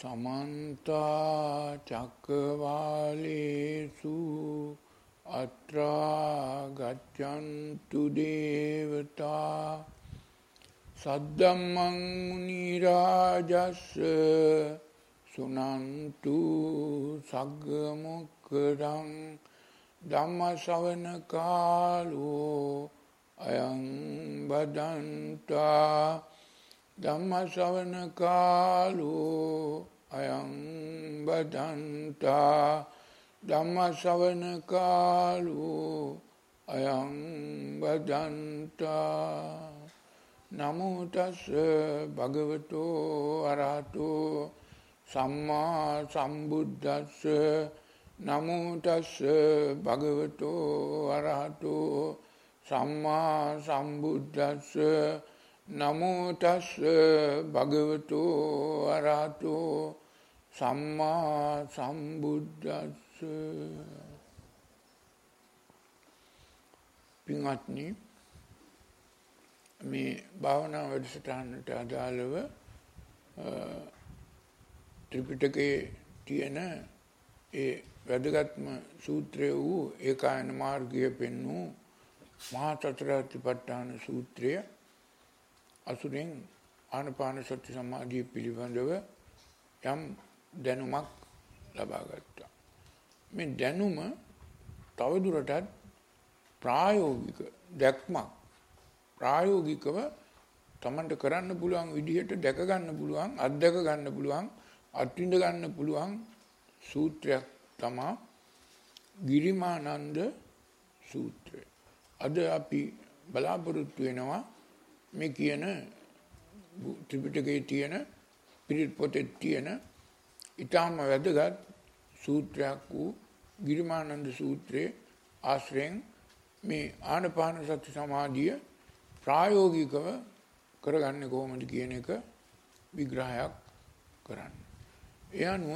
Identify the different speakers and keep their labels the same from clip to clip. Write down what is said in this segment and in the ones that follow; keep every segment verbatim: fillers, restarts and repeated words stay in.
Speaker 1: समन्ता चक्रवालेषु अत्रा गच्छन्तु देवता सद्धम्मं मुनिराजस्य सुनन्तु सग्गमुक्खदं ධම්මශ්‍රවණ කාලෝ අයං බදන්තා ධම්මශ්‍රවණ කාලෝ අයං බදන්තා ධම්මශ්‍රවණ කාලෝ අයං බදන්තා නමෝ තස්ස භගවතෝ අරහතෝ සම්මා සම්බුද්දස්ස නමෝ තස්ස භගවතෝ අරහතෝ සම්මා සම්බුද්දස්ස නමෝ තස්ස භගවතෝ අරහතෝ සම්මා සම්බුද්දස්ස. පින්වත්නි, මේ භාවනා වැඩසටහනට අදාළව ත්‍රිපිටකයේ තියෙන ඒ වැදගත්ම සූත්‍රය වූ ඒකායන මාර්ගය පෙන්වූ මහා සතරාතිපට්ඨාන සූත්‍රය අසුරෙන් ආනාපාන සති සමාධිය පිළිබඳව යම් දැනුමක් ලබා ගත්තා. මේ දැනුම තවදුරටත් ප්‍රායෝගික දැක්මක් ප්‍රායෝගිකව තමන්ට කරන්න පුළුවන් විදිහට දැක ගන්න පුළුවන්, අත්දැක ගන්න පුළුවන්, අත්විඳ ගන්න පුළුවන් සූත්‍රයක් තමයි ගිරිමානන්ද සූත්‍රය. අද අපි බලාපොරොත්තු වෙනවා මේ කියන ත්‍රිපිටකයේ තියෙන පිරිත් පොතේ තියෙන ඊටම වැදගත් සූත්‍රයක් වූ ගිරිමානන්ද සූත්‍රයේ ආශ්‍රයෙන් මේ ආනාපාන සති සමාධිය ප්‍රායෝගිකව කරගන්නේ කොහොමද කියන එක විග්‍රහයක් කරන්න. ඒ අනුව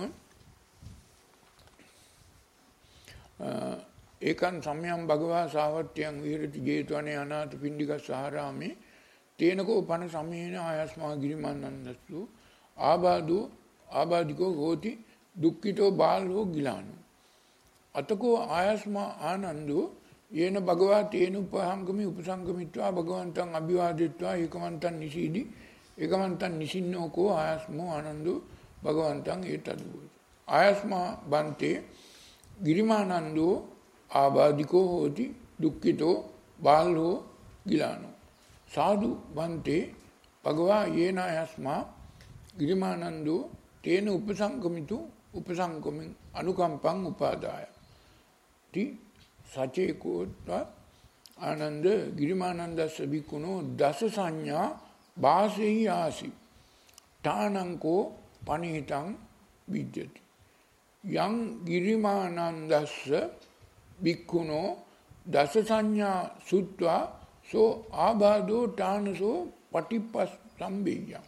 Speaker 1: ඒකන් සම්යම් භගවා සාවත්‍යං විහෙරති ජේතවනේ අනාථ පිණ්ඩිකස්සාරාමේ තේනකෝ පන සමේන ආයස්මා ගිරිමානන්දස්සු ආබාදෝ ආබාදිකෝ හෝති දුක්ඛිතෝ බාලෝ ගිලානෝ අතකෝ ආයස්මා ආනන්දෝ යේන භගවා තේන උපහංගමි උපසංගමිත්වා භගවන්තං අභිවාදිත්වා ඒකමන්තං නිසීදි ඒකමන්තං නිසින්නෝකෝ ආයස්මෝ ආනන්දෝ භගවන්තං ඒතදෝ ආයස්මා බන්තේ ගිරිමානන්දෝ ආබාධිකෝ හෝති දුක්ඛිතෝ බාලෝ ගිලානෝ සාදු වන්තේ භගවා යේන යස්මා ගිරිමානන්දෝ තේන උපසංගමිතු උපසංගමින් අනුකම්පං උපාදාය ති සචේකෝත්ව ආනන්ද ගිරිමානන්දස්ස බික්කුණෝ දස සංඥා වාසෙහි ආසි තානංකෝ පනිහිතං විද්‍යති යං ගිරිමානන්දස්ස බික්ඛුනෝ දස සංඥා සුත්වා සෝ ආබාධෝ ඨානසෝ පටිපස් සම්බේයං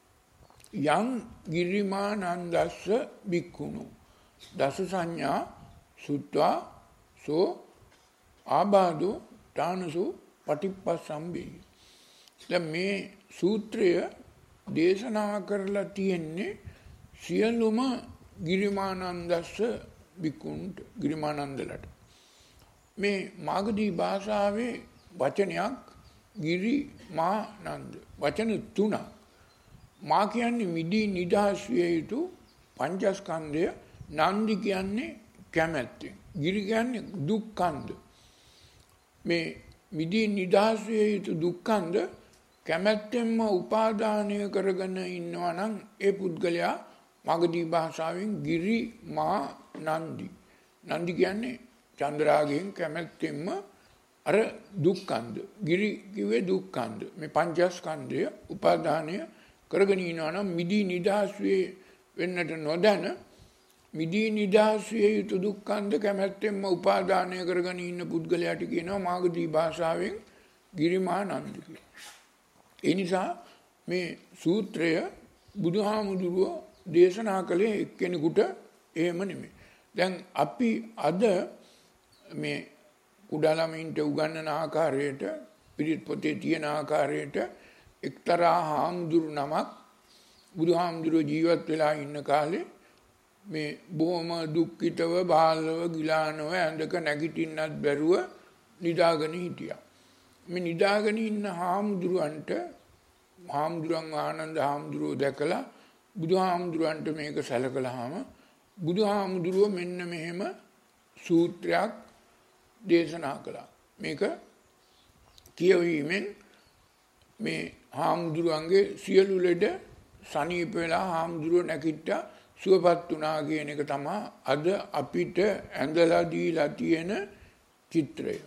Speaker 1: යං ගිරිමානන්දස්ස බික්ඛුනෝ දස සංඥා සුත්වා සෝ ආබාධෝ ඨානසෝ පටිපස් සම්බේය. දැන් මේ සූත්‍රය දේශනා කරලා තියෙන්නේ සියලුම ගිරිමානන්දස්ස බික්කුන්ට ගිරිමානන්දලට. මේ මාගදී භාෂාවේ වචනයක් ගිරිමානන්ද වචන තුනක්. මා කියන්නේ මිදී නිදහස් විය යුතු පංචස්කන්ධය, නන්දි කියන්නේ කැමැත්තෙන්, ගිරි කියන්නේ දුක්ඛන්ද. මේ මිදී නිදහස් විය යුතු දුක්ඛන්ද කැමැත්තෙන්ම උපාදානය කරගෙන ඉන්නවා නම් ඒ පුද්ගලයා මාගදී භාෂාවෙන් ගිරි මා නන්දි. නන්දි කියන්නේ චන්ද්‍රාගයෙන් කැමැත්තෙන්ම අර දුක්ඛන්ද. ගිරි කිව්වේ දුක්ඛන්ද. මේ පංචස්කන්ධය උපාදානය කරගෙන ඉනවා නම් මිදී නිදහස් වෙන්නට නොදැන මිදී නිදහස් විය යුතු දුක්ඛන්ද කැමැත්තෙන්ම උපාදානය කරගෙන ඉන්න පුද්ගලයාට කියනවා මාගදී භාෂාවෙන් ගිරිමා නන්දි කියලා. ඒ නිසා මේ සූත්‍රය බුදුහාමුදුරුවෝ දේශනා කළේ එක්කෙනෙකුට එහෙම නෙමෙයි. දැන් අපි අද මේ කුඩා ළමයින්ට උගන්වන ආකාරයට පිරිත් පොතේ තියෙන ආකාරයට එක්තරා හාමුදුරු නමක් බුදුහාමුදුරුවෝ ජීවත් වෙලා ඉන්න කාලේ මේ බොහොම දුක්ඛිතව බාලව ගිලානව ඇඳක නැගිටින්නත් බැරුව නිදාගෙන හිටියා. මේ නිදාගෙන ඉන්න හාමුදුරුවන්ට හාමුදුරන් ආනන්ද හාමුදුරුවෝ දැකලා බුදුහාමුදුරුවන්ට මේක සැලකලාම බුදුහාමුදුරුවෝ මෙන්න මෙහෙම සූත්‍රයක් දේශනා කළා. මේක කියවීමෙන් මේ හාමුදුරුවන්ගේ සියලු ලෙඩ සනීප වෙලා හාමුදුරුවෝ නැගිට්ටා සුවපත් වුණා කියන එක තමයි අද අපිට ඇඳලා දීලා තියෙන චිත්‍රය.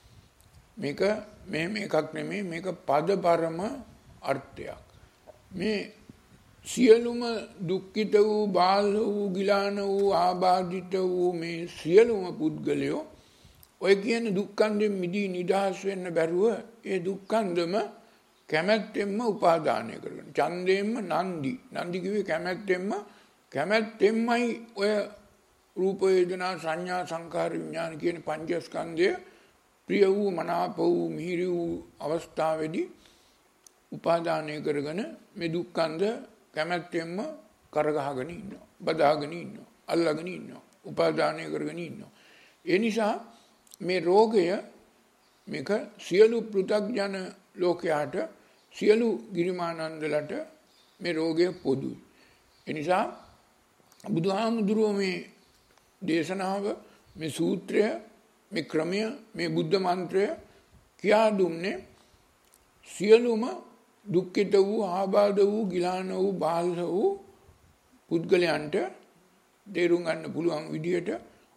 Speaker 1: මේක මෙහෙම එකක් නෙමෙයි, මේක පදපරම අර්ථයක්. මේ සියලුම දුක්ඛිත වූ බාල වූ ගිලාන වූ ආබාධිත වූ මේ සියලුම පුද්ගලයෝ ඔය කියන දුක්ඛන්දෙන් මිදී නිදහස් වෙන්න බැරුව ඒ දුක්ඛන්දම කැමැත්තෙන්ම උපාදානය කරගෙන ඡන්දයෙන්ම නන්දි නන්දි කිව්වේ කැමැත්තෙන්ම කැමැත්තෙන්මයි ඔය රූප වේදනා සංඥා සංකාර විඥාන කියන පංචස්කන්ධය ප්‍රිය වූ මනාප වූ මිහිරි වූ අවස්ථාවේදී උපාදානය කරගෙන මේ දුක්ඛන්ද කැමැත්තෙන්ම කරගහගෙන ඉන්නවා, බදාගෙන ඉන්නවා, අල්ලගෙන ඉන්නවා, උපාදානය කරගෙන ඉන්නවා. ඒ නිසා මේ රෝගය මේක සියලු පෘථග්ජන ලෝකයාට සියලු ගිරිමානන්දලට මේ රෝගය පොදුයි. ඒ නිසා බුදුහාමුදුරුවෝ මේ දේශනාව, මේ සූත්‍රය, මේ ක්‍රමය, මේ බුද්ධ මන්ත්‍රය කියා දුන්නේ සියලුම දුක්ඛිත වූ ආබාධ වූ ගිලාන වූ බාල වූ පුද්ගලයන්ට තේරුම් ගන්න පුළුවන් විදියට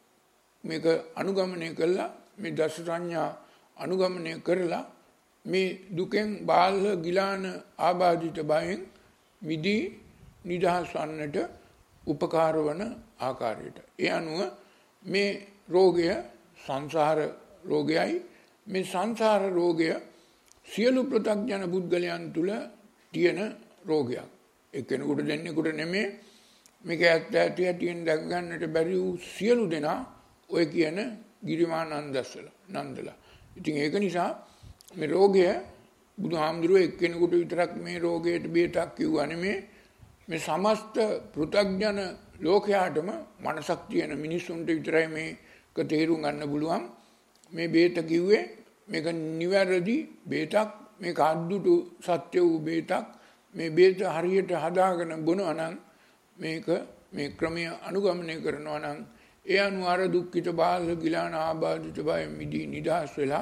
Speaker 1: මේක අනුගමනය කළා, මේ දස සංඥා අනුගමනය කරලා මේ දුකෙන් බාල ගිලාන ආබාධිත බයෙන් මිදී නිදහස් වන්නට උපකාර වන ආකාරයට. ඒ අනුව මේ රෝගය සංසාර රෝගයයි. මේ සංසාර රෝගය සියලු පෘථග්ජන පුද්ගලයන් තුල තියෙන රෝගයක්. එක්කෙනෙකුට දෙන්නෙකුට නෙමෙයි. මේක ඇත්ත ඇති ඇතිෙන් දැක ගන්නට බැරි වූ සියලු දෙනා ඔය කියන ගිරිමානන්දස්සල නන්දලා. ඉතින් ඒක නිසා මේ රෝගය බුදුහාමුදුරුවෝ එක්කෙනෙකුට විතරක් මේ රෝගයට බේතක් කිව්වා නෙමෙයි. මේ සමස්ත පෘථග්ජන ලෝකයාටම මනසක් තියෙන මිනිසුන්ට විතරයි මේක තේරුම් ගන්න පුළුවන්. මේ බේත කිව්වේ මේක නිවැරදි බේතක්, මේක අද්දුටු සත්‍ය වූ බේතක්. මේ බේත හරියට හදාගෙන බොනවා නම් මේක මේ ක්‍රමය අනුගමනය කරනවා නම් ඒ අනුාර දුක්ඛිත බාල ගිලාන ආබාධිත බය මිදී නිදහස් වෙලා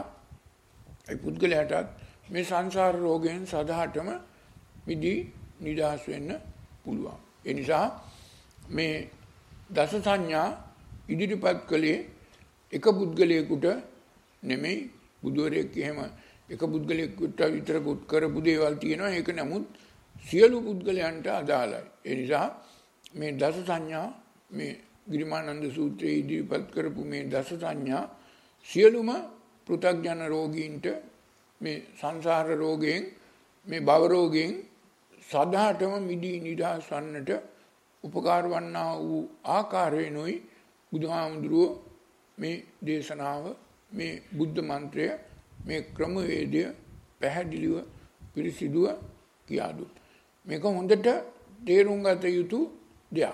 Speaker 1: ඒ පුද්ගලයාටත් මේ සංසාර රෝගයෙන් සදාටම මිදී නිදහස් වෙන්න පුළුවන්. ඒ නිසා මේ දස සංඥා ඉදිරිපත් කළේ එක පුද්ගලයෙකුට නෙමෙයි. බුදුරෙක් එහෙම එක පුද්ගලයෙකුට විතරකුත් කරපු දේවල් තියෙනවා. ඒක නමුත් සියලු පුද්ගලයන්ට අදාළයි. ඒ නිසා මේ දස සංඥා මේ ගිරිමානන්ද සූත්‍රයේ ඉදිරිපත් කරපු මේ දස සංඥා සියලුම පෘථග්ජන රෝගීන්ට මේ සංසාර රෝගයෙන් මේ භව රෝගයෙන් සදාටම මිදී නිදහස් වන්නට උපකාර වන්නා වූ ආකාරයෙන්ුයි බුදුහාමුදුරුවෝ මේ දේශනාව, මේ බුද්ධ මන්ත්‍රය, මේ ක්‍රමවේදය පැහැදිලිව පිරිසිදුව කියා දුන්නා. මේක හොඳට තේරුම් ගත යුතු දෙයක්.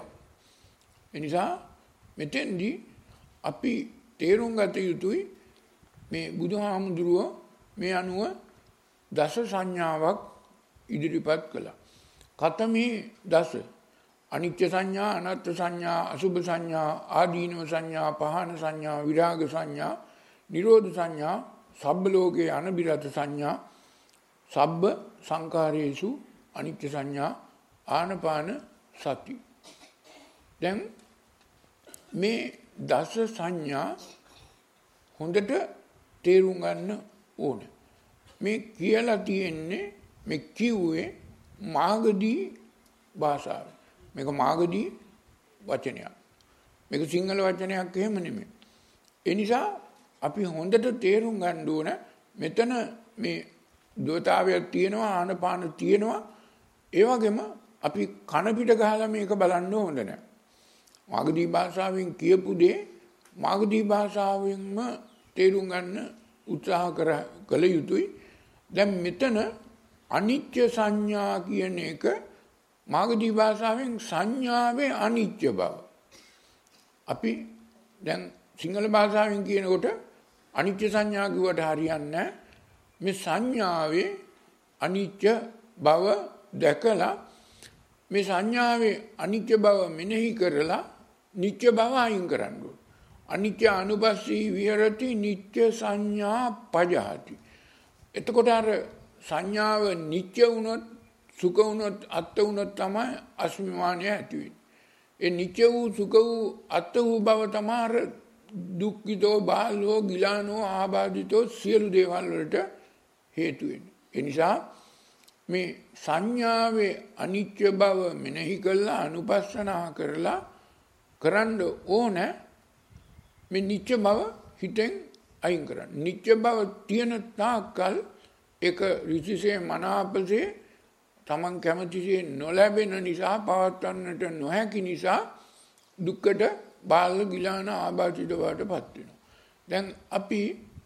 Speaker 1: ඒ නිසා මෙතෙන්දී අපි තේරුම් ගත යුතුයි මේ බුදුහාමුදුරුවෝ මේ අනුව දස සංඥාවක් ඉදිරිපත් කළා. කතමේ දස අනිත්‍ය සංඥා, අනාත්ම සංඥා, අසුභ සංඥා, ආදීනව සංඥා, පහන සංඥා, විරාග සංඥා, නිරෝධ සංඥා, සබ්බ ලෝකේ අනබිරත සංඥා, සබ්බ සංකාරේසු අනිත්‍ය සංඥා, ආනපාන සති. දැන් මේ දස සංඥා හොඳට තේරුම් ගන්න ඕනේ. මේ කියලා තියෙන්නේ මේ කිව්වේ මාගදී භාෂාව. මේක මාගදී වචනයක්. මේක සිංහල වචනයක් එහෙම නෙමෙයි. ඒ නිසා අපි හොඳට තේරුම් ගන්න ඕන මෙතන මේ දෝතාවයක් තියෙනවා, ආනපාන තියෙනවා. ඒ වගේම අපි කන පිට ගහලා මේක බලන්න හොඳ නැහැ. මාගදී භාෂාවෙන් කියපු දේ මාගදී භාෂාවෙන්ම තේරුම් ගන්න උත්සාහ කර කළ යුතුයි. දැන් මෙතන අනිත්‍ය සංඥා කියන එක මාගදී භාෂාවෙන් සංඥාවේ අනිත්‍ය බව. අපි දැන් සිංහල භාෂාවෙන් කියනකොට අනිත්‍ය සංඥා කිව්වට හරියන්නේ නැහැ. මේ සංඥාවේ අනිත්‍ය බව දැකලා මේ සංඥාවේ අනිත්‍ය බව මෙනෙහි කරලා නිත්‍ය බව අයින් කරන්න ඕනේ. අනිත්‍ය අනුපස්සී විහෙරති නිත්‍ය සංඥා පජහති. එතකොට අර සංඥාව නිත්‍ය වුණොත් සුඛ වුණොත් අත්ත වුණොත් තමයි අස්මිමානය ඇති වෙන්නේ. ඒ නිත්‍ය වූ සුඛ වූ අත්ත වූ බව තමයි අර දුක්ඛිතෝ බාලෝ ගිලානෝ ආබාධිතෝ සියලු දේවල් වලට හේතු වෙන්නේ. ඒ නිසා මේ සංඥාවේ අනිත්‍ය බව මෙනෙහි කළා අනුපස්සනා කරලා කරන්න ඕන මේ නිත්‍ය බව හිතෙන් අයින් කරන්න. නිත්‍ය බව තියෙන තාක්කල් ඒක ඍචිසේ මනාපසේ තමන් කැමතිසේ නොලැබෙන නිසා පවත්වන්නට නොහැකි නිසා දුක්කට බාල ගිලාන ආබාධිත බවටපත් වෙනවා. දැන් අපි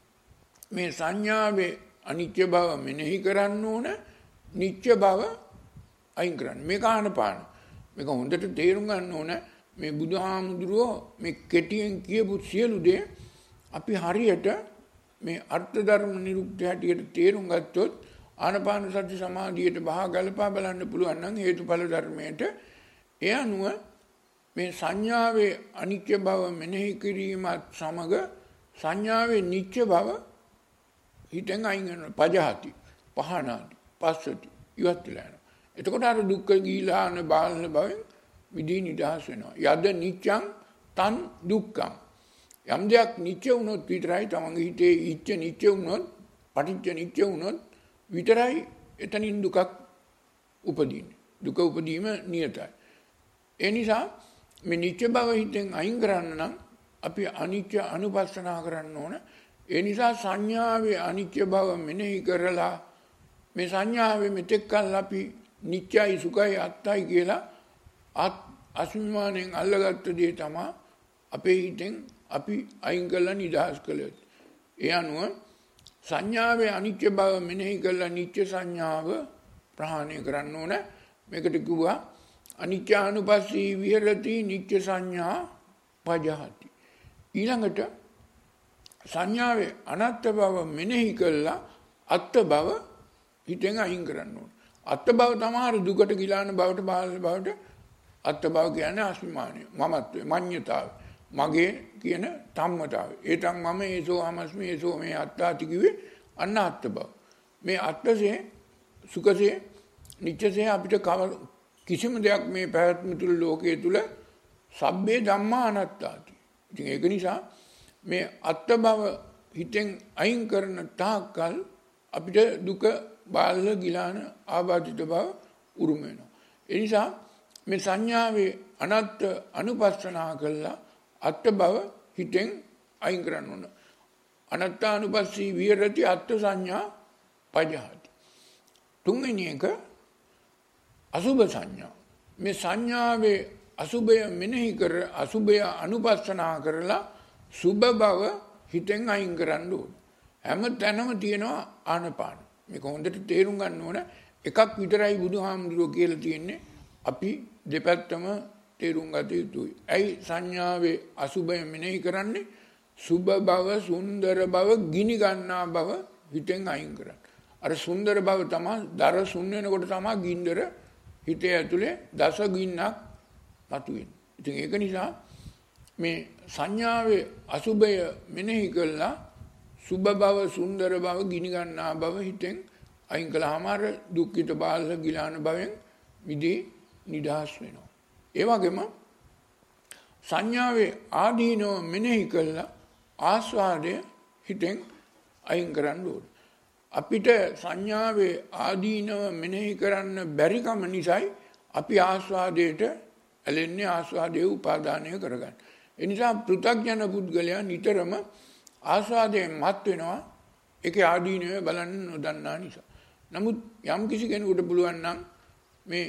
Speaker 1: මේ සංඥාවේ අනිත්‍ය බව මෙනෙහි කරන්න ඕන නිත්‍ය බව අයින් කරන්න. මේක ආනපාන. මේක හොඳට තේරුම් ගන්න ඕන. මේ බුදුහාමුදුරුවෝ මේ කෙටියෙන් කියපු සියලු දේ අපි හරියට මේ අර්ථ ධර්ම නිරුක්ති හැටියට තේරුම් ගත්තොත් ආනපාන සති සමාධියට බහා ගලපා බලන්න පුළුවන් නම් හේතුඵල ධර්මයට ඒ අනුව මේ සංඥාවේ අනිත්‍ය බව මෙනෙහි කිරීමත් සමග සංඥාවේ නිත්‍ය බව හිතෙන් අයින් වෙනවා. පජහති, පහනාති, පස්සති, ඉවත් වෙලා යනවා. එතකොට අර දුක්ඛ ගීලාන බාලන බවෙන් විදී නිදහස් වෙනවා. යද නිච්ඡං තන් දුක්ඛං. යම් දෙයක් නිත්‍ය වුණොත් විතරයි තමන්ගේ හිතේ ඉච්ඡ නිත්‍ය වුණොත්, පටිච්ච නිත්‍ය වුණොත් විතරයි එතනින් දුකක් උපදින්නේ. දුක උපදීම නියතයි. ඒ නිසා මේ නිත්‍ය බව හිතෙන් අයින් කරන්න නම් අපි අනිත්‍ය අනුපස්සනා කරන්න ඕන. ඒ නිසා සංඥාවේ අනිත්‍ය බව මෙනෙහි කරලා මේ සංඥාවේ මෙතෙක් කල් අපි නිත්‍යයි සුඛයි අත්තයි කියලා අස්මිමානෙන් අල්ලගත්ත දේ තමයි අපේ හිතෙන් අපි අයින් කරලා නිදහස් කළේ. ඒ අනුව සංඥාවේ අනිත්‍ය බව මෙනෙහි කරලා නිත්‍ය සංඥාව ප්‍රහාණය කරන්න ඕන. මේකට කිව්වා අනිත්‍යානුපස්සී විහෙරති නිත්‍ය සංඥා පජහති. ඊළඟට සංඥාවේ අනත්ත බව මෙනෙහි කළා අත්ත බව හිතෙන් අයින් කරන්න ඕන. අත්ත බව තමයි දුකට ගිලාන බවට බාල බවට අත්ත බව කියන්නේ අස්මිමානය, මමත්වය, මඤ්ඤතාවය, මගේ කියන ධම්මතාවය. ඒතන් මම ඒසෝ අමස්මි ඒසෝ මේ අත්තාති කිව්වේ අන්න අත්ත බව. මේ අත්තසේ සුඛසේ නිත්‍යසේ අපිට කිසිම දෙයක් මේ පැවැත්ම තුල ලෝකයේ තුල සබ්බේ ධම්මා අනාත්තාති. ඉතින් ඒක නිසා මේ අත්ත බව හිතෙන් අයින් කරන තාක්කල් අපිට දුක බාල ගිලාන ආබාධිත බව උරුම වෙනවා. ඒ නිසා මේ සංඥාවේ අනත්ත අනුපස්සනා කළා අත්ත බව හිතෙන් අයින් කරන්න ඕන. අනත්තානුපස්සී විහෙරති අත්ත සංඥා පජහති. තුන්වෙනි එක අසුභ සංඥා. මේ සංඥාවේ අසුභය මෙනෙහි කර අසුභය අනුපස්සනා කරලා සුභ බව හිතෙන් අයින් කරන්න ඕන. හැම තැනම තියෙනවා ආනපාන. මේක හොඳට තේරුම් ගන්න ඕන. එකක් විතරයි බුදුහාමුදුරුවෝ කියලා තියෙන්නේ. අපි දෙපැත්තම තේරුම් ගත යුතුයි. ඇයි සංඥාවේ අසුභය මෙනෙහි කරන්නේ? සුභ බව, සුන්දර බව, ගිනි ගන්නා බව හිතෙන් අයින් කරන්න. අර සුන්දර බව තමයි දර සුන් වෙනකොට තමයි ගින්දර හිතේ ඇතුලේ දස ගින්නක් මතුවෙන්නේ. ඉතින් ඒක නිසා මේ සංඥාවේ අසුභය මෙනෙහි කළා සුභ බව, සුන්දර බව, ගිනි ගන්නා බව හිතෙන් අයින් කළාම අර දුක්ඛිත බාල ගිලාන බවෙන් විදී නිදහස් වෙනවා. ඒ වගේම සංඥාවේ ආදීනව මෙනෙහි කළා ආස්වාදය හිතෙන් අයින් කරන්න ඕනේ. අපිට සංඥාවේ ආදීනව මෙනෙහි කරන්න බැරි කම නිසායි අපි ආස්වාදයට ඇලෙන්නේ, ආස්වාදයේ උපාදානය කරගන්න. ඒ නිසා පෘථග්ජන පුද්ගලයා නිතරම ආස්වාදයෙන් මත් වෙනවා ඒකේ ආදීනව බලන්න නොදන්නා නිසා. නමුත් යම් කිසි කෙනෙකුට පුළුවන් නම් මේ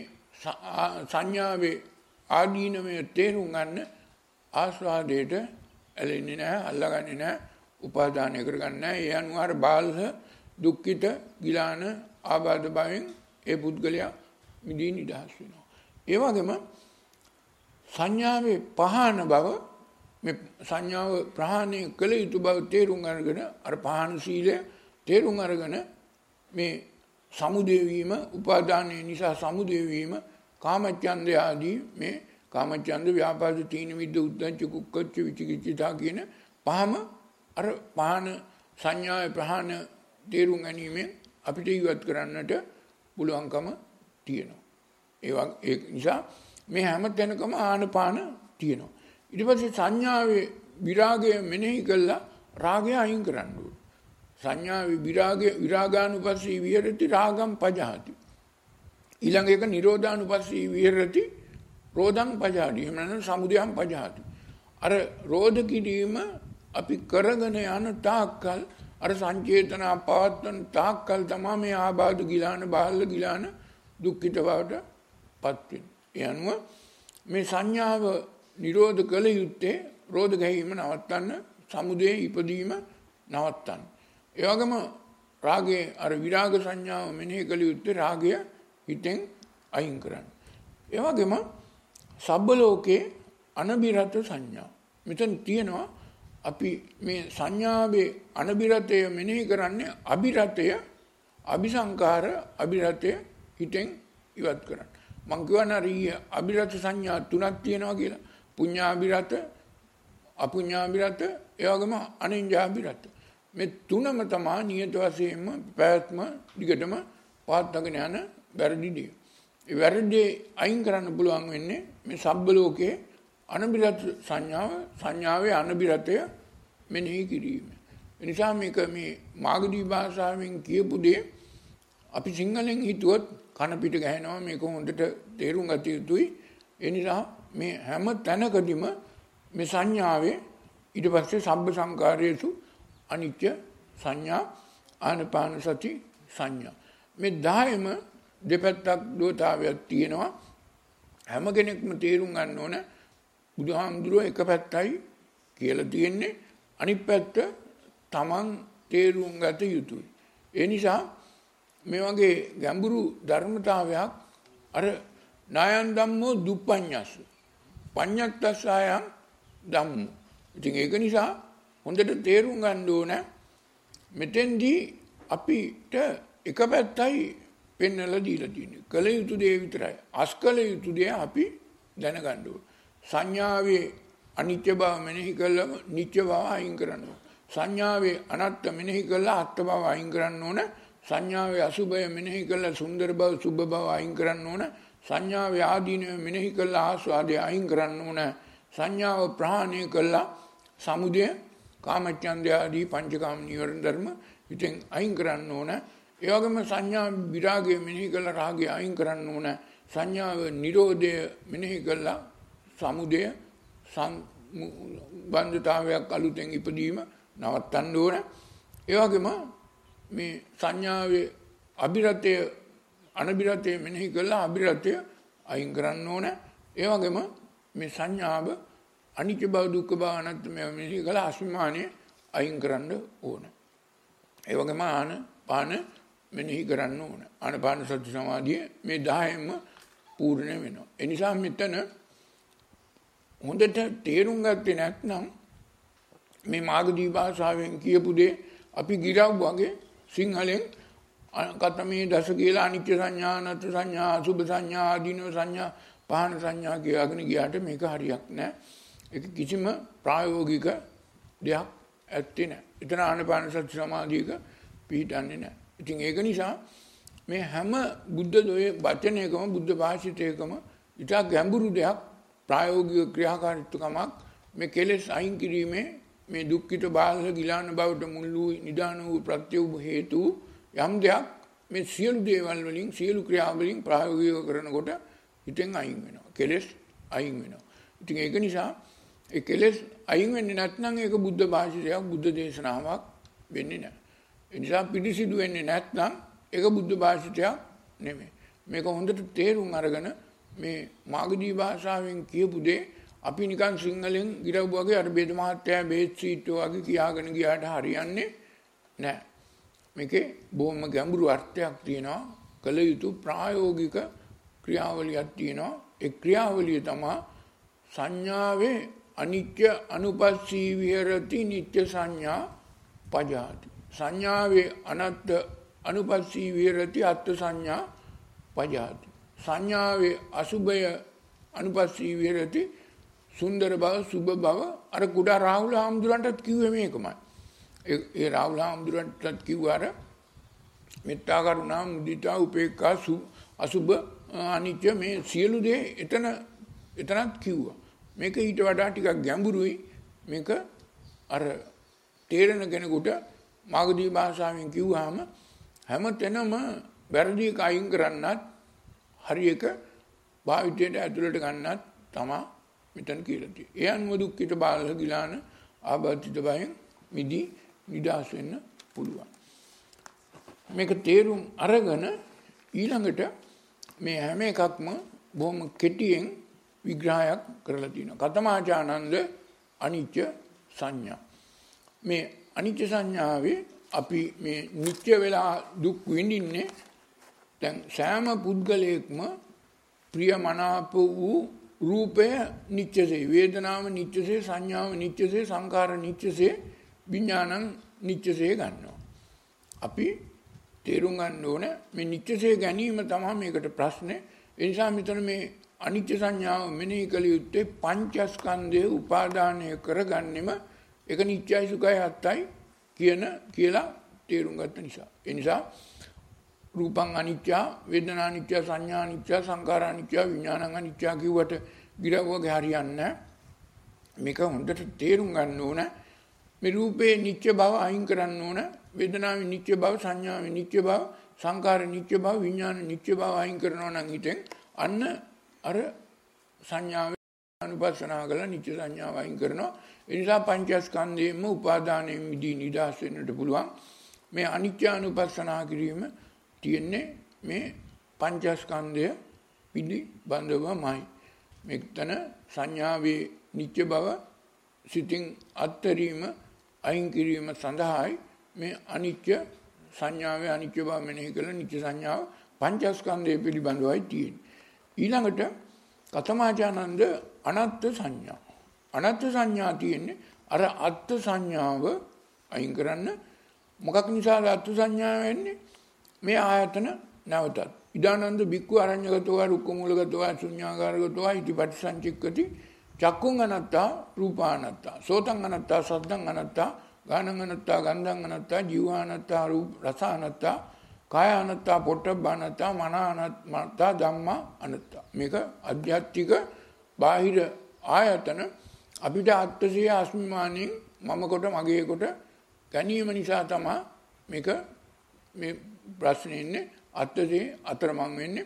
Speaker 1: සංඥාවේ ආදීනමය තේරුම් ගන්න ආස්වාදයට ඇලෙන්නේ නැහැ, අල්ලගන්නේ නැහැ, උපාදානය කරගන්නේ නැහැ. ඒ අනුව අර බාලහ දුක්ඛිත ගිලාන ආබාධ භවෙන් ඒ පුද්ගලයා මිදී නිදහස් වෙනවා. ඒ වගේම සංඥාවේ පහන බව මේ සංඥාව ප්‍රහාණය කළ යුතු බව තේරුම් අරගෙන අර පහන සීලය තේරුම් අරගෙන මේ සමුදය වීම උපාදානය නිසා සමුදය වීම කාමච්ඡන්දය ආදී මේ කාමච්ඡන්ද ව්‍යාපාද තීන මිද්ද උද්ධච්ච කුක්කච්ච විචිකිච්ඡා කියන පහම අර පහන සංඥාවේ ප්‍රහාණ තේරුම් ගැනීමෙන් අපිට ඉවත් කරන්නට පුළුවන්කම තියෙනවා. ඒ නිසා මේ හැම තැනකම ආනපාන තියෙනවා. ඊට පස්සේ සංඥාවේ විරාගය මෙනෙහි කළා රාගය අයින් කරන්න ඕනේ. සංඥාවේ විරාගය විරාගානුපස්සී විහෙරති රාගම් පජහති. ඊළඟ එක නිරෝධානුපස්සී විහෙරති රෝධං පජහති. එහෙම නැත්නම් සමුදයං පජහති. අර රෝධ කිරීම අපි කරගෙන යන තාක්කල් අර සංචේතන පවත්වන තාක්කල් තමයි මේ ආබාධ ගිලාන බාහිර ගිලාන දුක්ඛිත බවට පත් වෙන්නේ. ඒ අනුව මේ සංඥාව නිරෝධ කළ යුත්තේ රෝධ ගැනීම නවත්තන්න, සමුදය ඉපදීම නවත්තන්න. ඒ වගේම රාගයේ අර විරාග සංඥාව මෙනෙහි කළ යුත්තේ රාගය හිතෙන් අයින් කරන්න. ඒ වගේම සබ්බ ලෝකේ අනබිරත සංඥා. මෙතන තියෙනවා අපි මේ සංඥාවේ අනබිරතය මෙනෙහි කරන්නේ අබිරතය, අபிසංකාර අබිරතය හිතෙන් ඉවත් කරන්න. මං කියවනේ අබිරත සංඥා තුනක් තියෙනවා කියලා. පුඤ්ඤාබිරත, අපුඤ්ඤාබිරත, ඒ වගේම අනිඤ්ඤාබිරත. මේ තුනම තමයි නියත වශයෙන්ම පැවැත්ම දිගටම පවත්වාගෙන යන වැරදි දේ. ඒ වැරදි අයින් කරන්න පුළුවන් වෙන්නේ මේ සබ්බ ලෝකයේ අනබිරත සංඥාව, සංඥාවේ අනබිරතය මෙනෙහි කිරීම. ඒ නිසා මේක මේ මාගදී භාෂාවෙන් කියපු දේ අපි සිංහලෙන් හිතුවොත් කන පිට ගහනවා, මේක හොඳට තේරුම් ගත යුතුයි. ඒ නිසා මේ හැම තැනකදීම මේ සංඥාවේ ඊට පස්සේ සබ්බ සංකාරයේසු අනිත්‍ය සංඥා, ආනපාන සති සංඥා, මේ දහයම දෙපැත්තක් දෝතාවයක් තියෙනවා. හැම කෙනෙක්ම තේරුම් ගන්න ඕන බුදුහාමුදුරුවෝ එක පැත්තයි කියලා තියෙන්නේ, අනිත් පැත්ත තමන් තේරුම් ගත යුතුයි. ඒ නිසා මේ වගේ ගැඹුරු ධර්මතාවයක් අර නායන් ධම්මෝ දුප්පඤ්ඤස්ස පඤ්ඤත්තස්සයන් ධම්මෝ. ඉතින් ඒක නිසා හොඳට තේරුම් ගන්න ඕන මෙතෙන්දී අපිට එක පැත්තයි පෙන්වලා දීලා තියෙන්නේ. කල යුතු දේ විතරයි. අස්කල යුතු දේ අපි දැනගන්න ඕන. සංඥාවේ අනිත්‍ය බව මෙනෙහි කළම නිත්‍ය බව අයින් කරන්න ඕන. සංඥාවේ අනත්ත මෙනෙහි කළා අත්ත බව අයින් කරන්න ඕන. සංඥාවේ අසුභය මෙනෙහි කළා සුන්දර බව සුභ බව අයින් කරන්න ඕන. සංඥාවේ ආදීනව මෙනෙහි කළා ආස්වාදය අයින් කරන්න ඕන. සංඥාව ප්‍රහාණය කළා සමුදය කාමච්ඡන්දය ආදී පංචකාම නීවරණ ධර්ම හිතෙන් අයින් කරන්න ඕන. ඒ වගේම සංඥා විරාගය මෙනෙහි කළා රාගය අයින් කරන්න ඕන. සංඥාව නිරෝධය මෙනෙහි කළා සමුදය සම්බන්ධතාවයක් අලුතෙන් ඉපදීම නවත්තන්න ඕන. ඒ වගේම මේ සංඥාවේ අබිරතය අනබිරතය මෙනෙහි කළා අබිරතය අයින් කරන්න ඕන. ඒ වගේම මේ සංඥාව අනිත්‍ය බව දුක්ඛ බව අනාත්ම බව මෙනෙහි කළා අස්මිමානය අයින් කරන්න ඕන. ඒ වගේම ආන පාන මෙනෙහි කරන්න ඕන. ආනපාන සති සමාධිය මේ දහයෙන්ම පූර්ණ වෙනවා. ඒ නිසා මෙතන හොඳට තේරුම් ගත්තේ නැත්නම් මේ මාගදී භාෂාවෙන් කියපු දේ අපි ගිරව් වගේ සිංහලෙන් කතමේ දස කියලා අනිත්‍ය සංඥා, අනත්ත් සංඥා, අසුභ සංඥා, ආදීනව සංඥා, පහන සංඥා කියලාගෙන ගියාට මේක හරියක් නෑ. ඒක කිසිම ප්‍රායෝගික දෙයක් ඇත්තේ නෑ. එතන ආනපාන සති සමාධියක පිළිටන්නේ නෑ. ඉතින් ඒක නිසා මේ හැම බුද්ධ දෝයේ වචනයකම බුද්ධ භාෂිතයකම ඉතා ගැඹුරු දෙයක් ප්‍රායෝගික ක්‍රියාකාරීත්වකමක් මේ කෙලෙස් අයින් කිරීමේ මේ දුක්ඛිත බාහිර ගිලාන බවට මුල් වූ නිදාන වූ ප්‍රත්‍ය වූ හේතු යම් දෙයක් මේ සියලු දේවල් වලින් සියලු ක්‍රියා වලින් ප්‍රායෝගික කරනකොට හිතෙන් අයින් වෙනවා. කෙලෙස් අයින් වෙනවා. ඉතින් ඒක නිසා ඒ කෙලෙස් අයින් වෙන්නේ නැත්නම් ඒක බුද්ධ භාෂිතයක් බුද්ධ දේශනාවක් වෙන්නේ නැහැ. ඒ නිසා පිළිසිදු වෙන්නේ නැත්නම් ඒක බුද්ධ භාෂිතයක් නෙමෙයි. මේක හොඳට තේරුම් අරගෙන මේ මාගදී භාෂාවෙන් කියපු දේ අපි නිකන් සිංහලෙන් ගිරව් වගේ අර බේද මහත්තයා බේත් සීට්ටෝ වගේ කියාගෙන ගියාට හරියන්නේ නැහැ. මේකේ බොහොම ගැඹුරු අර්ථයක් තියෙනවා. කල යුතු ප්‍රායෝගික ක්‍රියාවලියක් තියෙනවා. ඒ ක්‍රියාවලිය තමයි සංඥාවේ අනිත්‍ය අනුපස්සී විහෙරති නිත්‍ය සංඥා පජාති. සංඥාවේ අනත්ත අනුපස්සී විහෙරති අත්ථ සංඥා පජාති. සංඥාවේ අසුභය අනුපස්සී විහෙරති සුන්දර බව සුභ බව. අර කුඩා රාහුල හාමුදුරන්ටත් කිව්වේ මේකමයි. ඒ රාහුල හාමුදුරන්ටත් කිව්වා අර මෙත්තා කරුණා මුදිතා උපේක්ඛා අසුභ අනිත්‍ය මේ සියලු දේ එතන එතනත් කිව්වා. මේක ඊට වඩා ටිකක් ගැඹුරුයි. මේක අර තේරෙන කෙනෙකුට මාගදී භාෂාවෙන් කිව්වහම හැමතැනම වැරදි එක අයින් කරන්නත් හරි එක භාවිතයට ඇතුළට ගන්නත් තමයි මෙතන කියලා තියෙන්නේ. ඒ අනුව දුක්ඛිත බාල ගිලාන ආබද්ධිත බයෙන් මිදී නිදහස් වෙන්න පුළුවන්. මේක තේරුම් අරගෙන ඊළඟට මේ හැම එකක්ම බොහොම කෙටියෙන් විග්‍රහයක් කරලා තියෙනවා. කතමාචානන්ද අනිත්‍ය සංඥා. මේ අනිත්‍ය සංඥාවේ අපි මේ නිත්‍ය වෙලා දුක් විඳින්නේ දැන් සෑම පුද්ගලයෙක්ම ප්‍රියමනාප වූ රූපය නිත්‍යසේ, වේදනාව නිත්‍යසේ, සංඥාව නිත්‍යසේ, සංකාර නිත්‍යසේ, විඥානං නිත්‍යසේ ගන්නවා. අපි තේරුම් ගන්න ඕන මේ නිත්‍යසේ ගැනීම තමයි මේකට ප්‍රශ්නේ. ඒ නිසා මෙතන මේ අනිත්‍ය සංඥාව මෙනෙහි කළ යුත්තේ පංචස්කන්ධය උපාදානය කරගන්නෙම ඒක නිත්‍යයි සුඛයි අත්තයි කියන කියලා තේරුම් ගත්ත නිසා. ඒ නිසා රූපං අනිත්‍ය, වේදනා අනිත්‍ය, සංඥා අනිත්‍ය, සංකාර අනිත්‍ය, විඥානං අනිත්‍ය කිව්වට ගිරවුවගේ හරියන්නේ මේක හොඳට තේරුම් ගන්න ඕන. මේ රූපේ නිත්‍ය බව අයින් කරන්න ඕන. වේදනාවේ නිත්‍ය බව, සංඥාවේ නිත්‍ය බව, සංකාර නිත්‍ය බව, විඥාන නිත්‍ය බව අයින් කරනවා නම් හිතෙන් අන්න අර සංඥාවේ අනුපස්සනා කරලා නිත්‍ය සංඥාව අයින් කරනවා. ඒ නිසා පංචස්කන්ධයෙන්ම උපාදානයෙන් මිදී නිදහස් වෙන්නට පුළුවන්. මේ අනිත්‍ය අනුපස්සනා කිරීම තියෙන්නේ මේ පංචස්කන්ධය පිළිබඳවමයි. මෙතන සංඥාවේ නිත්‍ය බව සිතින් අත්තරීම අයින් කිරීම සඳහායි මේ අනිත්‍ය සංඥාවේ අනිත්‍ය බව මෙනෙහි කරලා නිත්‍ය සංඥාව පංචස්කන්ධය පිළිබඳවයි තියෙන්නේ. ඊළඟට කතමාචානන්ද අනත්ත් සංඥා. අනත්ත් සංඥා තියෙන්නේ අර අත්ත් සංඥාව අයින් කරන්න. මොකක් නිසාද අත්ත් සංඥාව වෙන්නේ? මේ ආයතන නැවතත් ඉදානන්ද බික්ඛු අරඤ්‍යගතෝ රුක්කමූලගතෝ ශුඤ්ඤාගාරගතෝ ඉතිපටි සංචික්කති චක්කුං අනත්තා රූපානත්තා සෝතං අනත්තා සද්දං අනත්තා ගානං අනත්තා ගන්ධං අනත්තා ජීවානත්තා රූප රසානත්තා කාය අනත්තා පොට්ටබ්බ අනත්තා මන අනත්තා ධම්මා අනත්තා. මේක අධ්‍යාත්මික බාහිර ආයතන අපිට අත්සිය අස්මිමානින් මම කොට මගේ කොට ගැනීම නිසා තමයි මේක මේ ප්‍රශ්නේ ඉන්නේ අත්සේ අතරමං වෙන්නේ.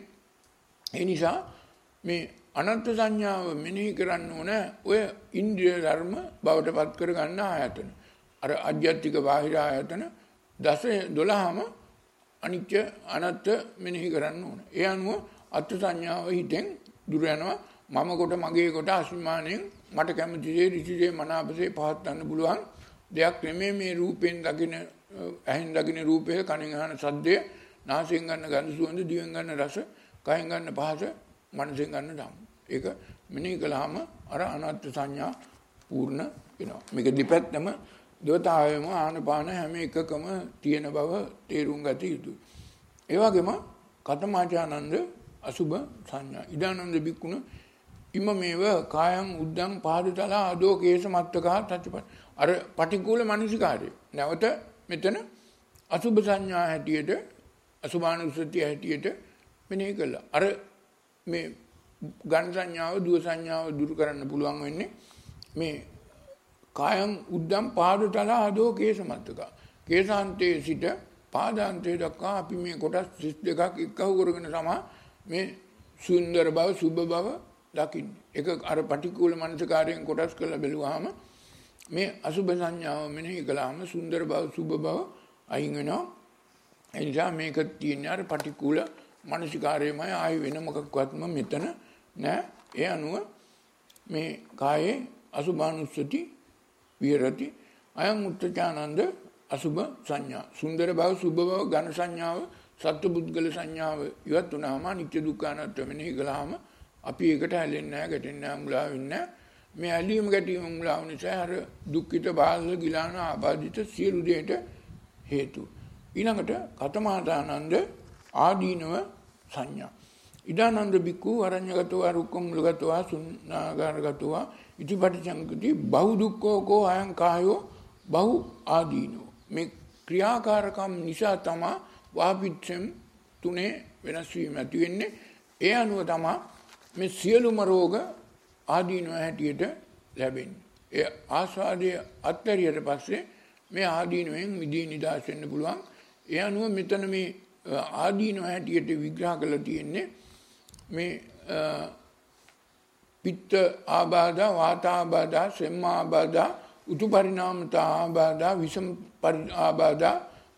Speaker 1: ඒ නිසා මේ අනන්ත සංඥාව මෙනෙහි කරන්න ඕන ඔය ඉන්ද්‍රිය ධර්ම බවට පත් කර ගන්න ආයතන. අර අධ්‍යාත්මික බාහිර ආයතන දස දොළහම අනිත්‍ය අනත්ත මෙනෙහි කරන්න ඕන. ඒ අනුව අත් සංඥාව හිතෙන් දුර යනවා. මම කොට මගේ කොට අස්මිමානෙන් මට කැමති දේ ඍචිදේ මනාපසේ පවත්වන්න පුළුවන් දෙයක් නෙමෙයි මේ රූපෙන් දකින ඇහෙන් දකින රූපය, කනෙන් අහන ශබ්දය, නාසයෙන් ගන්න ගඳ සුවඳ, දිවෙන් ගන්න රස, කයෙන් ගන්න පහස, මනසෙන් ගන්න ධම්ම. ඒක මෙනෙහි කළාම අර අනාත්ම සංඥා පූර්ණ වෙනවා. මේක දෙපැත්තම දවතාවයම ආනපාන හැම එකකම තියෙන බව තේරුම් ගත යුතුයි. ඒ වගේම කතමාචානන්ද අසුභ සංඥා. ඉදානන්ද බික්කුණ ඉමමේව කායං උද්දං පාදතලා ආදෝ කේස මත්තකා තච්චප. අර පටිකූල මනසිකාරය. නැවත මෙතන අසුභ සංඥා හැටියට අසුභානුස්සතිය හැටියට මෙනෙහි කළා. අර මේ ගන් සංඥාව, දුව සංඥාව දුරු කරන්න පුළුවන් වෙන්නේ මේ කායං උද්දම් පාදතලා ආදෝ කේස මත්තකා. කේසාන්තයේ සිට පාදාන්තයේ දක්වා අපි මේ කොටස් තිස් දෙකක් එක්කව කරගෙන තමයි මේ සුන්දර බව, සුභ බව දකින්නේ. ඒක අර පටිකූල මනසකාරයෙන් කොටස් කරලා බැලුවාම මේ අසුභ සංඥාව මෙනෙහි කළාම සුන්දර බව, සුභ බව අයින් වෙනවා. ඒ නිසා මේක තියෙන්නේ අර පටිකූල මනසිකාරයමයි, ආයි වෙන මොකක්වත්ම මෙතන නෑ. ඒ අනුව මේ කායේ අසුභානුස්සති විහෙරති. අයං උත්තචානන්ද අසුභ සංඥා. සුන්දර බව, සුභ බව, ඝන සංඥාව සත්පුද්ගල සංඥාව ඉවත් වුණාම අනිත්‍ය දුක්ඛ අනාත්ම මෙනෙහි කළාම අපි ඒකට ඇලෙන්නේ නැහැ, ගැටෙන්නේ නැහැ, මුලා වෙන්නේ නැහැ. මේ ඇලීම ගැටීම මුලා වුණ නිසා අර දුක්ඛිත බාල ගිලාන ආබාධිත සියලු දේට හේතු. ඊළඟට කතමාදානන්ද ආදීනව සංඥා. ඉදානන්ද බික්ඛු අරඤ්‍යගතව රුක්ඛමූලගතව සුඤ්ඤාගාරගතව ඉතිපටිසංකති බහු දුක්ඛෝ කෝ අයං කායෝ බහු ආදීනෝ. මේ ක්‍රියාකාරකම් නිසා තමයි වාපිච්චම් තුනේ වෙනස් වීම ඇති වෙන්නේ. ඒ අනුව තමයි මේ සියලුම රෝග ආදීනව හැටියට ලැබෙන්නේ. ඒ ආස්වාදයේ අත්හැරියට පස්සේ මේ ආදීනවෙන් මිදී නිදහස් වෙන්න පුළුවන්. ඒ අනුව මෙතන මේ ආදීනව හැටියට විග්‍රහ කරලා තියෙන්නේ මේ පිත්ත ආබාධා, වාත ආබාධා, සෙම්ම ආබාධා, උතු පරිණාමතා ආබාධා, විසම ආබාධා,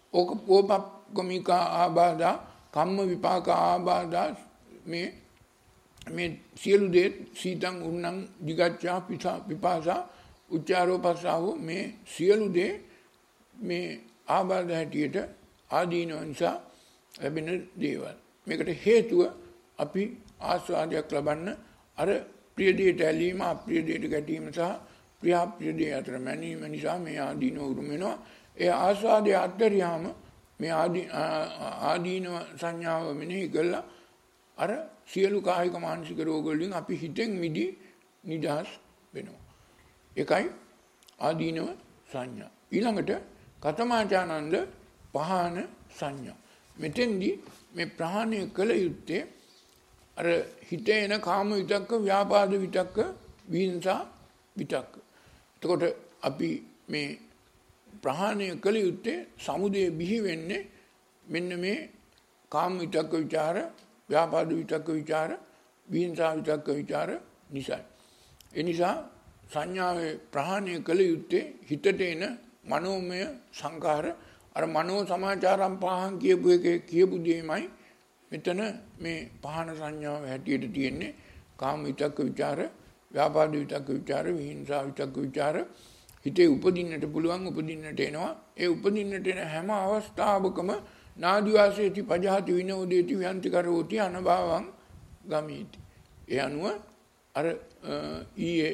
Speaker 1: ඕපගමික ආබාධා, කම්ම විපාක ආබාධා, මේ මේ සියලු දේ සීතං උන්නං දිගච්ඡා පිපාසා උච්චාරෝපස්සාව මේ සියලු දේ මේ ආබාධ හැටියට ආදීනව නිසා ලැබෙන දේවල්. මේකට හේතුව අපි ආස්වාදයක් ලබන්න අර ප්‍රිය දේට ඇලීම, අප්‍රිය දේට ගැටීම සහ ප්‍රිය අප්‍රිය දේ අතර මැනීම නිසා මේ ආදීනව උරුම වෙනවා. ඒ ආස්වාදයේ අත්හැරියාම මේ ආදී ආදීනව සංඥාව මෙනෙහි කළා අර සියලු කායික මානසික රෝග වලින් අපි හිතෙන් මිදී නිදහස් වෙනවා. ඒකයි ආදීනව සංඥා. ඊළඟට කතමාචානන්ද පහන සංඥා. මෙතෙන්දී මේ ප්‍රහාණය කළ යුත්තේ අර හිතේ එන කාම විතක්ක, ව්‍යාපාද විතක්ක, විහිංසා විතක්ක. එතකොට අපි මේ ප්‍රහාණය කළ යුත්තේ සමුදය බිහි වෙන්නේ මෙන්න මේ කාම විතක්ක ਵਿਚාර, ව්‍යාපාද විතක්ක ਵਿਚාර, විහිංසා විතක්ක ਵਿਚාර නිසා. ඒ නිසා සංඥාවේ ප්‍රහාණය කළ යුත්තේ හිතට එන මනෝමය සංකාර, අර මනෝ සමාචාරම් පහන් කියපු එකේ කියපු දෙයමයි මෙතන මේ පහන සංඥාව හැටියට තියෙන්නේ. කාම විතක්ක ਵਿਚාර, ව්‍යාපාද විතක්ක ਵਿਚාර, විහිංසා විතක්ක ਵਿਚාර හිතේ උපදින්නට පුළුවන්, උපදින්නට එනවා. ඒ උපදින්නට එන හැම අවස්ථාවකම නාදිවාසේති පජහති විනෝදේති ව්‍යන්ති කරෝති අනභවං ගමීති. ඒ අනුව අර ඊයේ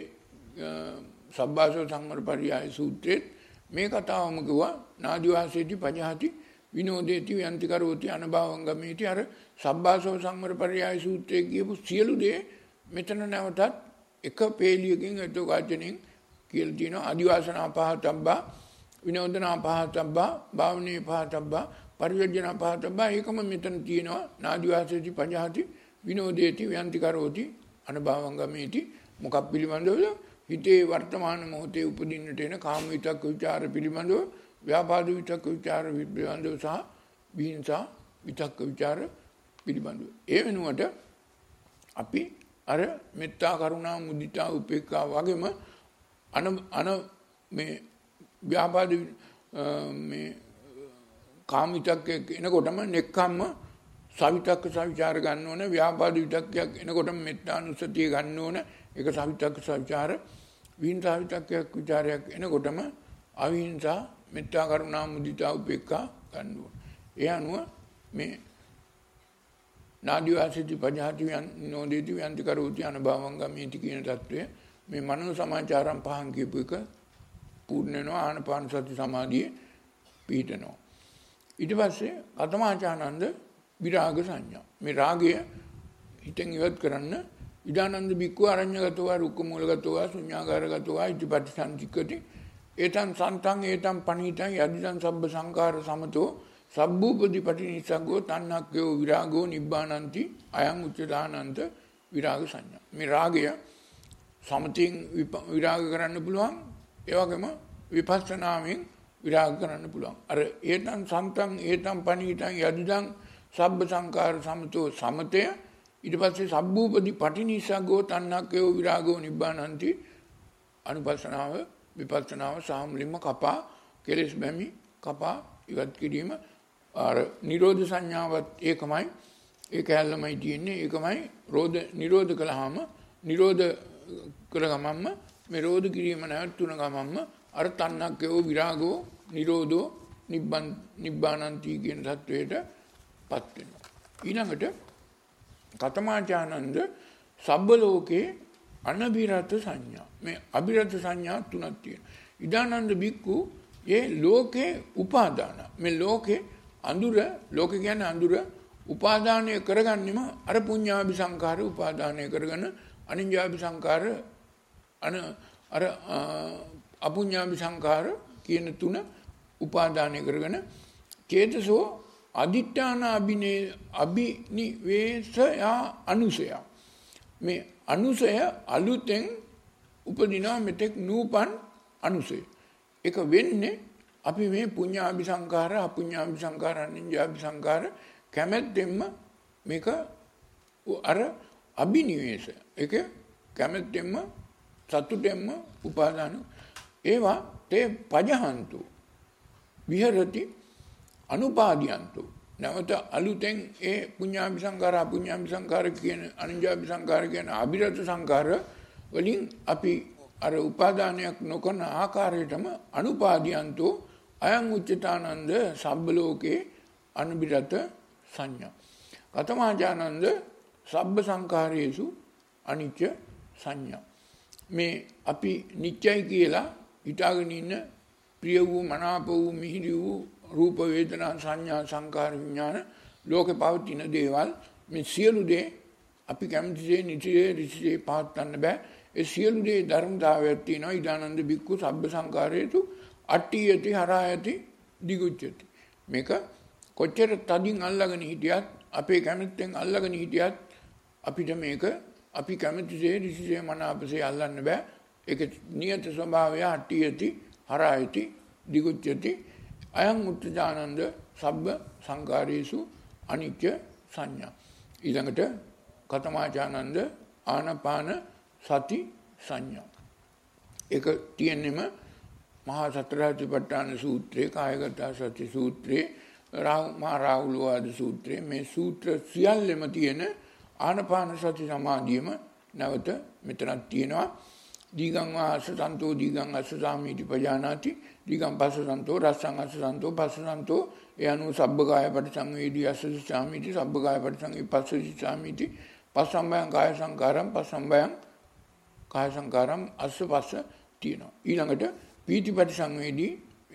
Speaker 1: සබ්බාසව සංවර පරියාය සූත්‍රයේ මේ කතාවම කිව්වා නාදිවාසේති පජහති විනෝදේති ව්‍යන්ති කරෝති අනභවං ගමීති. අර සබ්බාසව සංවර පරියාය සූත්‍රයේ කියපු සියලු දේ මෙතන නැවතත් එක පේලියකින් එක වචනෙන් කියලා තියෙනවා. අදිවාසනා පහතබ්බා, විනෝදනා පහතබ්බා, භාවනේ පහතබ්බා, පරිවර්ජනා පහතබ්බා. ඒකම මෙතන තියෙනවා. නාදිවාසේති පජහති විනෝදේති ව්‍යන්ති කරෝති අනභවං ගමීති. මොකක් පිළිබඳවද? හිතේ වර්තමාන මොහොතේ උපදින්නට එන කාම විතක්ක ਵਿਚාර පිළිබඳව, ව්‍යාපාද විතක්ක විචාර පිළිබඳව සහ විහිංසා විතක්ක විචාර පිළිබඳව. ඒ වෙනුවට අපි අර මෙත්තා, කරුණා, මුදිතා, උපේක්ඛා වගේම අන අන මේ ව්‍යාපාද මේ කාම විතක්ක එනකොටම නෙක්ඛම්ම සවිතක්ක සවිචාර ගන්න ඕන. ව්‍යාපාද විතක්කයක් එනකොටම මෙත්තානුස්සතිය ගන්න ඕන. ඒක සවිතක්ක සවිචාර. විහිංසා විතක්කයක් විචාරයක් එනකොටම අවිහිංසා, මෙත්තා, කරුණා, මුදිතා, උපේක්ඛා ගන්න ඕන. ඒ අනුව මේ නාදිවාසේති පජහති විනෝදේති ව්‍යන්ති කරෝති අනභවං ගමීති කියන தত্ত্বය මේ මනෝ සමාචාරම් පහන් කියපු එක පූර්ණ වෙනවා. ආනපාන සති සමාධියේ පිහිටනවා. ඊට පස්සේ කතමාචානන්ද විරාග සංඥා. මේ රාගය හිතෙන් ඉවත් කරන්න ඉදානන්ද බික්ඛු අරඤ්‍යගතව රුක්ඛමූලගතව ශුඤ්ඤාගාරගතව ඉතිපටිසංචික්කති ඒතං සන්තං ඒතං පණීතං යදිදං සබ්බ සංඛාර සමතෝ සබ්බූපදි පටිනිස්සග්ගෝ තණ්හක්ඛයෝ විරාගෝ නිබ්බානಂತಿ අයං උච්චදානන්ත විරාග සංඥා. මේ රාගය සමතින් විරාග කරන්න පුළුවන්, ඒ වගේම විපස්සනාවෙන් විරාග කරන්න පුළුවන්. අර ඒතං සන්තං ඒතං පණීතං යදිදං සබ්බ සංඛාර සමතෝ සමතය, ඊට පස්සේ සබ්බූපදි පටිනිස්සග්ගෝ තණ්හක්ඛයෝ විරාගෝ නිබ්බානಂತಿ අනුපස්සනාව, විපස්සනාව සාමුලින්ම කපා කෙලෙස් බැමි කපා ඉවත් කිරීම. අර නිරෝධ සංඥාවත් ඒකමයි, ඒක හැල්ලමයි තියෙන්නේ. ඒකමයි රෝධ නිරෝධ කළාම, නිරෝධ කළ ගමන්ම මේ රෝධ කිරීම නැවතුන ගමන්ම අර තණ්හක්ඛයෝ විරාගෝ නිරෝධෝ නිබ්බන් නිබ්බානಂತಿ කියන தത്വයට පත් වෙනවා. ඊළඟට කතමාචානන්ද සබ්බ ලෝකේ අනබිරත සංඥා. මේ අබිරත සංඥා තුනක් තියෙනවා. ඉදානන්ද බික්කු ඒ ලෝකේ උපාදාන. මේ ලෝකේ අඳුර, ලෝක කියන්නේ අඳුර උපාදානය කරගන්නෙම අර පුඤ්ඤාභි සංඛාර උපාදානය කරගෙන අනිඤ්ඤාභි සංඛාර අන අර අපුඤ්ඤාභි සංඛාර කියන තුන උපාදානය කරගෙන චේතසෝ අදිඨාන අබිනේ අබිනිවේෂය අනුසය. මේ අනුසය අලුතෙන් උපදිනවා මෙතෙක් නූපන් අනුසය. ඒක වෙන්නේ අපි මේ පුඤ්ඤාභි සංඛාර අපුඤ්ඤාභි සංඛාර අනිඤ්ඤාභි සංඛාර කැමැත්තෙන්ම මේක අර අබිනිවේෂ ඒක කැමැත්තෙන්ම සතුටෙන්ම උපාදාන ඒවා තේ පජහන්තු විහෙරති අනුපාදියන්තු නැවත අලුතෙන් ඒ පුඤ්ඤාභි සංඛාර අපුඤ්ඤාභි සංඛාර කියන අනිඤ්ඤාභි සංඛාර කියන අබිරත සංඛාර වලින් අපි අර උපාදානයක් නොකරන ආකාරයටම අනුපාදියන්තු අයං උච්චතානන්ද සබ්බ ලෝකේ අනුබිරත සංඥා. කතමාචානන්ද සබ්බ සංඛාරේසු අනිච්ච සංඥා. මේ අපි නිත්‍යයි කියලා හිතාගෙන ඉන්න ප්‍රිය වූ මනාප වූ මිහිරි වූ රූප වේදනා සංඥා සංකාර විඥාන ලෝකේ පවතින දේවල් මේ සියලු දේ අපි කැමති දේ නිතියේ ඍෂියේ පවත්න්න බෑ. ඒ සියලු දේ ධර්මතාවයක් තියෙනවා. ඊදානන්ද බික්කු සබ්බ සංඛාරේතු අට්ඨියති හරායති දිගුච්ඡති. මේක කොච්චර තදින් අල්ලගෙන හිටියත් අපේ කැමැත්තෙන් අල්ලගෙන හිටියත් අපිට මේක අපි කැමති දේ ඍෂියේ මනාපසේ අල්ලන්න බෑ. ඒක නියත ස්වභාවය අට්ඨියති හරායති දිගුච්ඡති. අයං උච්චානන්ද සබ්බ සංඛාරේසු අනිච්ච සංඥා. ඊළඟට කතමාචානන්ද ආනපාන සති සංඥා. ඒක තියෙන්නේම මහා සතරාතිපට්ඨාන සූත්‍රයේ කායගත සති සූත්‍රයේ රාහු මහා රාහුලවාද සූත්‍රයේ මේ සූත්‍ර සියල්ලෙම තියෙන ආනපාන සති සමාධියම නැවත මෙතනක් තියෙනවා. දීගං වාස සන්තෝ දීගං අස්ස සාමීති පජානාති දීගං පස්ස සන්තෝ රස්සං අස්ස සන්තෝ පස්ස සන්තෝ ඒ අනුව සබ්බකාය පටිසංවේදී අස්ස සාමීති සබ්බකාය පටිසංවේ පස්ස සාමීති පස්සම්බයං කාය සංකාරම් පස්සම්බයං කාය සංකාරම් අස්ස පස්ස තියෙනවා. ඊළඟට පීතිපටි සංවේදී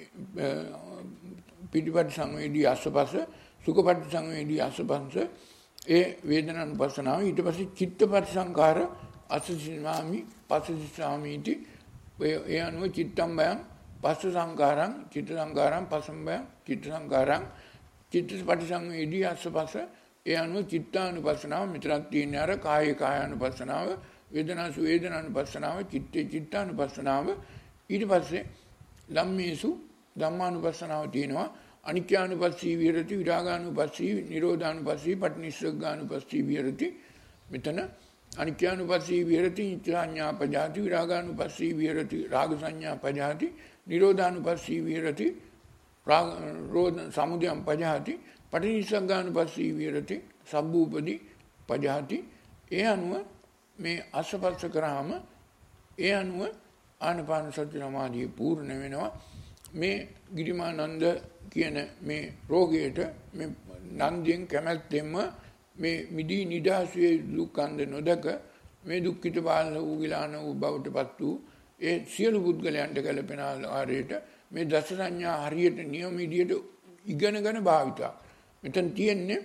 Speaker 1: පීතිපටි සංවේදී අස්ස පස්ස සුඛපටි සංවේදී අස්ස පස්ස ඒ වේදනානුපස්සනාව. ඊට පස්සේ චිත්තපටි සංකාර අසසිනාමි පස්සසිනාමිති ඒ අනුව චිත්තම්බයං පස්ස සංකාරං චිත්ත සංකාරං පස්සම්බයං චිත්ත සංකාරං චිත්තපටි සංවේදී අස්ස පස්ස ඒ අනුව චිත්තානුපස්සනාව. මෙතනක් තියෙන අර කාය කායානුපස්සනාව වේදනාසු වේදනානුපස්සනාව චිත්තේ චිත්තානුපස්සනාව. ඊට පස්සේ ධම්මේසු ධම්මානුපස්සනාව තියෙනවා. අනිත්‍යානුපස්සී විහෙරති විරාගානුපස්සී නිරෝධානුපස්සී පටිනිස්සග්ගානුපස්සී විහෙරති. මෙතන අනිත්‍යානුපස්සී විහෙරති නිත්‍යඤ්ඤා පජාති විරාගානුපස්සී විහෙරති රාග සංඥා පජාති නිරෝධානුපස්සී විහෙරති රාග රෝධ සමුදයං පජාති පටිනිස්සග්ගානුපස්සී විහෙරති සබ්බූපදී පජාති. ඒ අනුව මේ අස්සපස්ස කරාම ඒ අනුව ආනපාන සති සමාධිය පූර්ණ වෙනවා. මේ ගිරිමානන්ද කියන මේ රෝගයට මේ නන්දියෙන් කැමැත්තෙන්ම මේ මිදී නිදහසේ දුක්ඛන්ද නොදක මේ දුක්ඛිත බාල වූ ගිලාන වූ බවට පත් වූ ඒ සියලු පුද්ගලයන්ට ගැලපෙන ආකාරයට මේ දස සංඥා හරියට නියම විදියට ඉගෙනගෙන භාවිතා. මෙතන තියෙන්නේ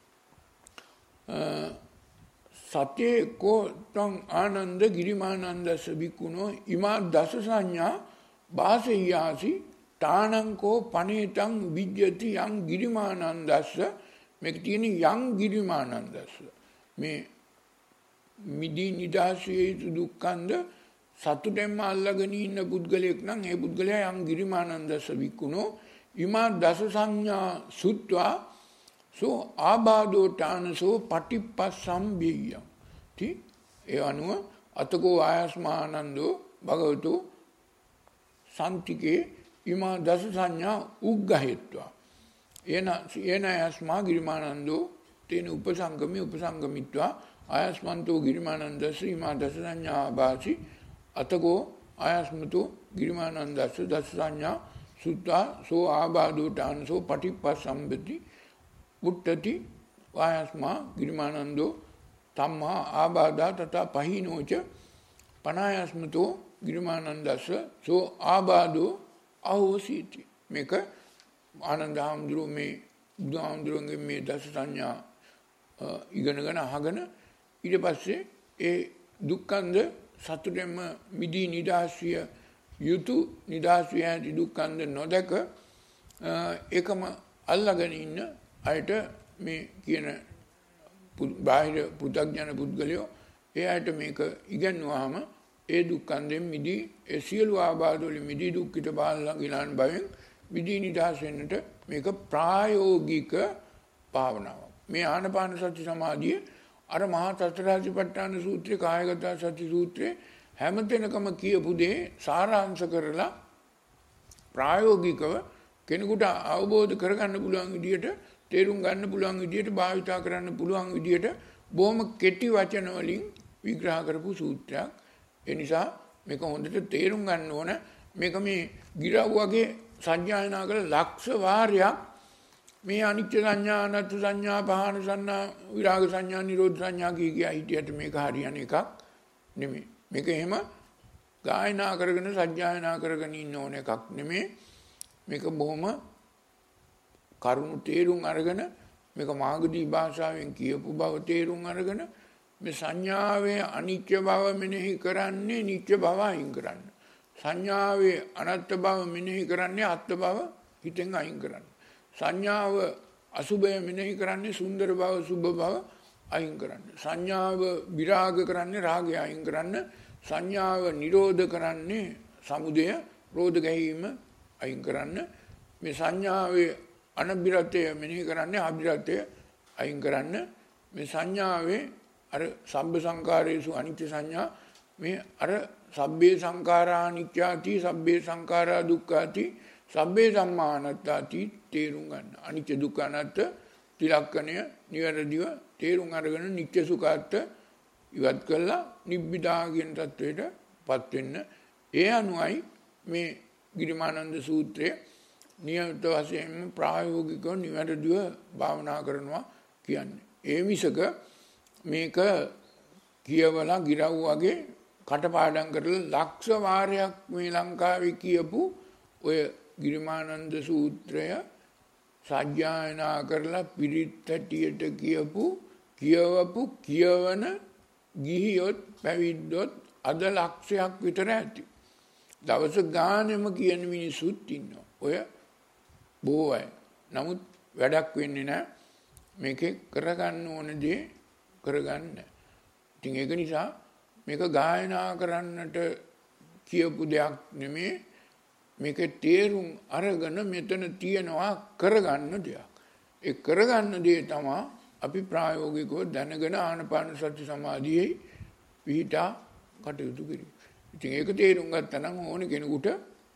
Speaker 1: සතේ කෝතං ආනන්ද ගිරිමානන්දස්ස බික්කුණෝ ඉමා දස සංඥා වාසයාසි තානංකෝ පනේතං විජ්ජති යං ගිරිමානන්දස්ස. මේක තියෙන යං ගිරිමානන්දස්ස. මේ මිදී නිදහසේ දුක්ඛන්ද සතුටෙන්ම අල්ලගෙන ඉන්න පුද්ගලයෙක් නම් ඒ පුද්ගලයා යං ගිරිමානන්දස්ස බික්කුණෝ ඉමා දස සංඥා සුත්වා සෝ ආබාධෝ ඨානසෝ පටිපස්සම්බිය්‍යං. ති ඒ අනුව අතකෝ ආයස්මානන්දෝ භගවතු සම්තිකේ ඉමා දස සංඥා උග්ගහෙත්වා. එන එන ආයස්මා ගිරිමානන්දෝ තේන උපසංගමි උපසංගමිත්වා ආයස්මන්තෝ ගිරිමානන්දස්ස ඉමා දස සංඥා බාසි අතකෝ ආයස්මතෝ ගිරිමානන්දස්ස දස සංඥා සුත්වා සෝ ආබාධෝ ඨානසෝ පටිපස්සම්බති. උට්ටති වායස්මා ගිරිමානන්දෝ තම්මා ආබාධා තථා පහිනෝච පනායස්මතෝ ගිරිමානන්දස්ස සෝ ආබාධෝ අහෝසීති. මේක ආනන්ද හාමුදුරුවෝ මේ බුදුහාමුදුරුවන්ගේ මේ දස සංඥා ඉගෙනගෙන අහගෙන ඊට පස්සේ ඒ දුක්ඛන්ද සතුටෙන්ම මිදී නිදහස් විය යුතු නිදහස් විය හැකි දුක්ඛන්ද නොදක ඒකම අල්ලාගෙන ඉන්න අයට මේ කියන බාහිර පු탁ජන පුද්ගලයෝ ඒ අයට මේක ඉගෙනුවාම ඒ දුක්ඛන්දෙන් මිදී ඒ සියලු ආබාධ වලින් මිදී දුක්ඛිත බාලලා ගිලාන බවෙන් මිදී නිදහස් වෙන්නට මේක ප්‍රායෝගික භාවනාවක්. මේ ආනාපාන සති සමාධිය අර මහා සතරාතිපට්ඨාන සූත්‍රයේ කායගත සති සූත්‍රයේ හැමතැනකම කියපු දේ සාරාංශ කරලා ප්‍රායෝගිකව කෙනෙකුට අවබෝධ කරගන්න පුළුවන් විදියට තේරුම් ගන්න පුළුවන් විදියට භාවිතා කරන්න පුළුවන් විදියට බොහොම කෙටි වචන වලින් විග්‍රහ කරපු සූත්‍රයක්. ඒ නිසා මේක හොඳට තේරුම් ගන්න ඕන. මේක මේ ගිරව් වගේ සංඥායනා කළ ලක්ෂ වාරයක් මේ අනිත්‍ය සංඥා අනාත්ම සංඥා පහන සංඥා විරාග සංඥා නිරෝධ සංඥා කිය කිය හිටියට මේක හරියන එකක් නෙමෙයි. මේක එහෙම ගායනා කරගෙන සංඥායනා කරගෙන ඉන්න ඕන එකක් නෙමෙයි. මේක බොහොම කරුණු තේරුම් අරගෙන මේක මාගදී භාෂාවෙන් කියපු බව තේරුම් අරගෙන මේ සංඥාවේ අනිත්‍ය බව මෙනෙහි කරන්නේ නිත්‍ය බව අයින් කරන්න. සංඥාවේ අනාත්ම බව මෙනෙහි කරන්නේ අත්ත්ව බව හිතෙන් අයින් කරන්න. සංඥාව අසුභය මෙනෙහි කරන්නේ සුන්දර බව සුභ බව අයින් කරන්න. සංඥාව විරාග කරන්නේ රාගය අයින් කරන්න. සංඥාව නිරෝධ කරන්නේ සමුදය රෝධ ගැනීම අයින් කරන්න. මේ සංඥාවේ අනබිරතය මෙනෙහි කරන්නේ අබිරතය අයින් කරන්න. මේ සංඥාවේ අර සබ්බ සංකාරේසු අනිත්‍ය සංඥා මේ අර සබ්බේ සංඛාරා අනිත්‍යාති සබ්බේ සංඛාරා දුක්ඛාති සබ්බේ ධම්මා අනාත්තාති තේරුම් ගන්න. අනිත්‍ය දුක්ඛ අනාත්ම ත්‍රිලක්ෂණය නිවැරදිව තේරුම් අරගෙන නිත්‍ය සුඛාත් ඉවත් කළා නිබ්බිදා කියන தത്വෙටපත් වෙන්න. ඒ අනුවයි මේ ගිරිමානන්ද සූත්‍රයේ නියමිත වශයෙන්ම ප්‍රායෝගිකව නිවැරදිව භාවනා කරනවා කියන්නේ. ඒ මිසක මේක කියවලා ගිරව් වගේ කටපාඩම් කරලා ලක්ෂ වාරයක් මේ ලංකාවේ කියපු ඔය ගිරිමානන්ද සූත්‍රය සජ්ජායනා කරලා පිරිත් හැටියට කියපු කියවපු කියවන ගිහියොත් පැවිද්දොත් අද ලක්ෂයක් විතර ඇති. දවස ගානෙම කියන මිනිස්සුත් ඉන්නවා. ඔය බොහෝ අය. නමුත් වැඩක් වෙන්නේ නැහැ. මේකේ කරගන්න ඕන දේ කරගන්න. ඉතින් ඒක නිසා මේක ගායනා කරන්නට කියපු දෙයක් නෙමෙයි. මේක තේරුම් අරගෙන මෙතන තියනවා කරගන්න දෙයක්. ඒ කරගන්න දේ තමයි අපි ප්‍රායෝගිකව දැනගෙන ආනාපාන සති සමාධියේ පිහිටා කටයුතු කරමු. ඉතින් ඒක තේරුම් ගත්තා නම් ඕන කෙනෙකුට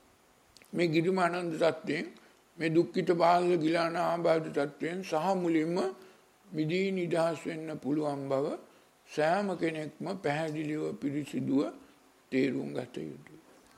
Speaker 1: මේ ගිරිමානන්ද තත්ත්වයෙන් මේ දුක්ඛිත බාල ගිලාන ආබාධ තත්ත්වයෙන් සහ මුලින්ම මිදී නිදහස් වෙන්න පුළුවන් බව සෑම කෙනෙක්ම පැහැදිලිව පිළිසිදුව තේරුම් ගත යුතුයි.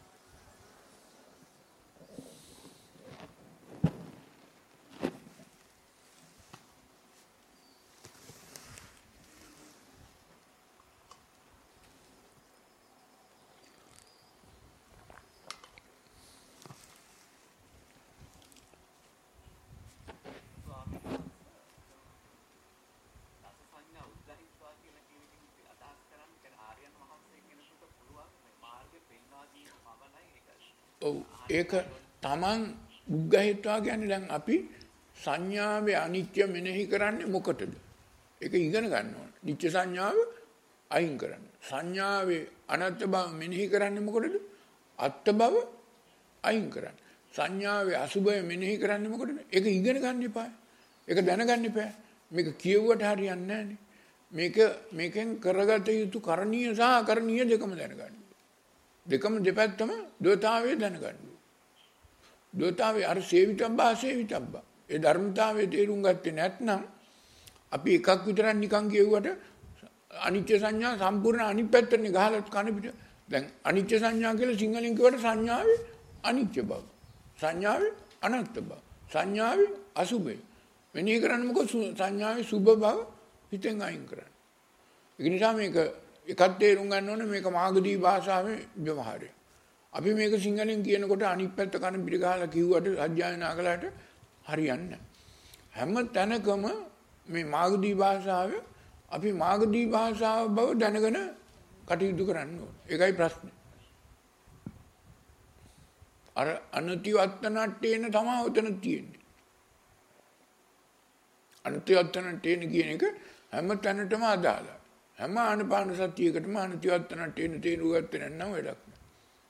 Speaker 1: ඒක තමන් උග්ගහිත්වා කියන්නේ දැන් අපි සංඥාවේ අනිත්‍ය මෙනෙහි කරන්නේ මොකටද? ඒක ඉගෙන ගන්න ඕන. නිත්‍ය සංඥාව අයින් කරන්න. සංඥාවේ අනාත්ම බව මෙනෙහි කරන්නේ මොකටද? අත්ත් බව අයින් කරන්න. සංඥාවේ අසුභය මෙනෙහි කරන්නේ මොකටද? ඒක ඉගෙන ගන්න එපා. ඒක දැනගන්න එපා. මේක කියවුවට හරියන්නේ නැහැ. මේක මේකෙන් කරගත යුතු කරණීය සහ අකරණීය දෙකම දැනගන්න. දෙකම දෙපැත්තම දෝතාවේ දැනගන්න. දෝතාවේ අර සේවිතබ්බා සේවිතබ්බා. ඒ ධර්මතාවයේ තේරුම් ගත්තේ නැත්නම් අපි එකක් විතරක් නිකන් කියුවට අනිත්‍ය සංඥා සම්පූර්ණ අනිත් පැත්තටනේ ගහලා කන පිට. දැන් අනිත්‍ය සංඥා කියලා සිංහලෙන් කියවට සංඥාවේ අනිත්‍ය බව. සංඥාවේ අනාත්ම බව. සංඥාවේ අසුභය. මෙනෙහි කරන්නේ මොකද? සංඥාවේ සුභ බව හිතෙන් අයින් කරන්න. ඒ නිසා මේක එකක් තේරුම් ගන්න ඕනේ මේක මාගදී භාෂාවේ ව්‍යවහාරය. අපි මේක සිංහලෙන් කියනකොට අනිත් පැත්ත කන පිට ගහලා කිව්වට සත්‍යයනා කළාට හරියන්නේ නැහැ. හැම තැනකම මේ මාගදී භාෂාවේ අපි මාගදී භාෂාව බව දැනගෙන කටයුතු කරන්න ඕනේ. ඒකයි ප්‍රශ්නේ. අර අනතිවත්තනට්ටේන තමයි උතන තියෙන්නේ. අනතිවත්තනට්ටේන කියන එක හැම තැනටම අදාළයි. හැම ආනපාන සතියකටම අනතිවත්තනට්ටේන තේරුම් ගත්තේ නැත්නම් වැඩක් නෑ.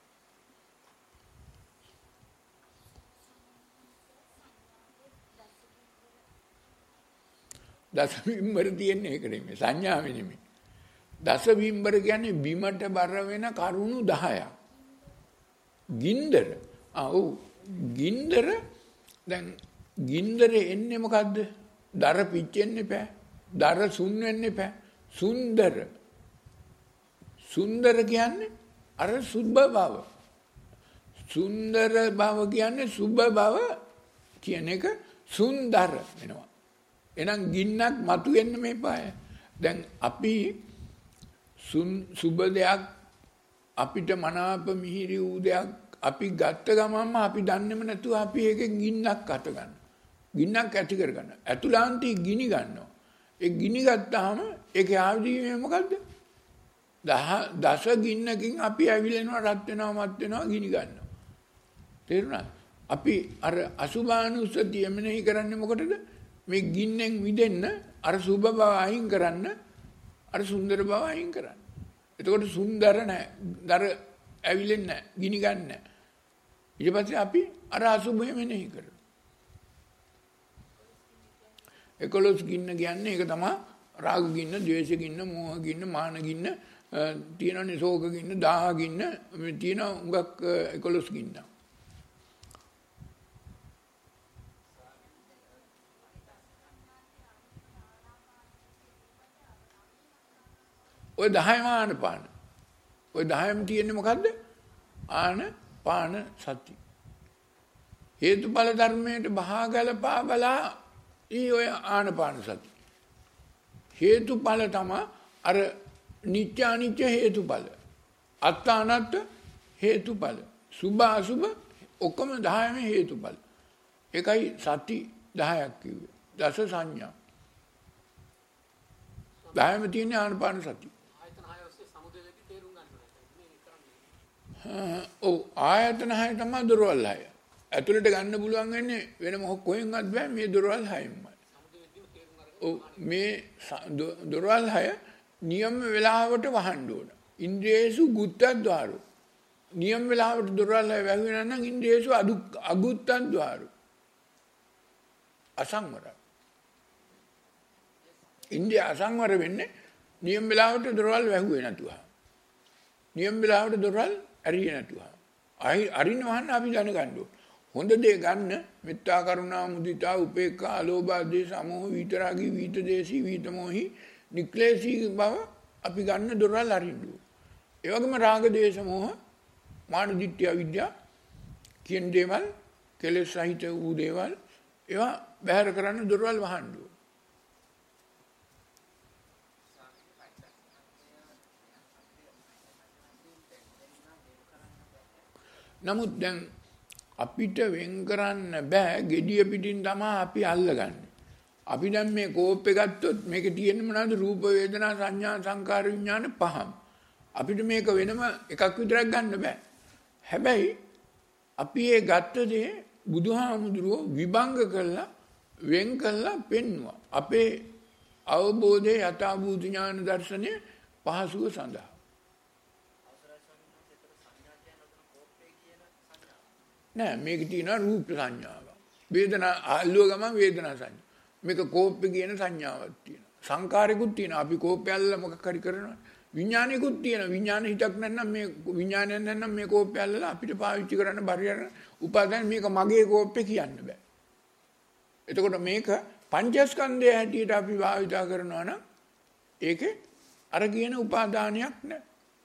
Speaker 1: දස විම්බර තියෙන්නේ ඒක නෙමෙයි සංඥාවෙ නෙමෙයි. දස විම්බර කියන්නේ බිමට බර වෙන කරුණු දහයක්. ගින්දර. ආ ඔව් ගින්දර දැන් ගින්දර එන්නේ මොකද්ද? දර පිච්චෙන්න එපා. දර සුන් වෙන්න එපා. සුන්දර. සුන්දර කියන්නේ අර සුබ බව. සුන්දර බව කියන්නේ සුබ බව කියන එක සුන්දර වෙනවා. එහෙනම් ගින්නක් මතුවෙන්න මේපාය. දැන් අපි සුබ දෙයක් අපිට මනාප මිහිරි වූ දෙයක් අපි ගත්ත ගමන්ම අපි දන්නේම නැතුව අපි ඒකෙන් ගින්නක් අත ගන්න. ගින්නක් ඇති කර ගන්න. ඇතුළාන්තයේ ගිනි ගන්නවා. ඒ ගිනි ගත්තාම ඒකේ ආවදීමේ මොකද්ද? දස ගින්නකින් අපි ඇවිලෙනවා රත් වෙනවා මත් වෙනවා ගිනි ගන්නවා. තේරුණාද? අපි අර අසුභානුස්සතිය මෙනෙහි කරන්නේ මොකටද? මේ ගින්නෙන් මිදෙන්න අර සුභ බව අයින් කරන්න අර සුන්දර බව අයින් කරන්න. එතකොට සුන්දර නැහැ. දර ඇවිලෙන්නේ නැහැ. ගිනි ගන්න නැහැ. ඊට පස්සේ අපි අර අසුභය මෙනෙහි කරනවා. එකොළොස් ගින්න කියන්නේ ඒක තමයි රාග ගින්න, ද්වේෂ ගින්න, මෝහ ගින්න, මාන ගින්න, තියෙනනේ ශෝක ගින්න, දාහ ගින්න, මේ තියෙන උඟක් එකොළොස් ගින්න. ඔය දහයම ආනපාන. ඔය දහයම තියෙන්නේ මොකද්ද? ආනපාන සති. හේතුඵල ධර්මයට බහාගල පාබලා ඊ ඔය ආනපාන සති. හේතුඵල තමයි අර නිත්‍ය අනිත්‍ය හේතුඵල. අත්ත අනත්ත හේතුඵල. සුභ අසුභ ඔක්කොම දහයම හේතුඵල. ඒකයි සති දහයක් කිව්වේ. දස සංඥා. දහයම තියෙන්නේ ආනපාන සති. ඔව් ආයතන හය තමයි දොරවල් හය. ඇතුළට ගන්න පුළුවන් වෙන්නේ වෙන මොකක් කොහෙන්වත් බෑ මේ දොරවල් හයෙන්මයි. ඔව් මේ දොරවල් හය නියම වෙලාවට වහන්න ඕන. ඉන්ද්‍රියේසු ගුත්තද්්වාරෝ. නියම වෙලාවට දොරවල් හය වැහුවෙනා නම් ඉන්ද්‍රියේසු අදු අගුත්තද්්වාරෝ. අසංවර. ඉන්ද්‍රිය අසංවර වෙන්නේ නියම වෙලාවට දොරවල් වැහුවේ නැතුව. නියම වෙලාවට දොරවල් ඇරියේ නැතුව. අයි අරින්න වහන්න අපි දැනගන්න ඕන. හොඳ දේ ගන්න මෙත්තා කරුණා මුදිතා උපේක්ඛා අලෝභ ආදී සමෝහ විතරාගී විත දේශී විත මොහි නික්ලේශී බව අපි ගන්න දොරවල් අරින්න ඕන. ඒ වගේම රාග දේශ මොහ මාන දිට්ඨිය අවිද්‍යාව කියන දේවල් කෙලෙස් සහිත වූ දේවල් ඒවා බැහැර කරන්න දොරවල් වහන්න ඕන. නමුත් දැන් අපිට වෙන් කරන්න බෑ gediya පිටින් තමයි අපි අල්ලගන්නේ. අපි දැන් මේ කෝප් එක ගත්තොත් මේකේ තියෙන්නේ මොනවද? රූප වේදනා සංඥා සංකාර විඥාන පහම. අපිට මේක වෙනම එකක් විතරක් ගන්න බෑ. හැබැයි අපි ඒ ගත්ත දේ බුදුහාමුදුරුවෝ විභංග කළා වෙන් කළා පෙන්නවා. අපේ අවබෝධයේ යථාභූත ඥාන දර්ශනයේ පහසුව සඳහා. නෑ මේක තියෙනවා රූප සංඥාව. වේදනා අල්ලුව ගමන් වේදනා සංඥා. මේක කෝප්පේ කියන සංඥාවක් තියෙනවා. සංකාරිකුත් තියෙනවා. අපි කෝප්පය අල්ලලා මොකක් හරි කරනවා. විඥානිකුත් තියෙනවා. විඥාන හිතක් නැත්නම් මේ විඥානයක් නැත්නම් මේ කෝප්පය අල්ලලා අපිට පාවිච්චි කරන්න බැරියන උපාදාන මේක මගේ කෝප්පේ කියන්න බෑ. එතකොට මේක පංචස්කන්ධය හැටියට අපි භාවිත කරනවා නම් ඒකේ අර කියන උපාදානයක් නෑ.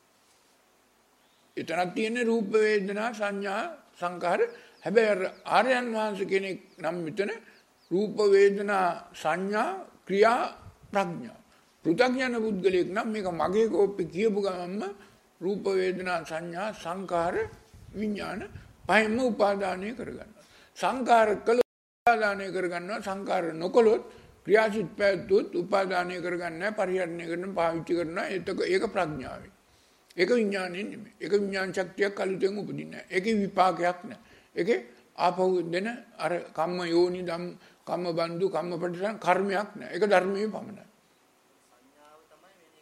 Speaker 1: එතනක් තියෙන්නේ රූප වේදනා සංඥා සංකාර. හැබැයි ආර්යයන් වහන්සේ කෙනෙක් නම් මෙතන රූප වේදනා සංඥා ක්‍රියා ප්‍රඥා. පෘථග්ජන පුද්ගලයෙක් නම් මේක මගේ කෝප්පේ කියපු ගමන්ම රූප වේදනා සංඥා සංකාර විඥාන පහෙන්ම උපාදානය කරගන්නවා. සංකාර කළ උපාදානය කරගන්නවා. සංකාර නොකළොත් ක්‍රියාසිත පැවැත්වුවොත් උපාදානය කරගන්නේ පරිහරණය කරන පාවිච්චි කරනවා. ඒක ඒක ප්‍රඥාවයි. ඒක විඥානෙන් නෙමෙයි. ඒක විඥාන ශක්තියක් අලුතෙන් උපදින්නේ නැහැ. ඒකේ විපාකයක් නැහැ. ඒකේ ආපහු දෙන අර කම්ම යෝනි ධම් කම්ම බන්දු කම්ම ප්‍රතිසං කර්මයක් නැහැ. ඒක ධර්මයේ පමණයි.
Speaker 2: සංඥාව තමයි වෙන්නේ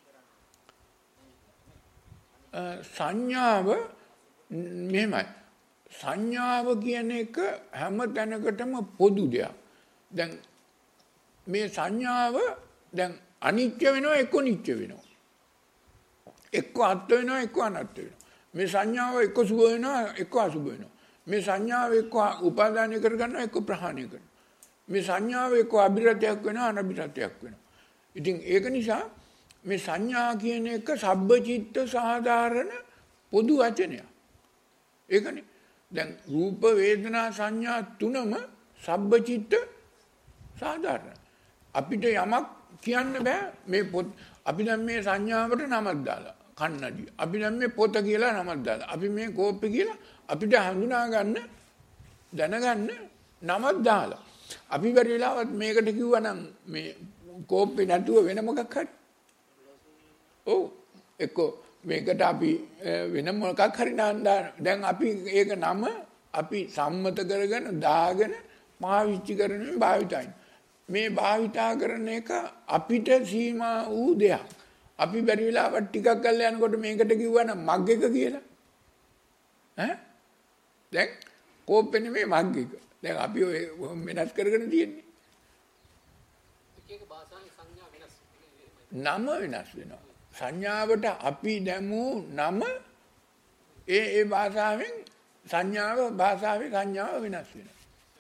Speaker 2: කරන්නේ.
Speaker 1: සංඥාව මෙහෙමයි. සංඥාව කියන එක හැම තැනකටම පොදු දෙයක්. දැන් මේ සංඥාව දැන් අනිත්‍ය වෙනවා එක්ක නිත්‍ය වෙනවා. එක්ක අත් වෙනවා එක්ක අනත් වෙනවා. මේ සංඥාව එක්ක සුභ වෙනවා එක්ක අසුභ වෙනවා. මේ සංඥාව එක්ක උපාදානය කරගන්නවා එක්ක ප්‍රහාණය කරනවා. මේ සංඥාව එක්ක අභිරතයක් වෙනවා අනභිරතයක් වෙනවා. ඉතින් ඒක නිසා මේ සංඥා කියන එක සබ්බචිත්ත සාධාරණ පොදු වචනයක්. ඒකනේ. දැන් රූප වේදනා සංඥා තුනම සබ්බචිත්ත සාධාරණ. අපිට යමක් කියන්න බෑ මේ පොත් අපි දැන් මේ සංඥාවට නමක් දාලා කන්නඩි. අපි දැන් මේ පොත කියලා නමක් දාලා. අපි මේ කෝප්පේ කියලා අපිට හඳුනා ගන්න දැනගන්න නමක් දාලා. අපි බැරි වෙලාවත් මේකට කිව්වනම් මේ කෝප්පේ නැතුව වෙන මොකක් හරි. ඔව් එක්ක මේකට අපි වෙන මොකක් හරි නාන්දා දැන් අපි ඒක නම අපි සම්මත කරගෙන දාගෙන පාවිච්චි කරන්නේ භාවිතයි. මේ භාවිතා කරන එක අපිට සීමා වූ දෙයක්. අපි බැරි වෙලාවට ටිකක් කරලා යනකොට මේකට කිව්වනම් මග් එක කියලා. ඈ දැන් කෝප්පේ නෙමෙයි මග් එක. දැන් අපි ඔය වෙනස් කරගෙන තියෙන්නේ.
Speaker 2: එක එක භාෂාවේ සංඥා වෙනස්.
Speaker 1: නම වෙනස් වෙනවා. සංඥාවට අපි දැමු නම ඒ ඒ භාෂාවෙන් සංඥාව භාෂාවේ සංඥාව වෙනස් වෙනවා.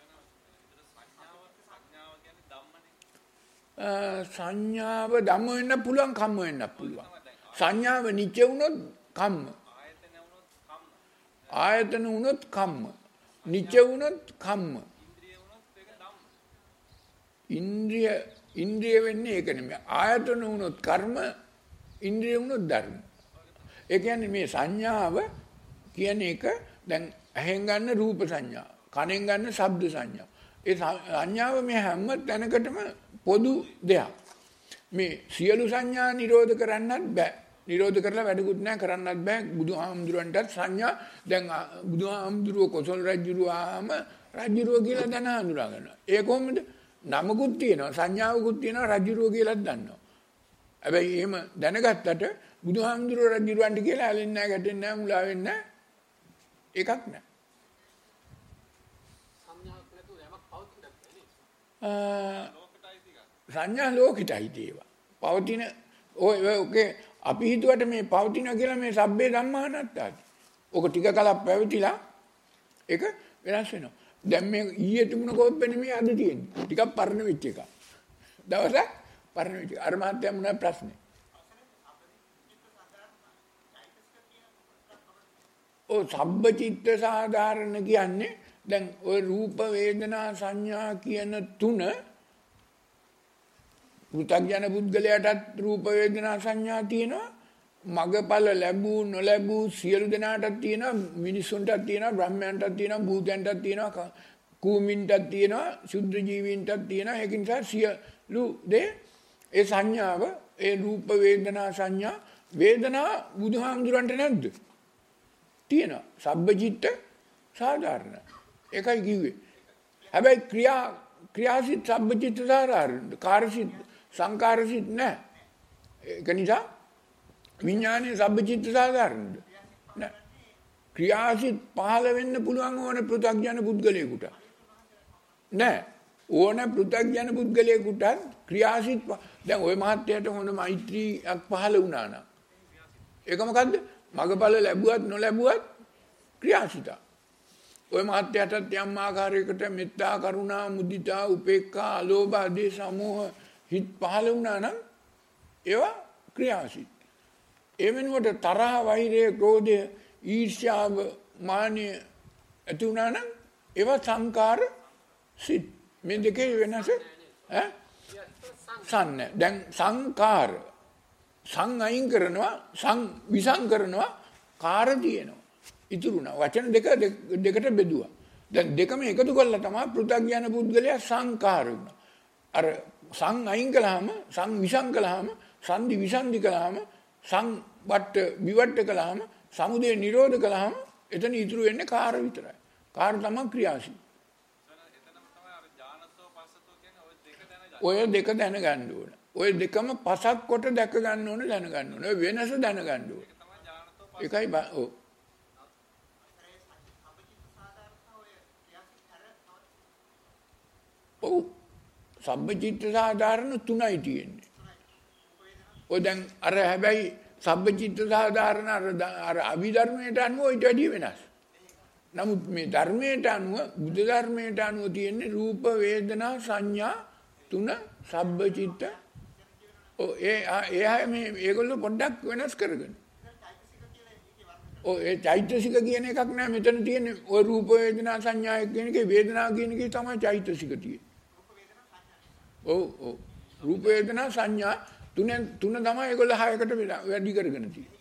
Speaker 1: සංඥාව ධම්ම වෙන්න පුළුවන් කම්ම වෙන්න පුළුවන්. සංඥාව නිච්ච වුණොත් කම්ම. ආයතන වුණොත් කම්ම. නිච්ච වුණොත් කම්ම. ඉන්ද්‍රිය ඉන්ද්‍රිය වෙන්නේ ඒක නෙමෙයි. ආයතන වුණොත් කර්ම, ඉන්ද්‍රිය වුණොත් ධර්ම. ඒ කියන්නේ මේ සංඥාව කියන එක දැන් ඇහෙන් ගන්න රූප සංඥා, කනෙන් ගන්න ශබ්ද සංඥා. ඒ සංඥාව මේ හැම තැනකටම පොදු දෙයක්. මේ සියලු සංඥා නිරෝධ කරන්නත් බෑ. නිරෝධ කරලා වැඩකුත් නැහැ කරන්නත් බෑ. බුදුහාමුදුරන්ටත් සංඥා දැන් බුදුහාමුදුරුව කොසල් රජුරුවාම රජුරුව කියලා දැන හඳුනා ගන්නවා. ඒ කොහොමද? නමකුත් තියෙනවා සංඥාවකුත් තියෙනවා රජුරුව කියලාත් දන්නවා. හැබැයි එහෙම දැනගත්තට බුදුහාමුදුරුව රජුරුවන්ට කියලා ඇලෙන්නේ නැහැ, ගැටෙන්නේ නැහැ, මුලා වෙන්නේ නැහැ. එකක් නැහැ.
Speaker 2: සංඥාවක් නැතුව යමක් පවතින්නත් බැහැ.
Speaker 1: සංඥා ලෝකිතයි දේවා. පවතින ඔය ඔකේ අපි හිතුවට මේ පවතින කියලා මේ සබ්බේ ධම්මානත්තාති. ඔක ටික කලක් පැවතිලා ඒක වෙනස් වෙනවා. දැන් මේ ඊයේ තිබුණ කෝප්පේ නෙමෙයි අද තියෙන්නේ. ටිකක් පරණ වෙච්ච එක. දවසක් පරණ වෙච්ච. අර මහත්තයා මොනවා ප්‍රශ්නේ? ඔය සබ්බචිත්ත සාධාරණ කියන්නේ දැන් ඔය රූප වේදනා සංඥා කියන තුන පෘථග්ජන පුද්ගලයාටත් රූප වේදනා සංඥා තියෙනවා. මගපල ලැබූ නොලැබූ සියලු දෙනාටත් තියෙනවා. මිනිසුන්ටත් තියෙනවා, බ්‍රහ්මයන්ටත් තියෙනවා, භූතයන්ටත් තියෙනවා, කූමින්ටත් තියෙනවා, සුද්ධ ජීවීන්ටත් තියෙනවා. ඒක නිසා සියලු දේ ඒ සංඥාව, ඒ රූප වේදනා සංඥා වේදනා බුදුහාමුදුරන්ට නැද්ද? තියෙනවා. සබ්බචිත්ත සාධාරණ. ඒකයි කිව්වේ. හැබැයි ක්‍රියා ක්‍රියාසිත සබ්බචිත්ත සාධාරණ. කාර්යසිත සංකාරසිත නැහැ. ඒක නිසා විඥානයේ සබ්බචිත්ත සාධාරණද? නැහැ. ක්‍රියාසිත පහළ වෙන්න පුළුවන් ඕන පෘථග්ජන පුද්ගලයෙකුට. නැහැ. ඕන පෘථග්ජන පුද්ගලයෙකුට ක්‍රියාසිත දැන් ওই මහත්යට හොඳ මෛත්‍රියක් පහළ වුණා නම් ඒක මොකද්ද? මගපල ලැබුවත් නොලැබුවත් ක්‍රියාසිත. ওই මහත්යටත් යම් ආකාරයකට මෙත්තා, කරුණා, මුදිතා, උපේක්ඛා, අලෝභ ආදී සමෝහ හිත් පහළ වුණා නම් ඒවා ක්‍රියාසිත. ඒ වෙනුවට තරහ, වෛරය, ක්‍රෝධය, ඊර්ෂ්‍යාව, මාන්නය ඇති වුණා නම් ඒවා සංකාර සිත්. මේ දෙකේ වෙනස ඈ සං දැන් සංකාර සං අයින් කරනවා සං විසං කරනවා කාර තියෙනවා ඉතුරුනා වචන දෙක දෙකට බෙදුවා දැන් දෙකම එකතු කරලා තමයි පෘථග්ජන පුද්ගලයා සංකාර වුණා අර සං අයින් කළාම සං විසං කළාම සංදි විසන්දි කළාම සං වට විවට කළාම සමුදය නිරෝධ කළාම එතන ඉතුරු වෙන්නේ කාර විතරයි කාර තමයි ක්‍රියාශීලී ඔය දෙක දැනගන්න ඕන. ඔය දෙකම පසක් කොට දැක ගන්න ඕන දැනගන්න ඕන. ඔය වෙනස දැනගන්න ඕන. ඒකයි ඔව්. ඔව්. සබ්බචිත්ත සාධාරණ තුනයි තියෙන්නේ. ඔය දැන් අර හැබැයි සබ්බචිත්ත සාධාරණ අර අර අභිධර්මයට අනුව ඊට වැඩිය වෙනස්. නමුත් මේ ධර්මයට අනුව බුද්ධ ධර්මයට අනුව තියෙන්නේ රූප වේදනා සංඥා තුන සබ්බචිත්ත ඔය ඒ ඒ මේ ඒගොල්ලෝ පොඩ්ඩක් වෙනස් කරගන්න. ඔය ඒ චෛතසික කියන එකක් නෑ මෙතන තියෙන්නේ ඔය රූප වේදනා සංඥා කියන එකේ වේදනා කියන එකේ තමයි චෛතසික තියෙන්නේ. ඔව් ඔව් රූප වේදනා සංඥා තුන තුන තමයි ඒගොල්ලෝ හයකට වැඩි කරගෙන තියෙන්නේ.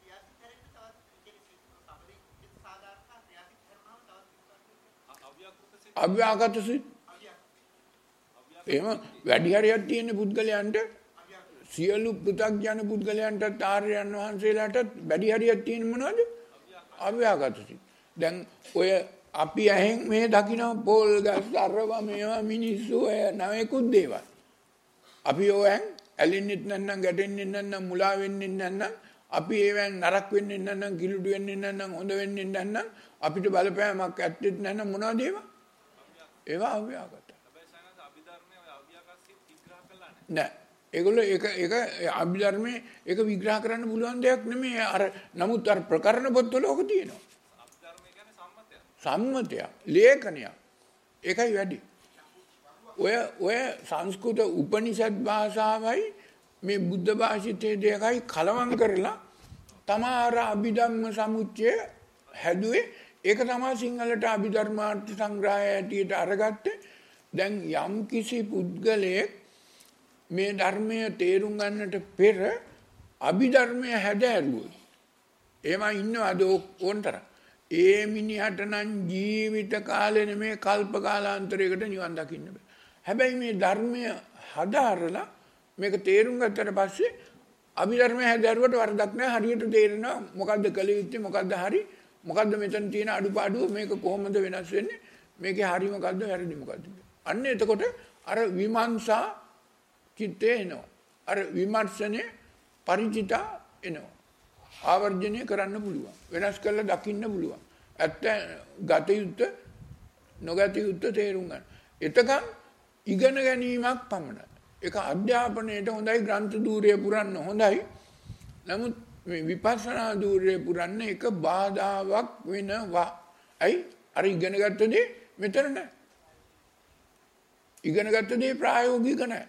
Speaker 1: අව්‍යාකත සිත් එහෙම වැඩි හරියක් තියෙන පුද්ගලයන්ට සියලු පෘථග්ජන පුද්ගලයන්ට ආර්යයන් වහන්සේලාට වැඩි හරියක් තියෙන මොනවද? අව්‍යාකත සිත්. දැන් ඔය අපි ඇහෙන් මේ දකින්න පොල් ගස් අරවා මේවා මිනිස්සු ඔය නැවෙකුත් දේවල්. අපි ඕයන් ඇලෙන්නෙත් නැත්නම් ගැටෙන්නෙත් නැත්නම් මුලා වෙන්නෙත් නැත්නම් අපි ඒවෙන් නරක වෙන්නෙත් නැත්නම් කිලුඩු වෙන්නෙත් නැත්නම් හොඳ වෙන්නෙත් නැත්නම් අපිට බලපෑමක් ඇත්තෙත් නැත්නම් මොනවද ඒවා? ඒවා අව්‍යාකත. නෑ ඒගොල්ලෝ ඒක ඒක අභිධර්මයේ ඒක විග්‍රහ කරන්න පුළුවන් දෙයක් නෙමෙයි අර නමුත් අර ප්‍රකරණ පොත්වල ඔක තියෙනවා අභිධර්මය කියන්නේ සම්මතයක් සම්මතයක් ලේඛනයක් ඒකයි වැඩි ඔය ඔය සංස්කෘත උපනිෂද් භාෂාවයි මේ බුද්ධ භාෂිතයේ දෙකයි කලවම් කරලා තමාර අභිධම්ම සමුච්චය හැදුවේ ඒක තමයි සිංහලට අභිධර්මාර්ථ සංග්‍රහය ඇටියට අරගත්තේ දැන් යම් කිසි පුද්ගලයෙක් මේ ධර්මය තේරුම් ගන්නට පෙර අභිධර්මය හැදෑරුවොත් එහෙම ඉන්නවද ඕන්තර ඒ මිනිහට නම් ජීවිත කාලේ නෙමේ කල්ප කාලාන්තරයකට නිවන් දකින්න බෑ හැබැයි මේ ධර්මය හදාරලා මේක තේරුම් ගත්තට පස්සේ අභිධර්මය හැදෑරුවට වරදක් නැහැ හරියට තේරෙනවා මොකද්ද කළ යුත්තේ මොකද්ද හරි මොකද්ද මෙතන තියෙන අඩුපාඩුව මේක කොහොමද වෙනස් වෙන්නේ මේකේ හරි මොකද්ද වැරදි මොකද්ද අන්න එතකොට අර විමර්ශා චිත්තේ එනවා. අර විමර්ශනේ පරිචිතා එනවා. ආවර්ජනය කරන්න පුළුවන්. වෙනස් කරලා දකින්න පුළුවන්. ඇත්ත ගත යුත්ත නොගත යුත්ත තේරුම් ගන්න. එතකන් ඉගෙන ගැනීමක් පමණයි. ඒක අධ්‍යාපනයේට හොඳයි ග්‍රන්ථ ධූරය පුරන්න හොඳයි. නමුත් මේ විපස්සනා ධූරය පුරන්න එක බාධාවක් වෙනවා. අයි අර ඉගෙන ගත්ත දේ මෙතන නැහැ. ඉගෙන ගත්ත දේ ප්‍රායෝගික නැහැ.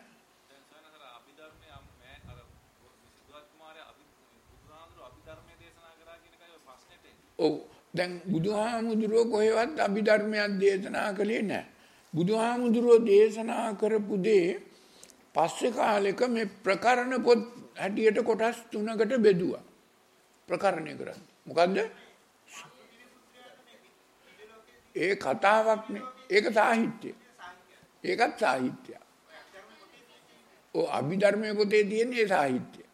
Speaker 1: ඔව් දැන් බුදුහාමුදුරුවෝ කොහෙවත් අභිධර්මයක් දේශනා කළේ නැහැ. බුදුහාමුදුරුවෝ දේශනා කරපු දේ පස්සේ කාලෙක මේ ප්‍රකරණ පොත් හැටියට කොටස් තුනකට බෙදුවා. ප්‍රකරණය කරන්නේ. මොකද්ද? ඒ කතාවක් නේ. ඒක සාහිත්‍යය. ඒකත් සාහිත්‍යය. ඔව් අභිධර්මයේ පොතේ තියෙන්නේ සාහිත්‍යය.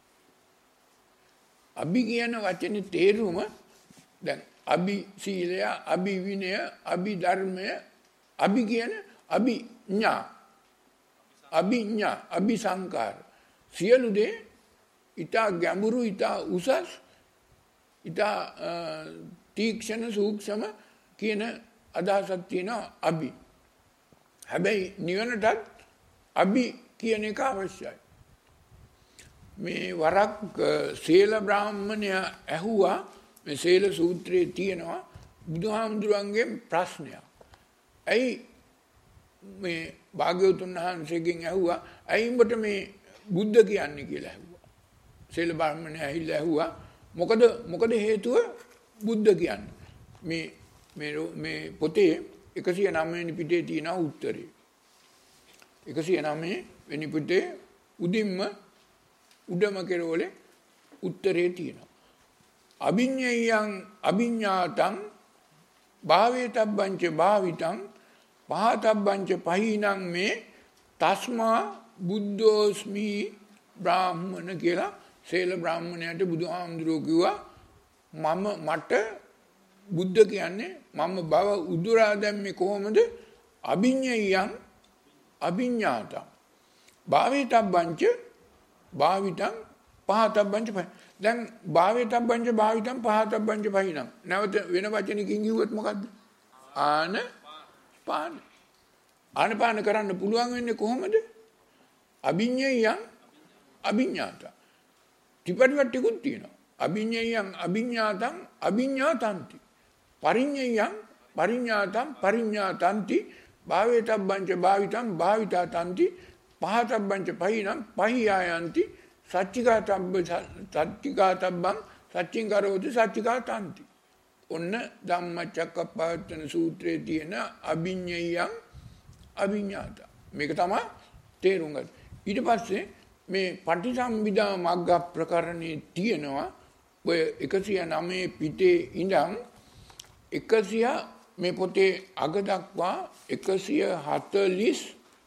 Speaker 1: අභි කියන වචනේ තේරුම දැන් අභි සීලය අභි විනය අභි ධර්මය අභි කියන අභිඥා අභිඥා අභි සංකාර සියලු දේ ඊට ගැඹුරු ඊට උසස් ඊට තීක්ෂණ සූක්ෂම කියන අදහසක් තියෙනවා අභි හැබැයි නිවනටත් අභි කියන එක අවශ්‍යයි මේ වරක් සීල බ්‍රාහ්මණය ඇහුවා මේ සීල සූත්‍රයේ තියෙනවා බුදුහාමුදුරන්ගෙන් ප්‍රශ්නයක්. ඇයි මේ භාග්‍යවතුන් වහන්සේගෙන් ඇහුවා ඇයි උඹට මේ බුද්ධ කියන්නේ කියලා ඇහුවා. සීල බ්‍රාහ්මණය ඇහිලා ඇහුවා මොකද මොකද හේතුව බුද්ධ කියන්නේ. මේ මේ මේ පොතේ එකසිය නවය වෙනි පිටේ තියෙන උත්තරේ. එකසිය නවය වෙනි පුතේ උදින්ම උඩම කෙරවලේ උත්තරේ තියෙනවා. අභිඤ්ඤයං අභිඤ්ඤාතං භාවේතබ්බංච භාවිතං පහතබ්බංච පහිනං මේ තස්මා බුද්ධෝස්මි බ්‍රාහ්මණ කියලා සේල බ්‍රාහ්මණයට බුදුහාමුදුරුවෝ කිව්වා මම මට බුද්ධ කියන්නේ මම බව උදුරා දැම්මේ කොහොමද? අභිඤ්ඤයං අභිඤ්ඤාතං භාවේතබ්බංච භාවිතං පහතබ්බංච පහිනං. දැන් භාවේතබ්බංච භාවිතං පහතබ්බංච පහිනං. නැවත වෙන වචනකින් කිව්වොත් මොකද්ද? ආන පාන. ආනපාන කරන්න පුළුවන් වෙන්නේ කොහොමද? අභිඤ්ඤයං අභිඤ්ඤාතං. ත්‍රිපටිපට්ඨිකුත් තියෙනවා. අභිඤ්ඤයං අභිඤ්ඤාතං අභිඤ්ඤාතಂತಿ. පරිඤ්ඤයං පරිඤ්ඤාතං පරිඤ්ඤාතಂತಿ. භාවේතබ්බංච භාවිතං භාවිතාතಂತಿ. පහතබ්බංච පහිනං පහියායන්ති. සච්චිකාතබ්බ සච්චිකාතබ්බං සච්චින් කරෝති සච්චිකාතಂತಿ. ඔන්න ධම්මචක්කප්පවත්තන සූත්‍රයේ තියෙන අභිඤ්ඤයං අභිඤ්ඤාතං. මේක තමයි තේරුම් ගන්න. ඊට පස්සේ මේ පටිසම්භිදා මග්ග ප්‍රකරණේ තියෙනවා ඔය එකසිය නවය පිටේ ඉඳන් එකසිය මේ පොතේ අග දක්වා එකසිය හතළිස්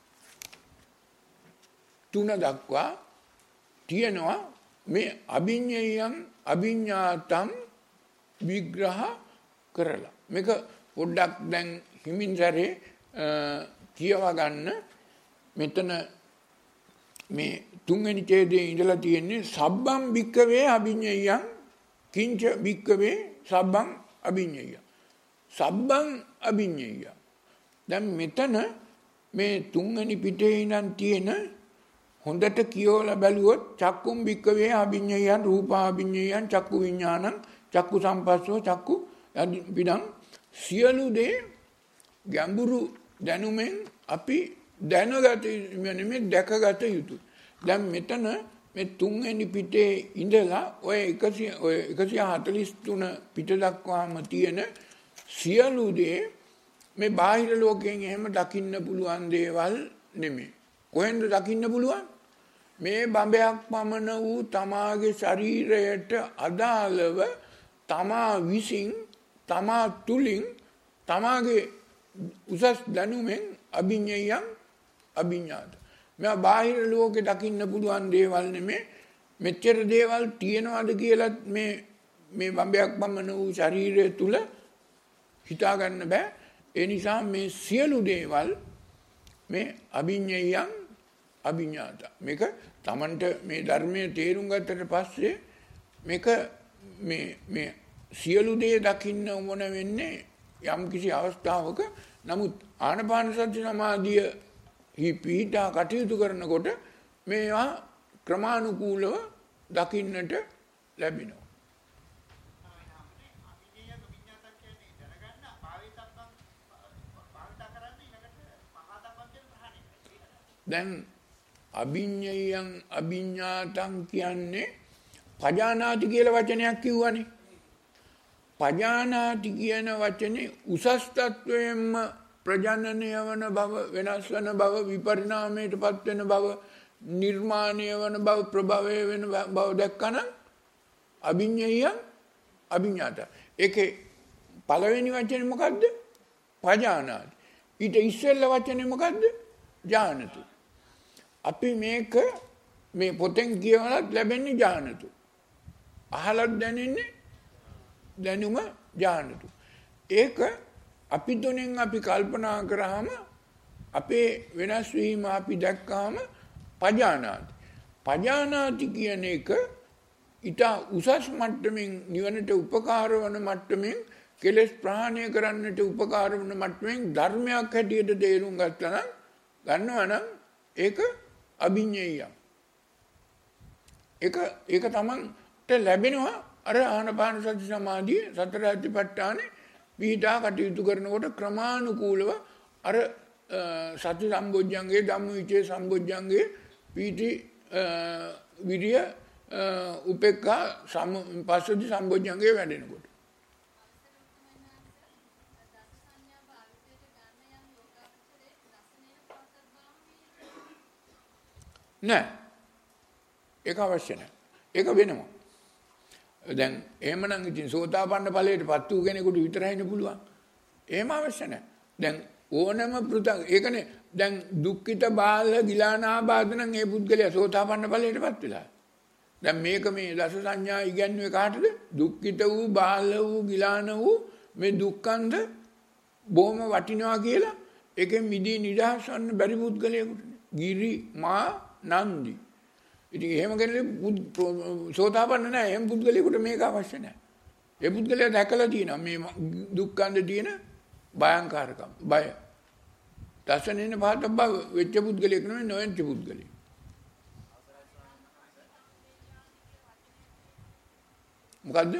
Speaker 1: තුන දක්වා තියෙනවා මේ අභිඤ්ඤයං අභිඤ්ඤාතං විග්‍රහ කරලා. මේක පොඩ්ඩක් දැන් හිමින් සැරේ කියවා ගන්න. මෙතන මේ තුන්වෙනි ඡේදයේ ඉඳලා තියෙන්නේ සබ්බම් භික්කවේ අභිඤ්ඤයං කිංච භික්කවේ සබ්බම් අභිඤ්ඤයං. සබ්බම් අභිඤ්ඤයං. දැන් මෙතන මේ තුන්වෙනි පිටේ ඉඳන් තියෙන හොඳට කියවලා බැලුවොත් චක්කුම් භික්කවේ අභිඤ්ඤයං රූපාභිඤ්ඤයං චක්කු විඥානං චක්කු සම්පස්සෝ චක්කු පිටං සියලු දේ ගැඹුරු දැනුමෙන් අපි දැනගත නෙමෙයි දැකගත යුතුයි. දැන් මෙතන මේ තුන්වෙනි පිටේ ඉඳලා ඔය එකසිය ඔය එකසිය හතළිස් තුන පිට දක්වාම තියෙන සියලු දේ මේ බාහිර ලෝකයෙන් එහෙම දකින්න පුළුවන් දේවල් නෙමෙයි. කොහෙන්ද දකින්න පුළුවන්? මේ බඹයක් පමණ වූ තමාගේ ශරීරයට අදාළව තමා විසින් තමා තුලින් තමාගේ උසස් දැනුමෙන් අභිඤ්ඤයං අභිඤ්ඤාත. මේ බාහිර ලෝකේ දකින්න පුළුවන් දේවල් නෙමෙයි. මෙච්චර දේවල් තියෙනවද කියලා මේ මේ බඹයක් පමණ වූ ශරීරය තුල හිතා ගන්න බෑ. ඒ නිසා මේ සියලු දේවල් මේ අභිඤ්ඤයං අභිඤ්ඤාත. මේක Tamanට මේ ධර්මයේ තේරුම් ගත්තට පස්සේ මේක මේ මේ සියලු දේ දකින්න ඕන වෙන්නේ යම් කිසි අවස්ථාවක. නමුත් ආනපාන සති සමාධිය හි පීඨා කටයුතු කරනකොට මේවා ක්‍රමානුකූලව දකින්නට ලැබෙනවා. දැන් අභිඤ්ඤයං අභිඤ්ඤාතං කියන්නේ පජානාති කියලා වචනයක් කිව්වනේ. පජානාති කියන වචනේ උසස් තත්වයෙන්ම ප්‍රජනනය වන බව, වෙනස් වන බව, විපරිණාමයටපත් වෙන බව, නිර්මාණය වන බව, ප්‍රභවය වෙන බව දැක්කනම් අභිඤ්ඤයං අභිඤ්ඤාත. ඒකේ පළවෙනි වචනේ මොකද්ද? පජානාති. ඊට ඉස්සෙල්ලා වචනේ මොකද්ද? ඥානතු. අපි මේක මේ පොතෙන් කියවලත් ලැබෙන්නේ ඥානතු. අහලත් දැනෙන්නේ දැනුම ඥානතු. ඒක අපි තුනෙන් අපි කල්පනා කරාම අපේ වෙනස් වීම අපි දැක්කාම පජානාති. පජානාති කියන එක ඊට උසස් මට්ටමින් නිවනට උපකාර වන මට්ටමින් කෙලෙස් ප්‍රහාණය කරන්නට උපකාර වන මට්ටමින් ධර්මයක් හැටියට තේරුම් ගත්තා නම් ගන්නවා නම් ඒක අභිඤ්ඤයං. ඒක ඒක තමන්ට ලැබෙනවා අර ආනාපාන සති සමාධිය සතර අධිපට්ඨානේ විහිදා කටයුතු කරනකොට ක්‍රමානුකූලව අර සති සම්බොජ්ජංගේ ධම්මවිචේ සම්බොජ්ජංගේ පීති විරිය උපේක්ඛා පස්සද්ධි සම්බොජ්ජංගේ වැඩෙනකොට නෑ. ඒක අවශ්‍ය නෑ. ඒක වෙනවා. දැන් එහෙමනම් ඉතින් සෝතාපන්න ඵලයටපත් වූ කෙනෙකුට විතරයිනේ පුළුවන්. එහෙම අවශ්‍ය නෑ. දැන් ඕනම පෘථග ඒකනේ දැන් දුක්ඛිත බාල ගිලානාබාධ නම් ඒ පුද්ගලයා සෝතාපන්න ඵලයටපත් වෙලා. දැන් මේක මේ දස සංඥා ඉගැන්වුවේ කාටද? දුක්ඛිත වූ බාල වූ ගිලාන වූ මේ දුක්ඛන්ද බොහොම වටිනවා කියලා ඒකෙන් මිදී නිදහස් වන්න බැරි පුද්ගලයෙකුට. ගිරි මා නන්දි. ඉතින් එහෙම කෙනෙක් සෝතාපන්න නැහැ. එහෙම පුද්ගලයෙකුට මේක අවශ්‍ය නැහැ. ඒ පුද්ගලයා දැකලා තියෙනවා මේ දුක්ඛන්ද තියෙන භයංකාරකම් බය. දසනෙන පහත බව වෙච්ච පුද්ගලයෙක් නෙවෙයි නොවෙච්ච පුද්ගලයෙක්. මොකද්ද?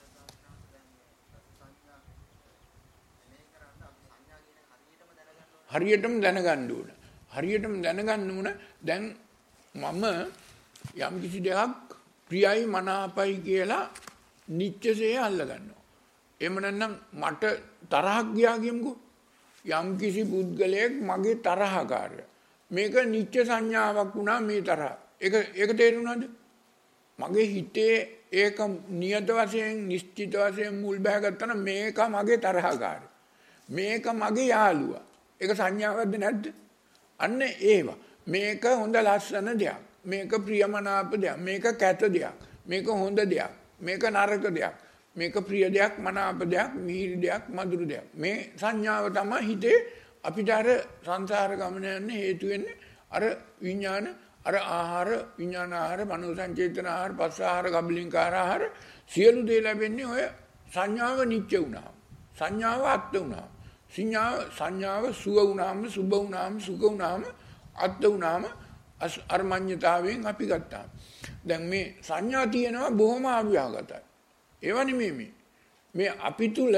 Speaker 1: හරියටම දැනගන්න ඕන. හරියටම දැනගන්න ඕන. දැන් මම යම් කිසි දෙයක් ප්‍රියයි මනාපයි කියලා නිච්චසේ අල්ල ගන්නවා. එහෙම නැත්නම් මට තරහක් ගියා කියමුකෝ. යම් කිසි පුද්ගලයෙක් මගේ තරහකාරය. මේක නිච්ච සංඥාවක් වුණා මේ තරහ. ඒක ඒක තේරුණාද? මගේ හිතේ ඒක නියත වශයෙන් නිශ්චිත වශයෙන් මුල් බහගත්තා නම් මේක මගේ තරහකාරය. මේක මගේ යාළුවා. ඒක සංඥාවක්ද නැද්ද? අන්න ඒවා. මේක හොඳ ලස්සන දෙයක්. මේක ප්‍රියමනාප දෙයක්. මේක කැත දෙයක්. මේක හොඳ දෙයක්. මේක නරක දෙයක්. මේක ප්‍රිය දෙයක්, මනාප දෙයක්, මිහිරි දෙයක්, මధుර දෙයක්. මේ සංඥාව තමයි හිතේ අපිට අර සංසාර ගමන යන්න හේතු වෙන්නේ. අර විඥාන, අර ආහාර, විඥාන ආහාර, මනෝ සංචේතන ආහාර, පස්ස ආහාර, කබලින්කාර ආහාර සියලු දේ ලැබෙන්නේ ඔය සංඥාව නිච්ච වුණාම. සංඥාව අත්ත වුණාම. සංඥාව සංඥාව සුව වුණාම, සුභ වුණාම, සුඛ වුණාම, අත්ත වුණාම අර්මඤ්ඤතාවයෙන් අපි ගත්තා. දැන් මේ සංඥා තියෙනවා බොහොම ආව්‍යාගතයි. ඒවා නෙමෙයි මේ. මේ අපි තුල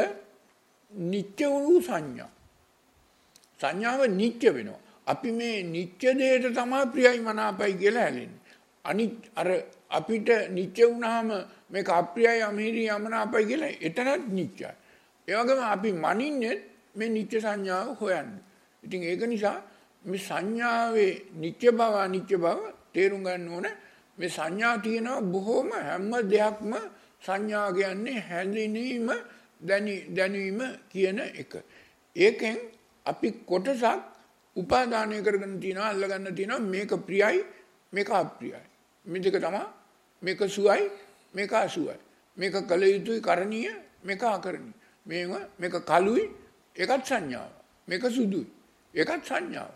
Speaker 1: නිත්‍ය වූ සංඥා. සංඥාව නිත්‍ය වෙනවා. අපි මේ නිත්‍ය දෙයට තමයි ප්‍රියයි මනාපයි කියලා හැලෙන්නේ. අනිත් අර අපිට නිත්‍ය වුණාම මේක අප්‍රියයි අමිහිරි යමනාපයි කියලා එතනත් නිත්‍යයි. ඒ වගේම අපි මනින්නේ මේ නිත්‍ය සංඥාව හොයන්න. ඉතින් ඒක නිසා මේ සංඥාවේ නිත්‍ය බව අනිත්‍ය බව තේරුම් ගන්න ඕන. මේ සංඥා තියෙනවා බොහොම හැම දෙයක්ම සංඥා කියන්නේ හැඳිනීම දැනීම කියන එක. ඒකෙන් අපි කොටසක් උපාදානය කරගෙන තියනවා අල්ලගන්න තියනවා මේක ප්‍රියයි මේක අප්‍රියයි. මේ දෙක තමයි මේක සුවයි මේක අසුවයි. මේක කල යුතුයි කරණීය මේක අකරණීය. මේව මේක කළුයි ඒකත් සංඥාව. මේක සුදුයි ඒකත් සංඥාව.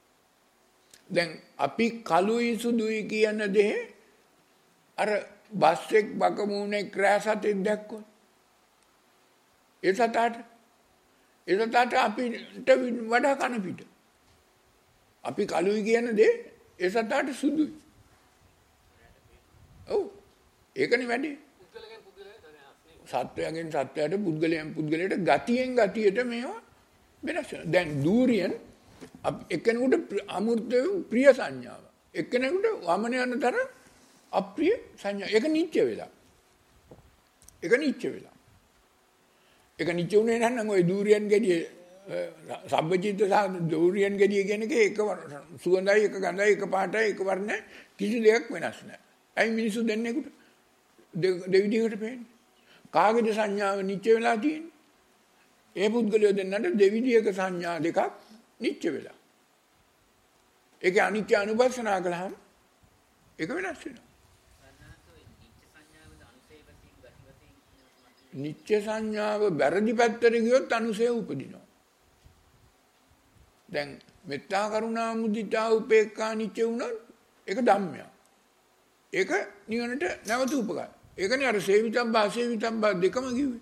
Speaker 1: දැන් අපි කළුයි සුදුයි කියන දේ අර බස්සෙක් බකමූනේ ක්‍රෑසතෙක් දැක්කොත් ඒ සතාට ඒ සතාට අපිට වඩා කන පිට. අපි කළුයි කියන දේ ඒ සතාට සුදුයි. ඔව් ඒකනේ වැඩි. සත්වයෙන් සත්වයට පුද්ගලයන් පුද්ගලයට ගතියෙන් ගතියට මේවා වෙනස් වෙනවා. දැන් දූරියෙන් එක්කෙනෙකුට අමෘත ප්‍රිය සංඥාව. එක්කෙනෙකුට වමන යන තරම් අප්‍රිය සංඥා. ඒක නිත්‍ය වෙලා. ඒක නිත්‍ය වෙලා. ඒක නිත්‍ය උනේ නැත්නම් ওই දූරියන් ගෙඩිය සම්බචිත්ත සහ දූරියන් ගෙඩිය කියන එක එක සුවඳයි එක ගඳයි එක පාටයි එක වර්ණයි කිසි දෙයක් වෙනස් නැහැ. ඇයි මිනිස්සු දෙන්නෙකුට දෙවිදිහකට පේන්නේ? කාගේද සංඥාව නිත්‍ය වෙලා තියෙන්නේ? ඒ පුද්ගලයෝ දෙන්නට දෙවිදිහක සංඥා දෙකක් නිත්‍ය වෙලා. ඒකේ අනිත්‍ය අනුපස්සනා කළාම ඒක වෙනස් වෙනවා. නිත්‍ය සංඥාව බැරදි පැත්තට ගියොත් අනුසය උපදිනවා. දැන් මෙත්තා කරුණා මුදිතා උපේක්ඛා නිත්‍ය වුණොත් ඒක ධම්මයක්. ඒක නිවනට නැවත උපකාරයි. ඒකනේ අර සේවිතබ්බා අසේවිතබ්බා දෙකම කිව්වේ.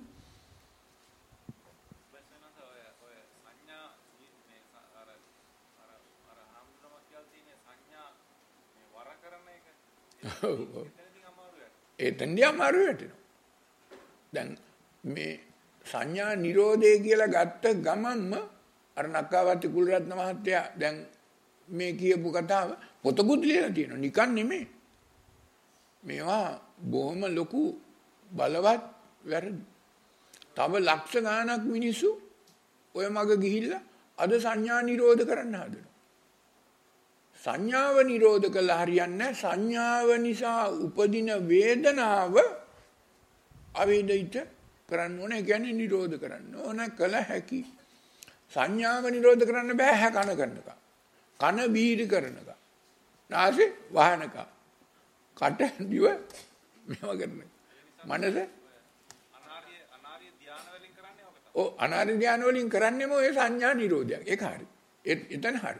Speaker 1: එතෙන්දී අමාරු වෙටෙනවා. දැන් මේ සංඥා නිරෝධය කියලා ගත්ත ගමන්ම අර නක්කාවති කුලරත්න මහත්තයා දැන් මේ කියපු කතාව පොතකුත් ලියලා තියෙනවා. නිකන් නෙමෙයි. මේවා බොහොම ලොකු බලවත් වැරදි. තව ලක්ෂ ගණනක් මිනිස්සු ඔය මග ගිහිල්ලා අද සංඥා නිරෝධ කරන්න හදනවා. සංඥාව නිරෝධ කළා හරියන්නේ සංඥාව නිසා උපදින වේදනාව අවේදිත කරන්න ඕනේ. කියන්නේ නිරෝධ කරන්න ඕනේ කළ හැකි. සංඥාව නිරෝධ කරන්න බෑ හැ කන කරනක. කන බීරි කරනක. නාසය වහනක. කට දිව මේව කරනක. මනස
Speaker 3: අනාර්ය අනාර්ය ධාන වලින් කරන්නේ ඔක තමයි.
Speaker 1: ඔව් අනාර්ය ධාන වලින් කරන්නේම ඔය සංඥා නිරෝධයක්. ඒක හරි. එතන හරි.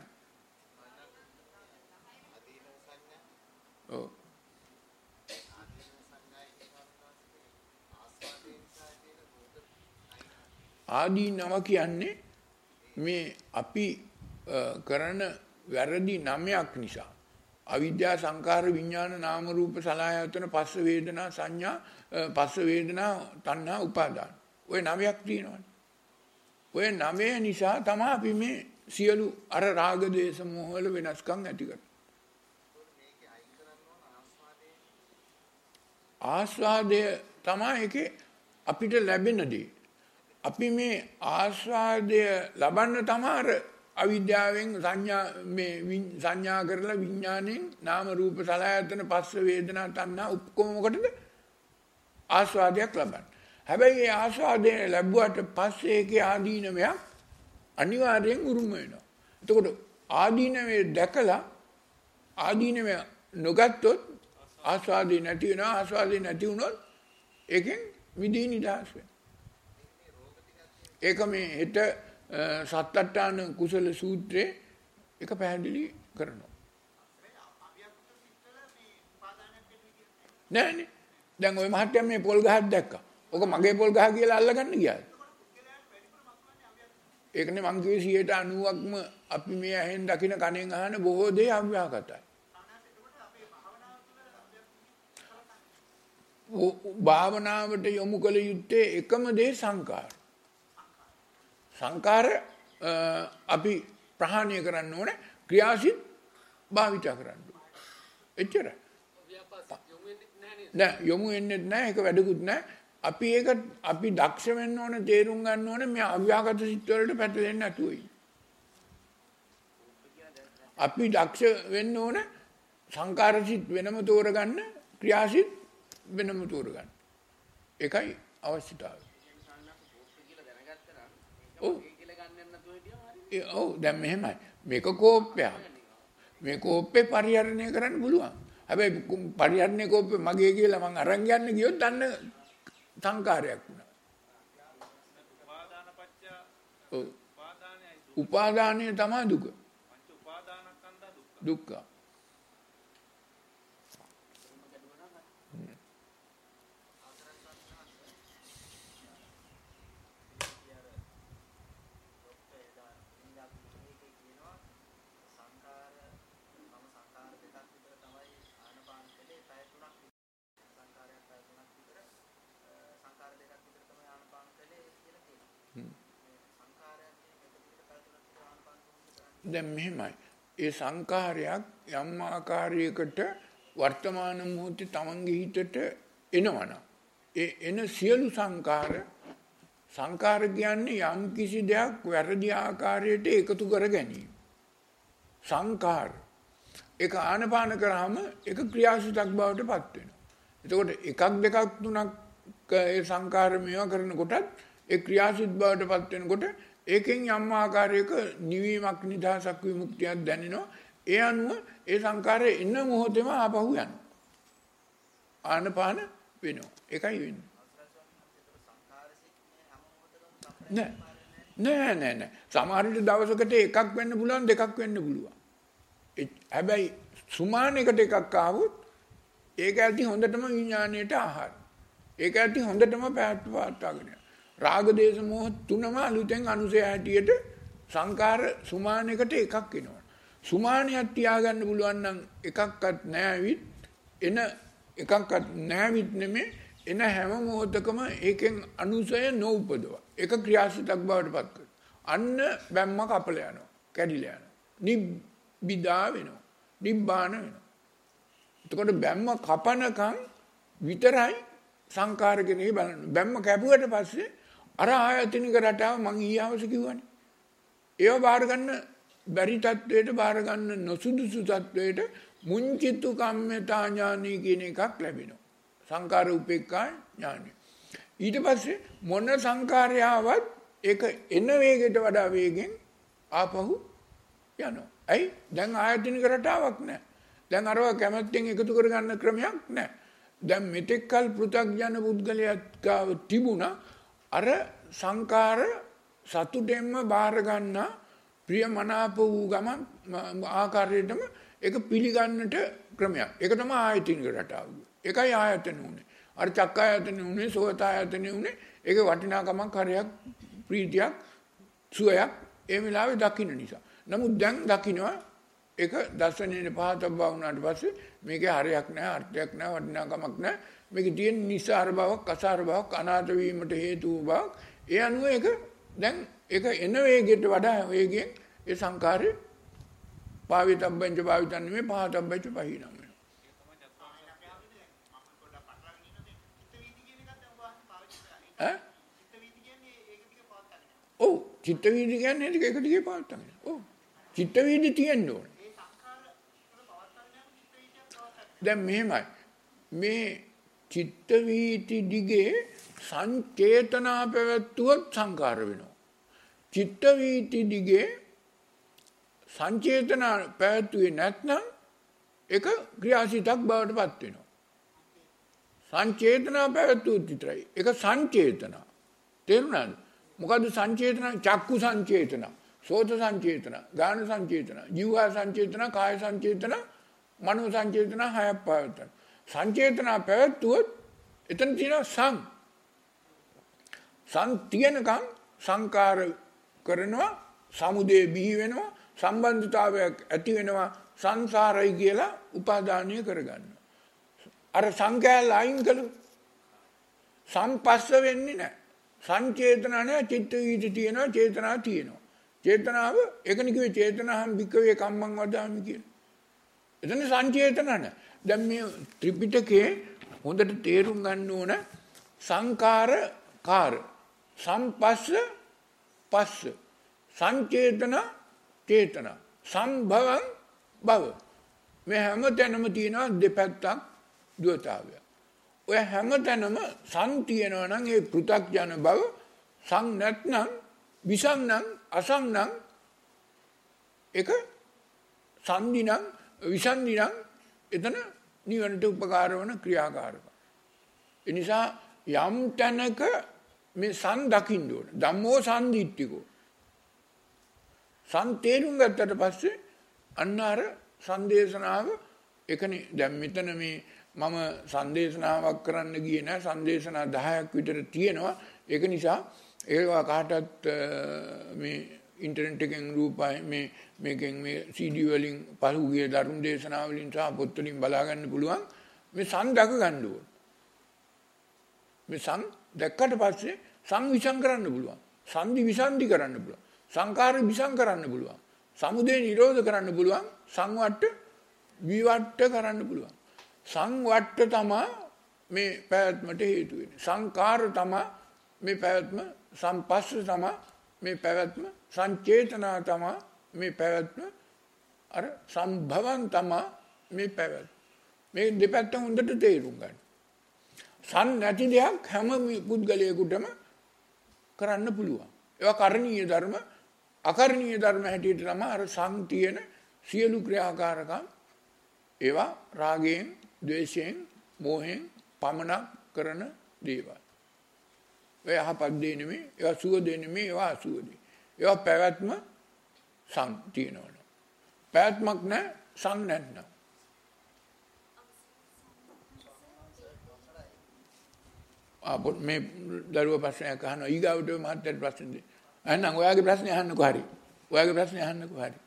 Speaker 1: ඔව්. ආදීනව කියන්නේ මේ අපි කරන වැරදි නමයක් නිසා අවිද්‍යා සංකාර විඥාන නාම රූප සලආයතන පස්ස වේදනා සංඥා පස්ස වේදනා තණ්හා උපාදාන ඔය නමයක් තියෙනවානේ. ඔය නමය නිසා තමයි අපි මේ සියලු අර රාග දේශ මොහ වල වෙනස්කම් ඇති කරන්නේ. ආස්වාදය තමයි ඒකේ අපිට ලැබෙන දේ. අපි මේ ආස්වාදය ලබන්න තමයි අවිද්‍යාවෙන් සංඥා මේ සංඥා කරලා විඥාණයෙන් නාම රූප සලආයතන පස්ස වේදනා තණ්හා ඔක්කොම මොකටද ආස්වාදයක් ලබන්නේ. හැබැයි ඒ ආස්වාදය ලැබුවට පස්සේ ඒකේ ආදීනමයක් අනිවාර්යෙන් උරුම වෙනවා. එතකොට ආදීනමේ දැකලා ආදීනමය නොගත්තොත් ආස්වාදේ නැති වෙනවා. ආස්වාදේ නැති වුණොත් ඒකෙන් විදී නිදහස් වෙනවා. ඒක මේ හෙට සත්තට්ඨාන කුසල සූත්‍රයේ එක පැහැදිලි කරනවා. නෑනේ. දැන් ওই මහත්තයා මේ පොල් ගහක් දැක්කා. ඔක මගේ පොල් ගහ කියලා අල්ලගන්න ගියාද? ඒකනේ මං කිව්වේ සියයට අනූවක්ම අපි මේ ඇහෙන් දකින කනෙන් අහන බොහෝ දේ අව්‍යාකතයි. භාවනාවට යොමු කළ යුත්තේ එකම දේ සංකාර. සංකාර අපි ප්‍රහාණය කරන්න ඕනේ ක්‍රියාසිත භාවිත කරන්න ඕනේ. එච්චරයි. නෑ යොමු වෙන්නේ නැහැ. ඒක වැඩකුත් නැහැ. අපි ඒක අපි දක්ෂ වෙන්න ඕනේ තේරුම් ගන්න ඕනේ මේ අව්‍යාකත සිත් වලට පැටලෙන්නේ නැතුව ඉන්න. අපි දක්ෂ වෙන්න ඕනේ සංකාර සිත් වෙනම තෝරගන්න ක්‍රියාසිත වෙනම තෝරගන්න. ඒකයි අවශ්‍යතාවය. ඔව්. ඔව් දැන් මෙහෙමයි. මේක කෝප්පයක්. මේ කෝප්පේ පරිහරණය කරන්න පුළුවන්. හැබැයි පරිහරණය කෝප්පේ මගේ කියලා මං අරන් යන්න ගියොත් දන්න සංකාරයක් වුණා.
Speaker 3: උපාදාන පත්‍ය
Speaker 1: ඔව්.
Speaker 3: උපාදානයයි
Speaker 1: උපාදානය තමයි දුක.
Speaker 3: පංච උපාදානස්කන්ධ දුක්ඛ.
Speaker 1: දුක්ඛ. දැන් මෙහෙමයි. ඒ සංකාරයක් යම් ආකාරයකට වර්තමාන මොහොතේ තමන්ගේ හිතට එනවනම් ඒ එන සියලු සංකාර සංකාර කියන්නේ යම් කිසි දෙයක් වැරදි ආකාරයට එකතු කර ගැනීම. සංකාර ඒක ආනපාන කරාම ඒක ක්‍රියාසිතක් බවට පත් වෙනවා. එතකොට එකක් දෙකක් තුනක් ඒ සංකාර මේවා කරනකොටත් ඒ ක්‍රියාසිත බවට පත් වෙනකොට ඒකෙන් යම් ආකාරයක නිවීමක් නිදහසක් විමුක්තියක් දැනෙනවා. ඒ අනුව ඒ සංකාරය එන මොහොතේම ආපහු යනවා. ආනපාන වෙනවා. ඒකයි වෙන්නේ. නෑ නෑ නෑ නෑ. සමහර විට දවසකට එකක් වෙන්න පුළුවන් දෙකක් වෙන්න පුළුවන්. හැබැයි සුමානයකට එකක් ආවොත් ඒක ඇති හොඳටම විඥාණයට ආහාර. ඒක ඇති හොඳටම පැවැත්ම පාත්වාගෙන යනවා. රාග දේශ මොහ තුනම අලුතෙන් අනුසය හැටියට සංකාර සුමානයකට එකක් එනවා. සුමානියක් තියාගන්න පුළුවන් නම් එකක්වත් නැවිත් එන එකක්වත් නැවිත් නෙමෙයි එන හැම මොහොතකම ඒකෙන් අනුසය නොඋපදව. ඒක ක්‍රියාසිතක් බවට පත් කරනවා. අන්න බැම්ම කපල යනවා. කැඩිලා යනවා. නිබ්බිදා වෙනවා. නිබ්බාන වෙනවා. එතකොට බැම්ම කපනකම් විතරයි සංකාර කෙනෙක් බලන්න. බැම්ම කැපුවට පස්සේ අර ආයතනික රටාව මං ඊයවස කිව්වනේ. ඒව බාර ගන්න බැරි තත්වයට බාර ගන්න නොසුදුසු තත්වයට මුංචිතු කම්මතා ඥානය කියන එකක් ලැබෙනවා. සංකාර උපේක්ඛා ඥානය. ඊට පස්සේ මොන සංකාරයාවත් ඒක එන වේගයට වඩා වේගෙන් ආපහු යනවා. ඇයි? දැන් ආයතනික රටාවක් නැහැ. දැන් අරවා කැමැත්තෙන් එකතු කරගන්න ක්‍රමයක් නැහැ. දැන් මෙතෙක්කල් පෘථග්ජන පුද්ගලයාත් ගාව තිබුණා අර සංකාර සතුටෙන්ම බාර ගන්නා ප්‍රියමනාප වූ ගමන් ආකාරයටම ඒක පිළිගන්නට ක්‍රමයක්. ඒක තමයි ආයතනික රටාව. ඒකයි ආයතන උනේ. අර චක්කායතන උනේ, සෝතායතන උනේ. ඒකේ වටිනාකමක් හරයක් ප්‍රීතියක් සුවයක් ඒ වෙලාවේ දකින්න නිසා. නමුත් දැන් දකින්නවා ඒක දර්ශනයේ පහතබ්බා වුණාට පස්සේ මේකේ හරයක් නැහැ, අර්ථයක් නැහැ, වටිනාකමක් නැහැ. මේකේ තියෙන නිසාර බවක්, අසාර බවක්, අනාථ වීමට හේතු වූ බවක්. ඒ අනුව ඒක දැන් ඒක එන වේගයට වඩා වේගයෙන් ඒ සංකාරය භාවිතබ්බෙන්ජ භාවිතන්නේ පහතබ්බෙන්ජ පහිනම් වෙනවා. ඈ? ඔව් චිත්ත වීදි කියන්නේ ඒක එක දිගේ පවත්තගෙන. ඔව් චිත්ත වීදි තියෙන්න ඕනේ. දැන් මෙහෙමයි. මේ චිත්ත වීති දිගේ සංචේතනා පැවැත්වුවොත් සංකාර වෙනවා. චිත්ත වීති දිගේ සංචේතනා පැවැත්වුවේ නැත්නම් ඒක ක්‍රියාසිතක් බවට පත් වෙනවා. සංචේතනා පැවැත්වුවොත් විතරයි. ඒක සංචේතනා. තේරුණාද? මොකද්ද සංචේතනා? චක්කු සංචේතනා, සෝත සංචේතනා, ගාන සංචේතනා, ජීවා සංචේතනා, කාය සංචේතනා, මනෝ සංචේතනා හයක් පැවැත්වෙනවා. සංචේතනා පැවැත්වුවොත් එතන තියෙනවා සං. සං තියෙනකම් සංකාර කරනවා, සමුදේ බිහි වෙනවා, සම්බන්ධතාවයක් ඇති වෙනවා, සංසාරයි කියලා උපාදානය කරගන්නවා. අර සංකේල අයින් කළොත් සම්පස්ස වෙන්නේ නැහැ. සංචේතනා නැහැ, චිත්ත වීති තියෙනවා, චේතනා තියෙනවා. චේතනාව ඒකනේ කිව්වේ චේතනාහම් භික්කවේ කම්මං වදාමි කියලා. එතන සංචේතන නැහැ. දැන් මේ ත්‍රිපිටකයේ හොඳට තේරුම් ගන්න ඕන සංකාර කාර සම්පස්ස පස්ස සංචේතන චේතන සම්භවං භව මේ හැම තැනම තියෙනවා දෙපැත්තක් දුවතාවය. ඔය හැම තැනම සං තියෙනවා නම් ඒ පෘථග්ජන භව සං නැත්නම් විසං නම් අසං නම් ඒක සංදි නම් විසන්දි නම් එතන නිවනට උපකාර වන ක්‍රියාකාරක. ඒ නිසා යම් තැනක මේ සන් දකින්න ඕන. ධම්මෝ සම්දිට්ඨිකෝ. සන් තේරුම් ගත්තට පස්සේ අන්න අර සංදේශනාව එකනේ දැන් මෙතන මේ මම සංදේශනාවක් කරන්න ගියේ නෑ. සංදේශනා දහයක් විතර තියෙනවා. ඒක නිසා ඒවා කාටත් මේ ඉන්ටර්නෙට් එකෙන් රූපයි මේ මේකෙන් මේ සීඩී වලින් පහුගිය ධර්ම දේශනා වලින් සහ පොත් වලින් බලා ගන්න පුළුවන්. මේ සම් දක ගන්න ඕන. මේ සම් දැක්කට පස්සේ සංවිසං කරන්න පුළුවන්. සංදි විසන්දි කරන්න පුළුවන්. සංකාර විසං කරන්න පුළුවන්. සමුදේ නිරෝධ කරන්න පුළුවන්. සංවට්ට විවට්ට කරන්න පුළුවන්. සංවට්ට තමයි මේ පැවැත්මට හේතු වෙන්නේ. සංකාර තමයි මේ පැවැත්ම, සම්පස්ස තමයි මේ පැවැත්ම, සංචේතනා තමයි මේ පැවැත්ම, අර සම්භවන් තමයි මේ පැවැත්ම. මේ දෙපැත්ත හොඳට තේරුම් ගන්න. සන් නැති දෙයක් හැම පුද්ගලයෙකුටම කරන්න පුළුවන්. ඒවා කරණීය ධර්ම, අකරණීය ධර්ම හැටියට තමයි අර සං තියෙන සියලු ක්‍රියාකාරකම් ඒවා රාගයෙන්, ද්වේෂයෙන්, මෝහයෙන් පමනක් කරන දේවල්. ඒ යහපත් දේ නෙමෙයි, ඒවා සුව දේ නෙමෙයි, ඒවා අසුව දේ. ඒවා පැවැත්ම සං තියෙනවනේ. පැවැත්මක් නැහැ සං නැත්නම්. ආපොත් මේ දරුවා ප්‍රශ්නයක් අහනවා. ඊගාවට මහත්තයාට ප්‍රශ්න දෙන්න. එහෙනම් ඔයාගේ ප්‍රශ්නේ අහන්නකෝ හරි. ඔයාගේ ප්‍රශ්නේ අහන්නකෝ හරි.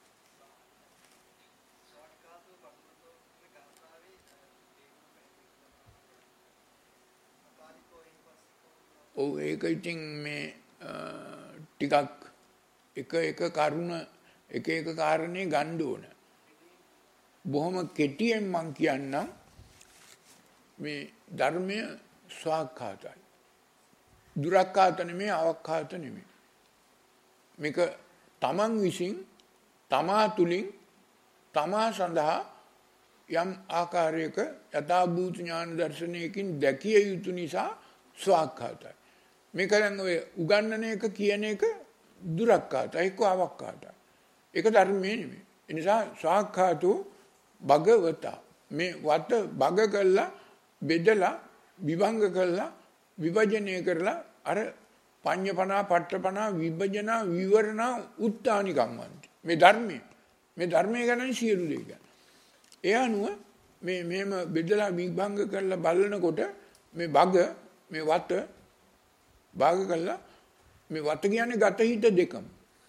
Speaker 1: ඔව් ඒක ඉතින් මේ ටිකක් එක එක කරුණ එක එක කාරණේ ගන්න ඕන. බොහොම කෙටියෙන් මම කියන්නම් මේ ධර්මය ස්වාක්ඛාතයි. දුරක්ඛාත නෙමෙයි, අවක්ඛාත නෙමෙයි. මේක තමන් විසින් තමා තුලින් තමා සඳහා යම් ආකාරයක යථාභූත ඥාන දර්ශනයකින් දැකිය යුතු නිසා ස්වාක්ඛාතයි. මේක නම් ඔය උගන්නන එක කියන එක දුරක්ඛාතයි එක්ක අවක්ඛාතයි. ඒක ධර්මයේ නෙමෙයි. ඒ නිසා ස්වාක්ඛාතෝ භගවතා මේ වත භග කළා බෙදලා විභංග කළා විභජනය කරලා අර පඤ්ඤපනා පට්ඨපනා විභජනා විවරණා උත්තානි කම්මන්ති. මේ ධර්මයේ මේ ධර්මයේ ගැන සියලු දේ ගැන. ඒ අනුව මේ මෙහෙම බෙදලා විභංග කරලා බලනකොට මේ භග මේ වත භාග කළා මේ වත කියන්නේ ගත හිත දෙකම.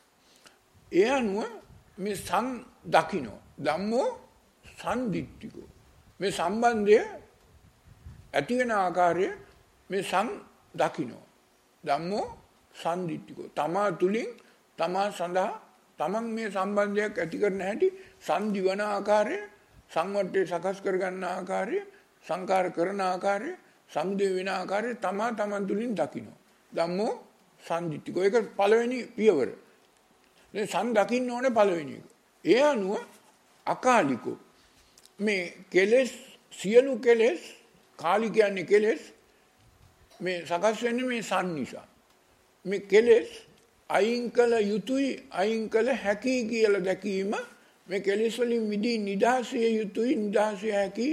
Speaker 1: ඒ අනුව මේ සං දකින්න ධම්මෝ සම්දිට්ඨිකෝ මේ සම්බන්ධය ඇති වෙන ආකාරය මේ සං දකින්න ධම්මෝ සම්දිට්ඨිකෝ තමා තුලින් තමා සඳහා තමන් මේ සම්බන්ධයක් ඇති කරන හැටි සංදිවන ආකාරය සංවට්ටේ සකස් කර ගන්න ආකාරය සංකාර කරන ආකාරය සමුදේ වෙන ආකාරය තමා තමන් තුලින් දකින්න ධම්මෝ සම්දිට්ඨිකෝ ඒක පළවෙනි පියවර. මේ සං දකින්න ඕනේ පළවෙනි එක. ඒ අනුව අකාලිකෝ මේ කෙලෙස් සියලු කෙලෙස් කාලි කියන්නේ කෙලෙස් මේ සකස් වෙන්නේ මේ සං නිසා. මේ කෙලෙස් අයින් කළ යුතුයි අයින් කළ හැකි කියලා දැකීම මේ කෙලෙස් වලින් මිදී නිදහසේ යුතුයි නිදහසේ හැකි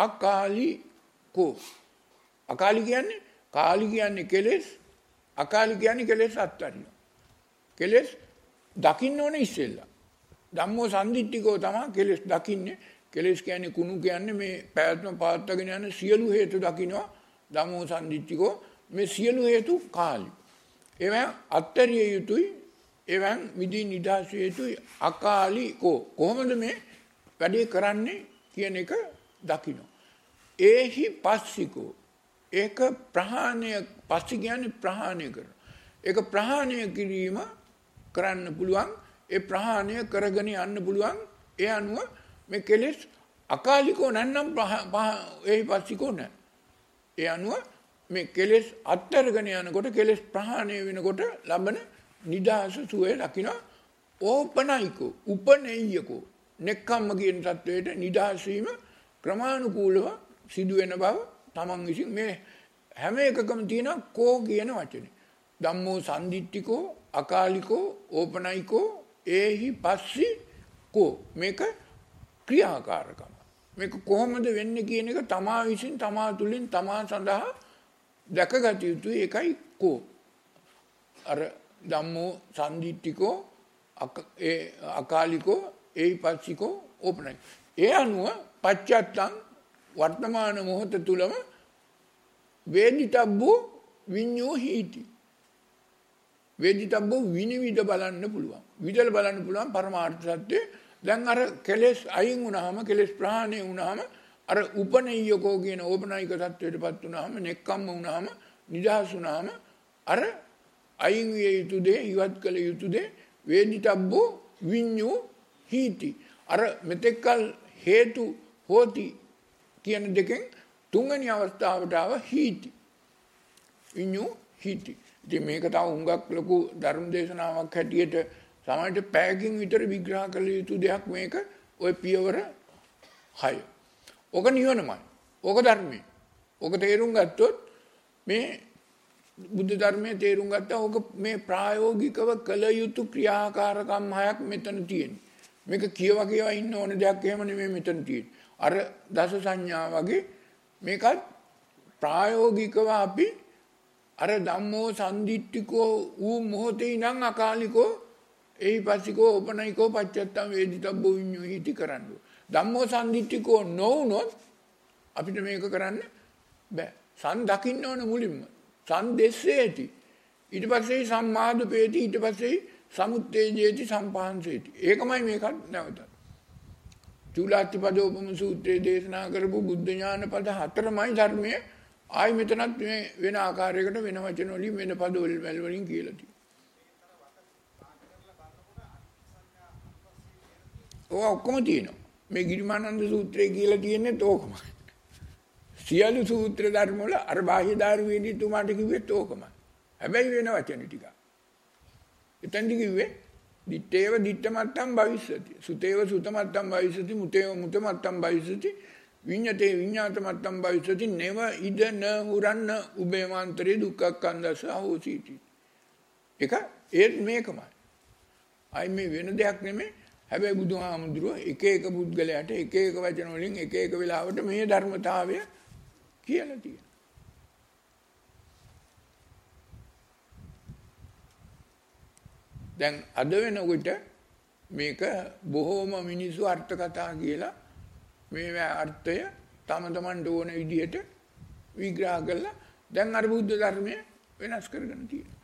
Speaker 1: අකාලිකෝ. අකාලි කියන්නේ කාලි කියන්නේ කෙලෙස් අකාලි කියන්නේ කෙලෙස් අත්හරිනවා. කෙලෙස් දකින්න ඕනේ ඉස්සෙල්ලා. ධම්මෝ සම්දිට්ඨිකෝ තමයි කෙලෙස් දකින්නේ. කෙලෙස් කියන්නේ කුණු කියන්නේ මේ පැවැත්ම පවත්වාගෙන යන සියලු හේතු දකින්නවා. ධම්මෝ සම්දිට්ඨිකෝ මේ සියලු හේතු කාලි. ඒවා අත්තරිය යුතුයි. ඒවා මිදී නිදහස් යුතුයි අකාලිකෝ. කොහොමද මේ වැඩේ කරන්නේ කියන එක දකින්න. ඒහි පස්සිකෝ ඒක ප්‍රහාණය පස්සි කියන්නේ ප්‍රහාණය කරන. ඒක ප්‍රහාණය කිරීම කරන්න පුළුවන්. ඒ ප්‍රහාණය කරගෙන යන්න පුළුවන්. ඒ අනුව මේ කෙලෙස් අකාලිකෝ නැත්නම් ඒහි පස්සිකෝ නැහැ. ඒ අනුව මේ කෙලෙස් අත්තරගෙන යනකොට කෙලෙස් ප්‍රහාණය වෙනකොට ලබන නිදහස සුවය දකින්න ඕපනයිකෝ උපනෙය්‍යකෝ නෙක්ඛම්ම කියන தത്വයට නිදහස් වීම ක්‍රමානුකූලව සිදු වෙන බව තමන් විසින් මේ හැම එකකම තියෙන කෝ කියන වචනේ. ධම්මෝ සම්දිට්ඨිකෝ අකාලිකෝ ඕපනයිකෝ ඒහි පස්සි කෝ මේක ක්‍රියාකාරකම. මේක කොහොමද වෙන්නේ කියන එක තමා විසින් තමා තුලින් තමා සඳහා දැකගත යුතුයි. ඒකයි කෝ. අර ධම්මෝ සම්දිට්ඨිකෝ ඒ අකාලිකෝ ඒහි පස්සිකෝ ඕපනයි. ඒ අනුව පච්චත්තං වර්තමාන මොහොත තුලම වේදිතබ්බෝ විඤ්ඤෝ හීති. වේදිතබ්බෝ විනිවිද බලන්න පුළුවන්. විදල බලන්න පුළුවන් පරමාර්ථ සත්‍ය. දැන් අර කෙලෙස් අයින් වුණාම කෙලෙස් ප්‍රහාණය වුණාම අර උපනීයකෝ කියන ඕපනායික தත්වයටපත් වුණාම නෙක්කම්ම වුණාම නිදහස් වුණාම අර අයින් විය යුතු දේ ඉවත් කළ යුතු දේ වේදිතබ්බෝ විඤ්ඤෝ හීති. අර මෙතෙක්කල් හේතු හෝති කියන දෙකෙන් තුන්වෙනි අවස්ථාවට ආව හීති. විඤ්ඤෝ හීති. ඉතින් මේක තව හුඟක් ලොකු ධර්ම දේශනාවක් හැටියට සමහරට පැයකින් විතර විග්‍රහ කළ යුතු දෙයක් මේක ওই පියවර හය. ඕක නිවනමයි. ඕක ධර්මයි. ඕක තේරුම් ගත්තොත් මේ බුද්ධ ධර්මයේ තේරුම් ගත්තා ඕක මේ ප්‍රායෝගිකව කළ යුතු ක්‍රියාකාරකම් හයක් මෙතන තියෙනවා. මේක කියව කියව ඉන්න ඕන දෙයක් එහෙම නෙමෙයි මෙතන තියෙන්නේ. අර දස සංඥා වගේ මේකත් ප්‍රායෝගිකව අපි අර ධම්මෝ සම්දිට්ඨිකෝ ඌ මොහොතේ ඉඳන් අකාලිකෝ එහි පස්සිකෝ ඕපනයිකෝ පච්චත්තම් වේදිතබ්බෝ විඤ්ඤෝ හීති කරන්න. ධම්මෝ සම්දිට්ඨිකෝ නොවුනොත් අපිට මේක කරන්න බෑ. සන් දකින්න ඕන මුලින්ම. සන් දෙස්සේති. ඊට පස්සේ සම්මාදපේති ඊට පස්සේ සමුත්තේජේති සම්පාංශේති. ඒකමයි මේකත් නැවතත්. චූලාත්තිපදෝපම සූත්‍රයේ දේශනා කරපු බුද්ධ ඥාන පද හතරමයි ධර්මයේ ආයි මෙතනත් මේ වෙන ආකාරයකට වෙන වචන වලින් වෙන පද වලින් කියලා තියෙනවා. ඔය ඔක්කොම තියෙනවා. මේ ගිරිමානන්ද සූත්‍රයේ කියලා තියෙන්නේ ඕකමයි. සියලු සූත්‍ර ධර්ම වල අර බාහ්‍ය ධාර්මයේදී තුමාට කිව්වෙත් ඕකමයි. හැබැයි වෙන වචන ටික. එතෙන්දි කිව්වේ දිත්තේව දිත්තමත්තම් භවිස්සති. සුතේව සුතමත්තම් භවිස්සති. මුතේව මුතමත්තම් භවිස්සති. විඤ්ඤතේ විඤ්ඤාතමත්තම් භවිස්සති. නේව ඉද න හුරන්න උබේමාන්තරේ දුක්ඛක්ඛන්දස අහෝසීති. ඒක ඒ මේකමයි. අයි මේ වෙන දෙයක් නෙමෙයි. හැබැයි බුදුහාමුදුරුවෝ එක එක පුද්ගලයාට එක එක වචන වලින් එක එක වෙලාවට මේ ධර්මතාවය කියලා තියෙනවා. දැන් අද වෙනකොට මේක බොහෝම මිනිස්සු අර්ථ කතා කියලා මේ අර්ථය තම තමන්ට ඕන විදිහට විග්‍රහ කරලා දැන් අර බුද්ධ ධර්මය වෙනස් කරගෙන තියෙනවා.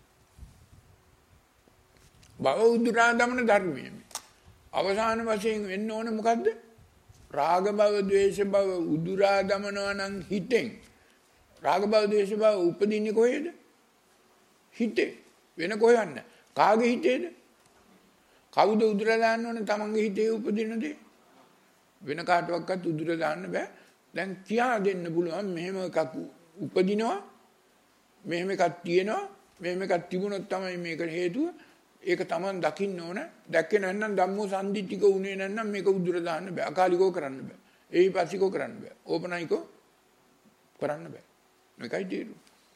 Speaker 1: භව උදුරා දමන ධර්මය. අවසාන වශයෙන් වෙන්න ඕනේ මොකද්ද? රාග භව, ද්වේෂ භව උදුරා දමනවා නම් හිතෙන්. රාග භව, ද්වේෂ භව උපදින්නේ කොහෙද? හිතේ. වෙන කොහෙවත් නැහැ. කාගේ හිතේද? කවුද උදුරලා දාන්න ඕනේ? තමන්ගේ හිතේ උපදින දේ. වෙන කාටවත් උදුරලා දාන්න බෑ. දැන් කියා දෙන්න පුළුවන් මෙහෙම එකක් උපදිනවා, මෙහෙම එකක් තියෙනවා, මෙහෙම එකක් තිබුණොත් තමයි මේකට හේතුව. ඒක තමන් දකින්න ඕන. දැක්කේ නැත්නම් ධම්මෝ සම්දිත්තික උනේ නැත්නම් මේක උදුරලා දාන්න බෑ. අකාලිකෝ කරන්න බෑ. ඒහිපස්සිකෝ කරන්න බෑ. ඕපනයිකෝ කරන්න බෑ. මේකයි තේරුම.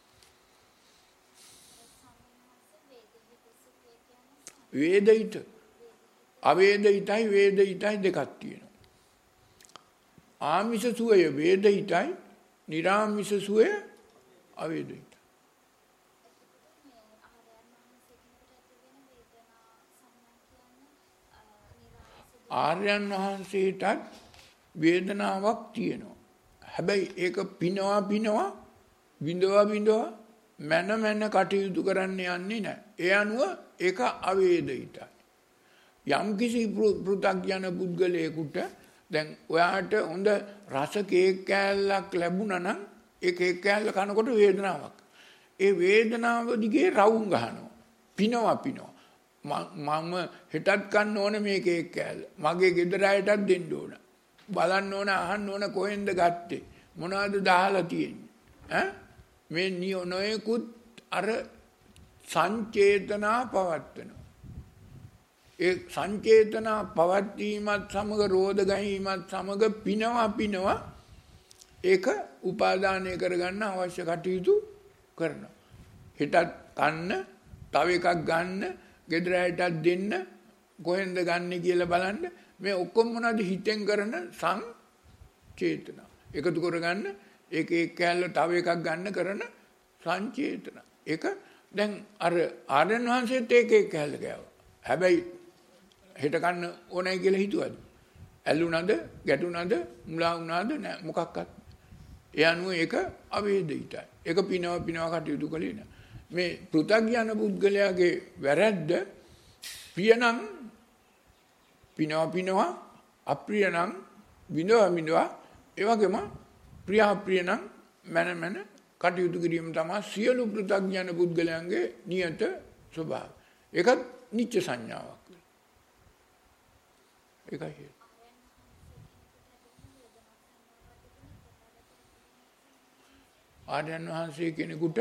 Speaker 1: වේදිත අවේදිතයි වේදිතයි දෙකක් තියෙනවා. ආමිෂ සුවය වේදිතයි, නිරාමිෂ සුවය අවේදිතයි. ආර්යයන් වහන්සේටත් වේදනාවක් තියෙනවා. හැබැයි ඒක පිනවා පිනවා විඳවා විඳවා මන මන කටයුතු කරන්න යන්නේ නැහැ. ඒ අනුව ඒක අවේදිතයි. යම් කිසි පෘථග්ජන පුද්ගලයෙකුට දැන් ඔයාට හොඳ රස කේක් කෑල්ලක් ලැබුණා නම් ඒ කේක් කෑල්ල කනකොට වේදනාවක්. ඒ වේදනාව දිගේ රවුම් ගහනවා. පිනවා පිනවා. මම හෙටත් කන්න ඕන මේ කේක් කෑල්ල. මගේ ගෙදර අයටත් දෙන්න ඕන. බලන්න ඕන අහන්න ඕන කොහෙන්ද ගත්තේ? මොනවද දාලා තියෙන්නේ? ඈ මේ නියොනයකුත් අර සංචේතනා පවත්වනවා. ඒ සංචේතනා පවත්වීමත් සමග රෝධ ගැනීමත් සමග පිනවා පිනවා ඒක උපාදානය කරගන්න අවශ්‍ය කටයුතු කරනවා. හිතත් කන්න, තව එකක් ගන්න, ගෙදර අයටත් දෙන්න, කොහෙන්ද ගන්නෙ කියලා බලන්න. මේ ඔක්කොම මොනවද හිතෙන් කරන සංචේතනා. එකතු කරගන්න, ඒක එක් කැල්ල තව එකක් ගන්න කරන සංචේතන. ඒක දැන් අර ආර්යයන් වහන්සේත් ඒක එක් කැල්ල ගෑවා. හැබැයි හෙට කන්න ඕනයි කියලා හිතුවද? ඇල්ලුණාද, ගැටුණාද, මුලා වුණාද? නෑ මොකක්වත්. ඒ අනුව ඒක අවේදිතයි. ඒක පිනව පිනව කටයුතු කළේ නෑ. මේ පෘථග්ජන පුද්ගලයාගේ වැරැද්ද පියනම් පිනව පිනව අප්‍රියනම් විඳව විඳව ඒ වගේම ප්‍රිය අප්‍රිය නම් මන මන කටයුතු කිරීම තමයි සියලු පෘථග්ජන පුද්ගලයන්ගේ නියත ස්වභාවය. ඒකත් නිත්‍ය සංඥාවක්. ඒකයි. ආර්යයන් වහන්සේ කෙනෙකුට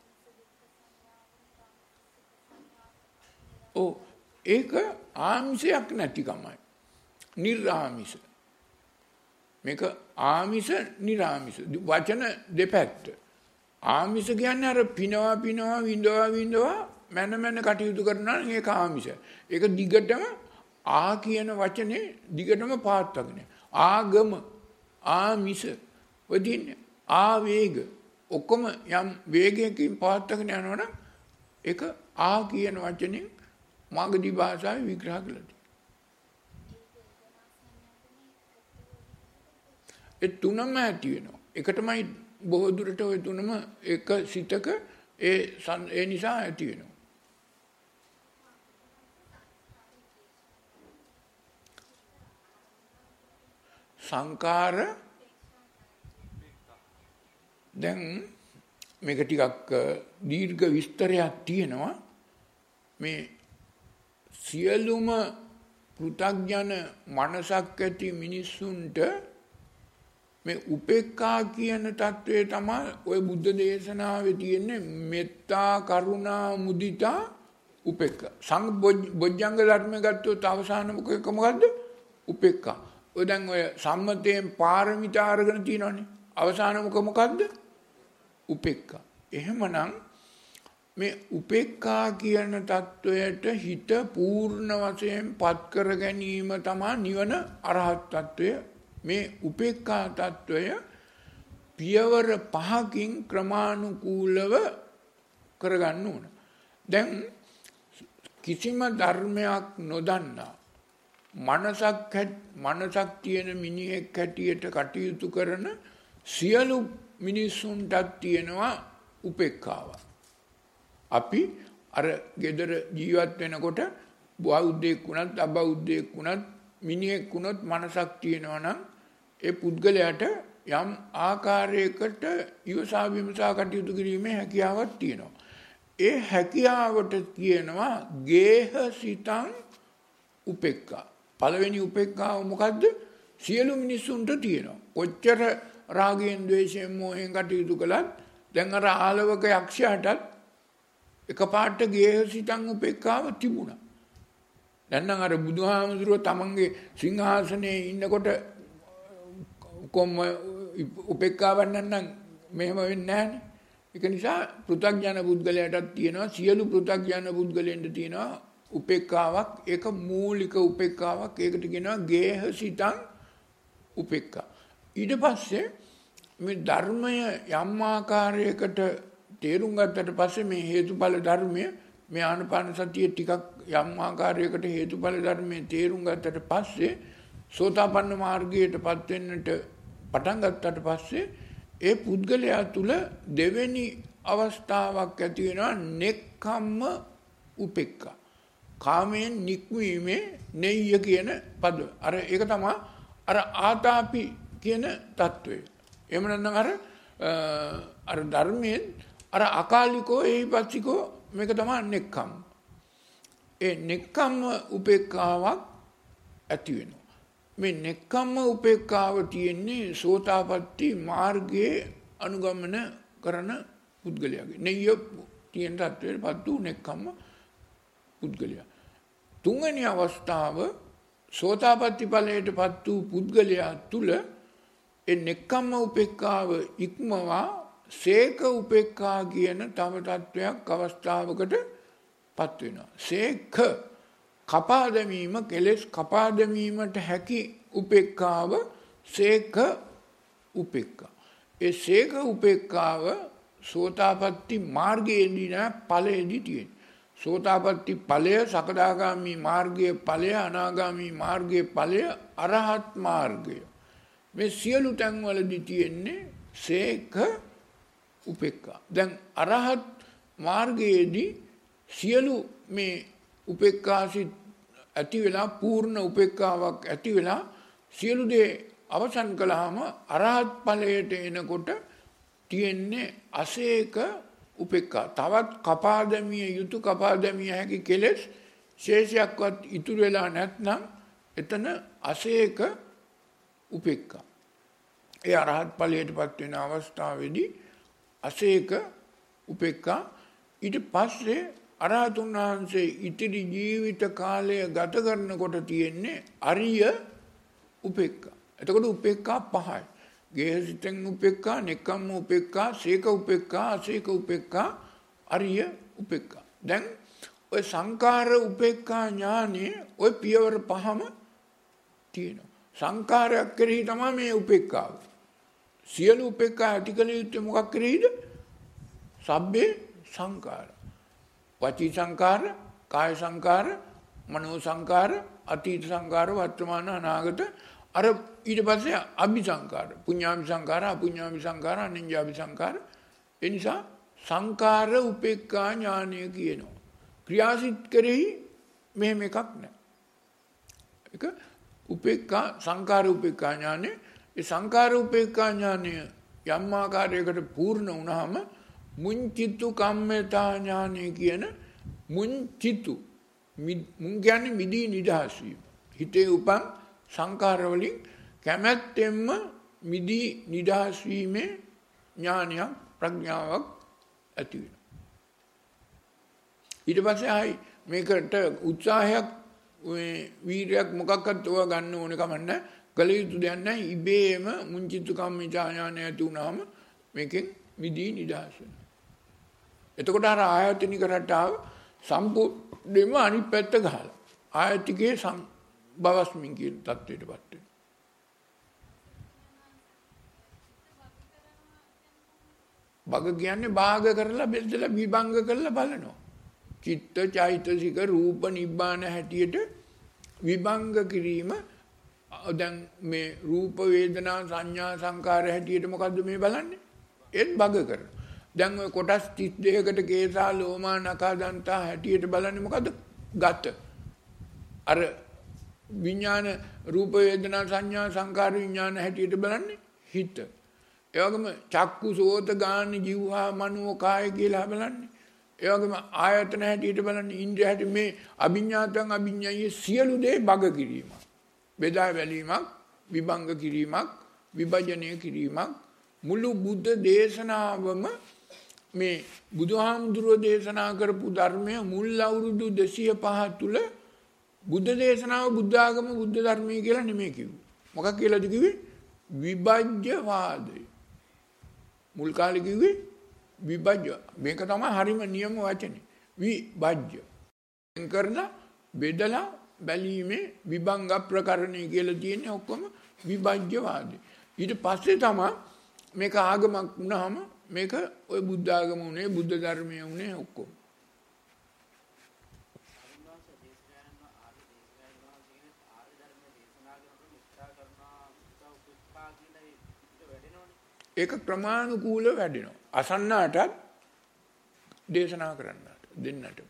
Speaker 1: ඔව් ඒක ආමිෂයක් නැතිකමයි. නිර්ආමිෂ. මේක ආමිෂ නිර්ආමිෂ වචන දෙපැත්ත. ආමිෂ කියන්නේ අර පිනවා පිනවා විඳවා විඳවා මන මන කටයුතු කරනවා නම් ඒක ආමිෂ. ඒක දිගටම ආ කියන වචනේ දිගටම පාත්වගෙන. ආගම ආමිෂ වදින්නේ ආවේග ඔක්කොම යම් වේගයකින් පාත්වගෙන යනවනම් ඒක ආ කියන වචනේ මාගදී භාෂාවේ විග්‍රහ කළා. ඒ තුනම ඇති වෙනවා. එකටමයි බොහෝ දුරට ওই තුනම එක සිතක ඒ ඒ නිසා ඇති වෙනවා. සංකාර දැන් මේක ටිකක් දීර්ඝ විස්තරයක් තියෙනවා. මේ සියලුම පෘථග්ජන මනසක් ඇති මිනිස්සුන්ට මේ උපේක්ඛා කියන தત્ත්වය තමයි ওই බුද්ධ දේශනාවේ තියෙන්නේ. මෙත්තා, කරුණා, මුදිතා, උපේක්ඛා. සංඝ බොජ්ජංග ධර්ම ගත්තොත් අවසාන මොකක මොකද්ද? උපේක්ඛා. ඔය දැන් ඔය සම්මතයෙන් පාරමිතා අරගෙන තියෙනවනේ. අවසාන මොක මොකද්ද? උපේක්ඛා. එහෙමනම් මේ උපේක්ඛා කියන தত্ত্বයට හිත පූර්ණ වශයෙන් පත් කර ගැනීම තමයි නිවන අරහත් తত্ত্বය. මේ උපේක්ඛා తত্ত্বය පියවර පහකින් ක්‍රමානුකූලව කරගන්න ඕන. දැන් කිසිම ධර්මයක් නොදන්නා මනසක් මනසක් තියෙන මිනිහෙක් හැටියට කටයුතු කරන සියලු මිනිසුන්ටත් තියෙනවා උපේක්ඛාව. අපි අර gedara ජීවත් වෙනකොට බෞද්ධයෙක් වුණත් අබෞද්ධයෙක් වුණත් මිනිහෙක් වුණත් මනසක් තියෙනවා නම් ඒ පුද්ගලයාට යම් ආකාරයකට ඉවසා විමසා කටයුතු කිරීමේ හැකියාවක් තියෙනවා. ඒ හැකියාවට කියනවා ගේහසිතං උපේක්ඛා. පළවෙනි උපේක්ඛාව මොකද්ද? සියලු මිනිසුන්ට තියෙනවා. කොච්චර රාගයෙන් ද්වේෂයෙන් මොහෙන් කටයුතු කළත් දැන් අර ආලවක යක්ෂයාටත් එකපාරට ගේහසිතං උපේක්ඛාව තිබුණා. දැන් නම් අර බුදුහාමුදුරුවෝ තමන්ගේ සිංහාසනයේ ඉන්නකොට කොම් උපේක්ඛාවක් නැත්නම් මෙහෙම වෙන්නේ නැහැනේ. ඒක නිසා පෘථග්ජන පුද්ගලයාටත් තියෙනවා සියලු පෘථග්ජන පුද්ගලයන්ට තියෙනවා උපේක්ඛාවක්. ඒක මූලික උපේක්ඛාවක්. ඒකට කියනවා ගේහසිතං උපේක්ඛා. ඊට පස්සේ මේ ධර්මය යම් ආකාරයකට තේරුම් ගත්තට පස්සේ මේ හේතුඵල ධර්මය මේ ආනපාන සතිය ටිකක් යම් ආකාරයකට හේතුඵල ධර්මයේ තේරුම් ගත්තට පස්සේ සෝතාපන්න මාර්ගයටපත් වෙන්නට පටන් ගත්තට පස්සේ ඒ පුද්ගලයා තුල දෙවෙනි අවස්ථාවක් ඇති වෙනවා නෙක්ඛම්ම උපේක්ඛා. කාමයෙන් නික්වීමේ නෙය්‍ය කියන පද. අර ඒක තමයි අර ආතාපි කියන తত্ত্বය. එහෙම නැත්නම් අර අර ධර්මයෙන් අර අකාලිකෝ එහිපස්සිකෝ මේක තමයි නෙක්ඛම්. ඒ නෙක්ඛම්ම උපේක්ඛාවක් ඇති වෙනවා. මේ නෙක්ඛම්ම උපේක්ඛාව තියෙන්නේ සෝතාපට්ටි මාර්ගයේ අනුගමන කරන පුද්ගලයාගේ. නෙය්‍ය තියෙන තත්ත්වයට පත් වූ නෙක්ඛම්ම පුද්ගලයා. තුන්වෙනි අවස්ථාව සෝතාපට්ටි ඵලයට පත් වූ පුද්ගලයා තුල ඒ නෙක්ඛම්ම උපේක්ඛාව ඉක්මවා සේක උපේක්ඛා කියන තව තත්වයක් අවස්ථාවකට පත් වෙනවා. සේක කපා දැමීම කෙලෙස් කපා දැමීමට හැකි උපේක්ඛාව සේක උපේක්ඛා. ඒ සේක උපේක්ඛාව සෝතාපට්ටි මාර්ගයේදී නෑ ඵලයේදී තියෙන. සෝතාපට්ටි ඵලය, සකදාගාමි මාර්ගයේ ඵලය, අනාගාමි මාර්ගයේ ඵලය, අරහත් මාර්ගය. මේ සියලු තැන්වලදී තියෙන්නේ සේක උපේක්ඛා. දැන් අරහත් මාර්ගයේදී සියලු මේ උපේක්ඛාසිත ඇති වෙලා පූර්ණ උපේක්ඛාවක් ඇති වෙලා සියලු දේ අවසන් කළාම අරහත් ඵලයට එනකොට තියෙන්නේ අසේක උපේක්ඛා. තවත් කපා දැමිය යුතු කපා දැමිය හැකි කෙලෙස් ශේෂයක්වත් ඉතුරු වෙලා නැත්නම් එතන අසේක උපේක්ඛා. ඒ අරහත් ඵලයටපත් වෙන අවස්ථාවේදී අසේක උපේක්ඛා. ඊට පස්සේ අරහතුන් වහන්සේ ඉතිරි ජීවිත කාලය ගත කරනකොට තියෙන්නේ අරිය උපේක්ඛා. එතකොට උපේක්ඛා පහයි. ගේහසිතෙන් උපේක්ඛා, නෙක්ඛම්ම උපේක්ඛා, සේක උපේක්ඛා, අසේක උපේක්ඛා, අරිය උපේක්ඛා. දැන් ඔය සංඛාර උපේක්ඛා ඥානෙ ඔය පියවර පහම තියෙනවා. සංඛාරයක් කෙරෙහි තමයි මේ උපේක්ඛාව. සියලු උපේක්ඛා ඇති කළ යුත්තේ මොකක් කෙරෙහිද? සබ්බේ සංඛාර. වචී සංඛාර, කාය සංඛාර, මනෝ සංඛාර, අතීත සංඛාර, වර්තමාන අනාගත. අර ඊට පස්සේ අභි සංඛාර, පුඤ්ඤාභි සංඛාර, අපුඤ්ඤාභි සංඛාර, අනිඤ්ඤාභි සංඛාර. ඒ නිසා සංඛාර උපේක්ඛා ඥානය කියනවා. ක්‍රියාසිට කෙරෙහි මෙහෙම එකක් නැහැ. ඒක උපේක්ඛා සංඛාර උපේක්ඛා ඥානය. ඒ සංඛාර උපේක්ඛා ඥානය යම් ආකාරයකට පූර්ණ වුණාම මුංචිතු කම්මතා ඥානය කියන මුංචිතු මුං කියන්නේ මිදී නිදහස් වීම. හිතේ උපන් සංඛාර වලින් කැමැත්තෙන්ම මිදී නිදහස් වීමේ ඥානයක් ප්‍රඥාවක් ඇති වෙනවා. ඊට පස්සේ ආයි මේකට උත්සාහයක් වීරයක් මොකක්වත් ඔය ගන්න ඕනේ කමන්න කල යුතු දෙයක් නැහැ. ඉබේම මුංචිතු කම්මිචාඥානය ඇති වුණාම මේකෙන් මිදී නිදහස් වෙනවා. එතකොට අර ආයතනික රටාව සම්පූර්ණයෙන්ම අනිත් පැත්ත ගහලා ආයතිකේ සම්බවස්මින් කියන තත්ත්වයටපත් වෙනවා. බග කියන්නේ භාග කරලා බෙදලා විභංග කරලා බලනවා. චිත්ත චෛතසික රූප නිබ්බාන හැටියට විභංග කිරීම දැන් මේ රූප වේදනා සංඥා සංකාර හැටියට මොකද්ද මේ බලන්නේ? ඒත් බග කරනවා. දැන් ඔය කොටස් තිස් දෙකකට කේසා ලෝමා නඛා දන්තා හැටියට බලන්නේ මොකද්ද? ගත. අර විඥාන රූප වේදනා සංඥා සංකාර විඥාන හැටියට බලන්නේ හිත. ඒ වගේම චක්කු සෝත ගාන જીවහා මනෝ කාය කියලා බලන්නේ. ඒ වගේම ආයතන හැටියට බලන්නේ ඉන්ද්‍රිය හැටියට මේ අභිඥාතං අභිඥායේ සියලු දේ බග කිරීමක්. බෙදා බැලීමක්, විභංග කිරීමක්, විභජනය කිරීමක් මුළු බුද්ධ දේශනාවම මේ බුදුහාමුදුරුවෝ දේශනා කරපු ධර්මය මුල් අවුරුදු දෙසිය පහ තුල බුද්ධ දේශනාව බුද්ධ ආගම බුද්ධ ධර්මය කියලා නෙමෙයි කිව්වේ. මොකක් කියලාද කිව්වේ? විභජ්‍යවාදය. මුල් කාලේ කිව්වේ විභජ්‍ය. මේක තමයි හරිම නියම වචනේ. විභජ්‍ය. කරලා බෙදලා බැලීමේ විභංග ප්‍රකරණය කියලා තියෙන්නේ ඔක්කොම විභජ්‍යවාදය. ඊට පස්සේ තමයි මේක ආගමක් වුණාම මේක ඔය බුද්ධ ආගම උනේ බුද්ධ ධර්මය උනේ ඔක්කොම. ඒක ක්‍රමානුකූලව වැඩෙනවා. අසන්නාටත් දේශනා කරන්නට දෙන්නට.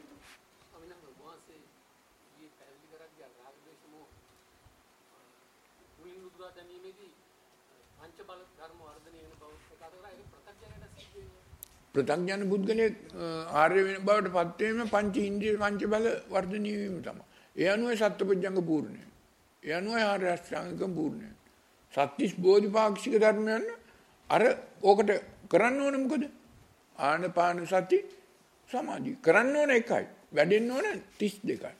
Speaker 1: ප්‍රත්‍යඥ පුද්ගලයෙක් ආර්ය වෙන බවට පත් වීම පංච ඉන්ද්‍රිය පංච බල වර්ධනය වීම තමයි. ඒ අනුවයි සත්පුජ්ජංග පූර්ණය. ඒ අනුවයි ආර්ය අෂ්ටාංගික පූර්ණය. සත්‍තිස් බෝධිපාක්ෂික ධර්මයන් අර ඕකට කරන්න ඕන මොකද? ආනපාන සති සමාධි කරන්න ඕන එකයි. වැඩෙන්න ඕන තිස් දෙකයි.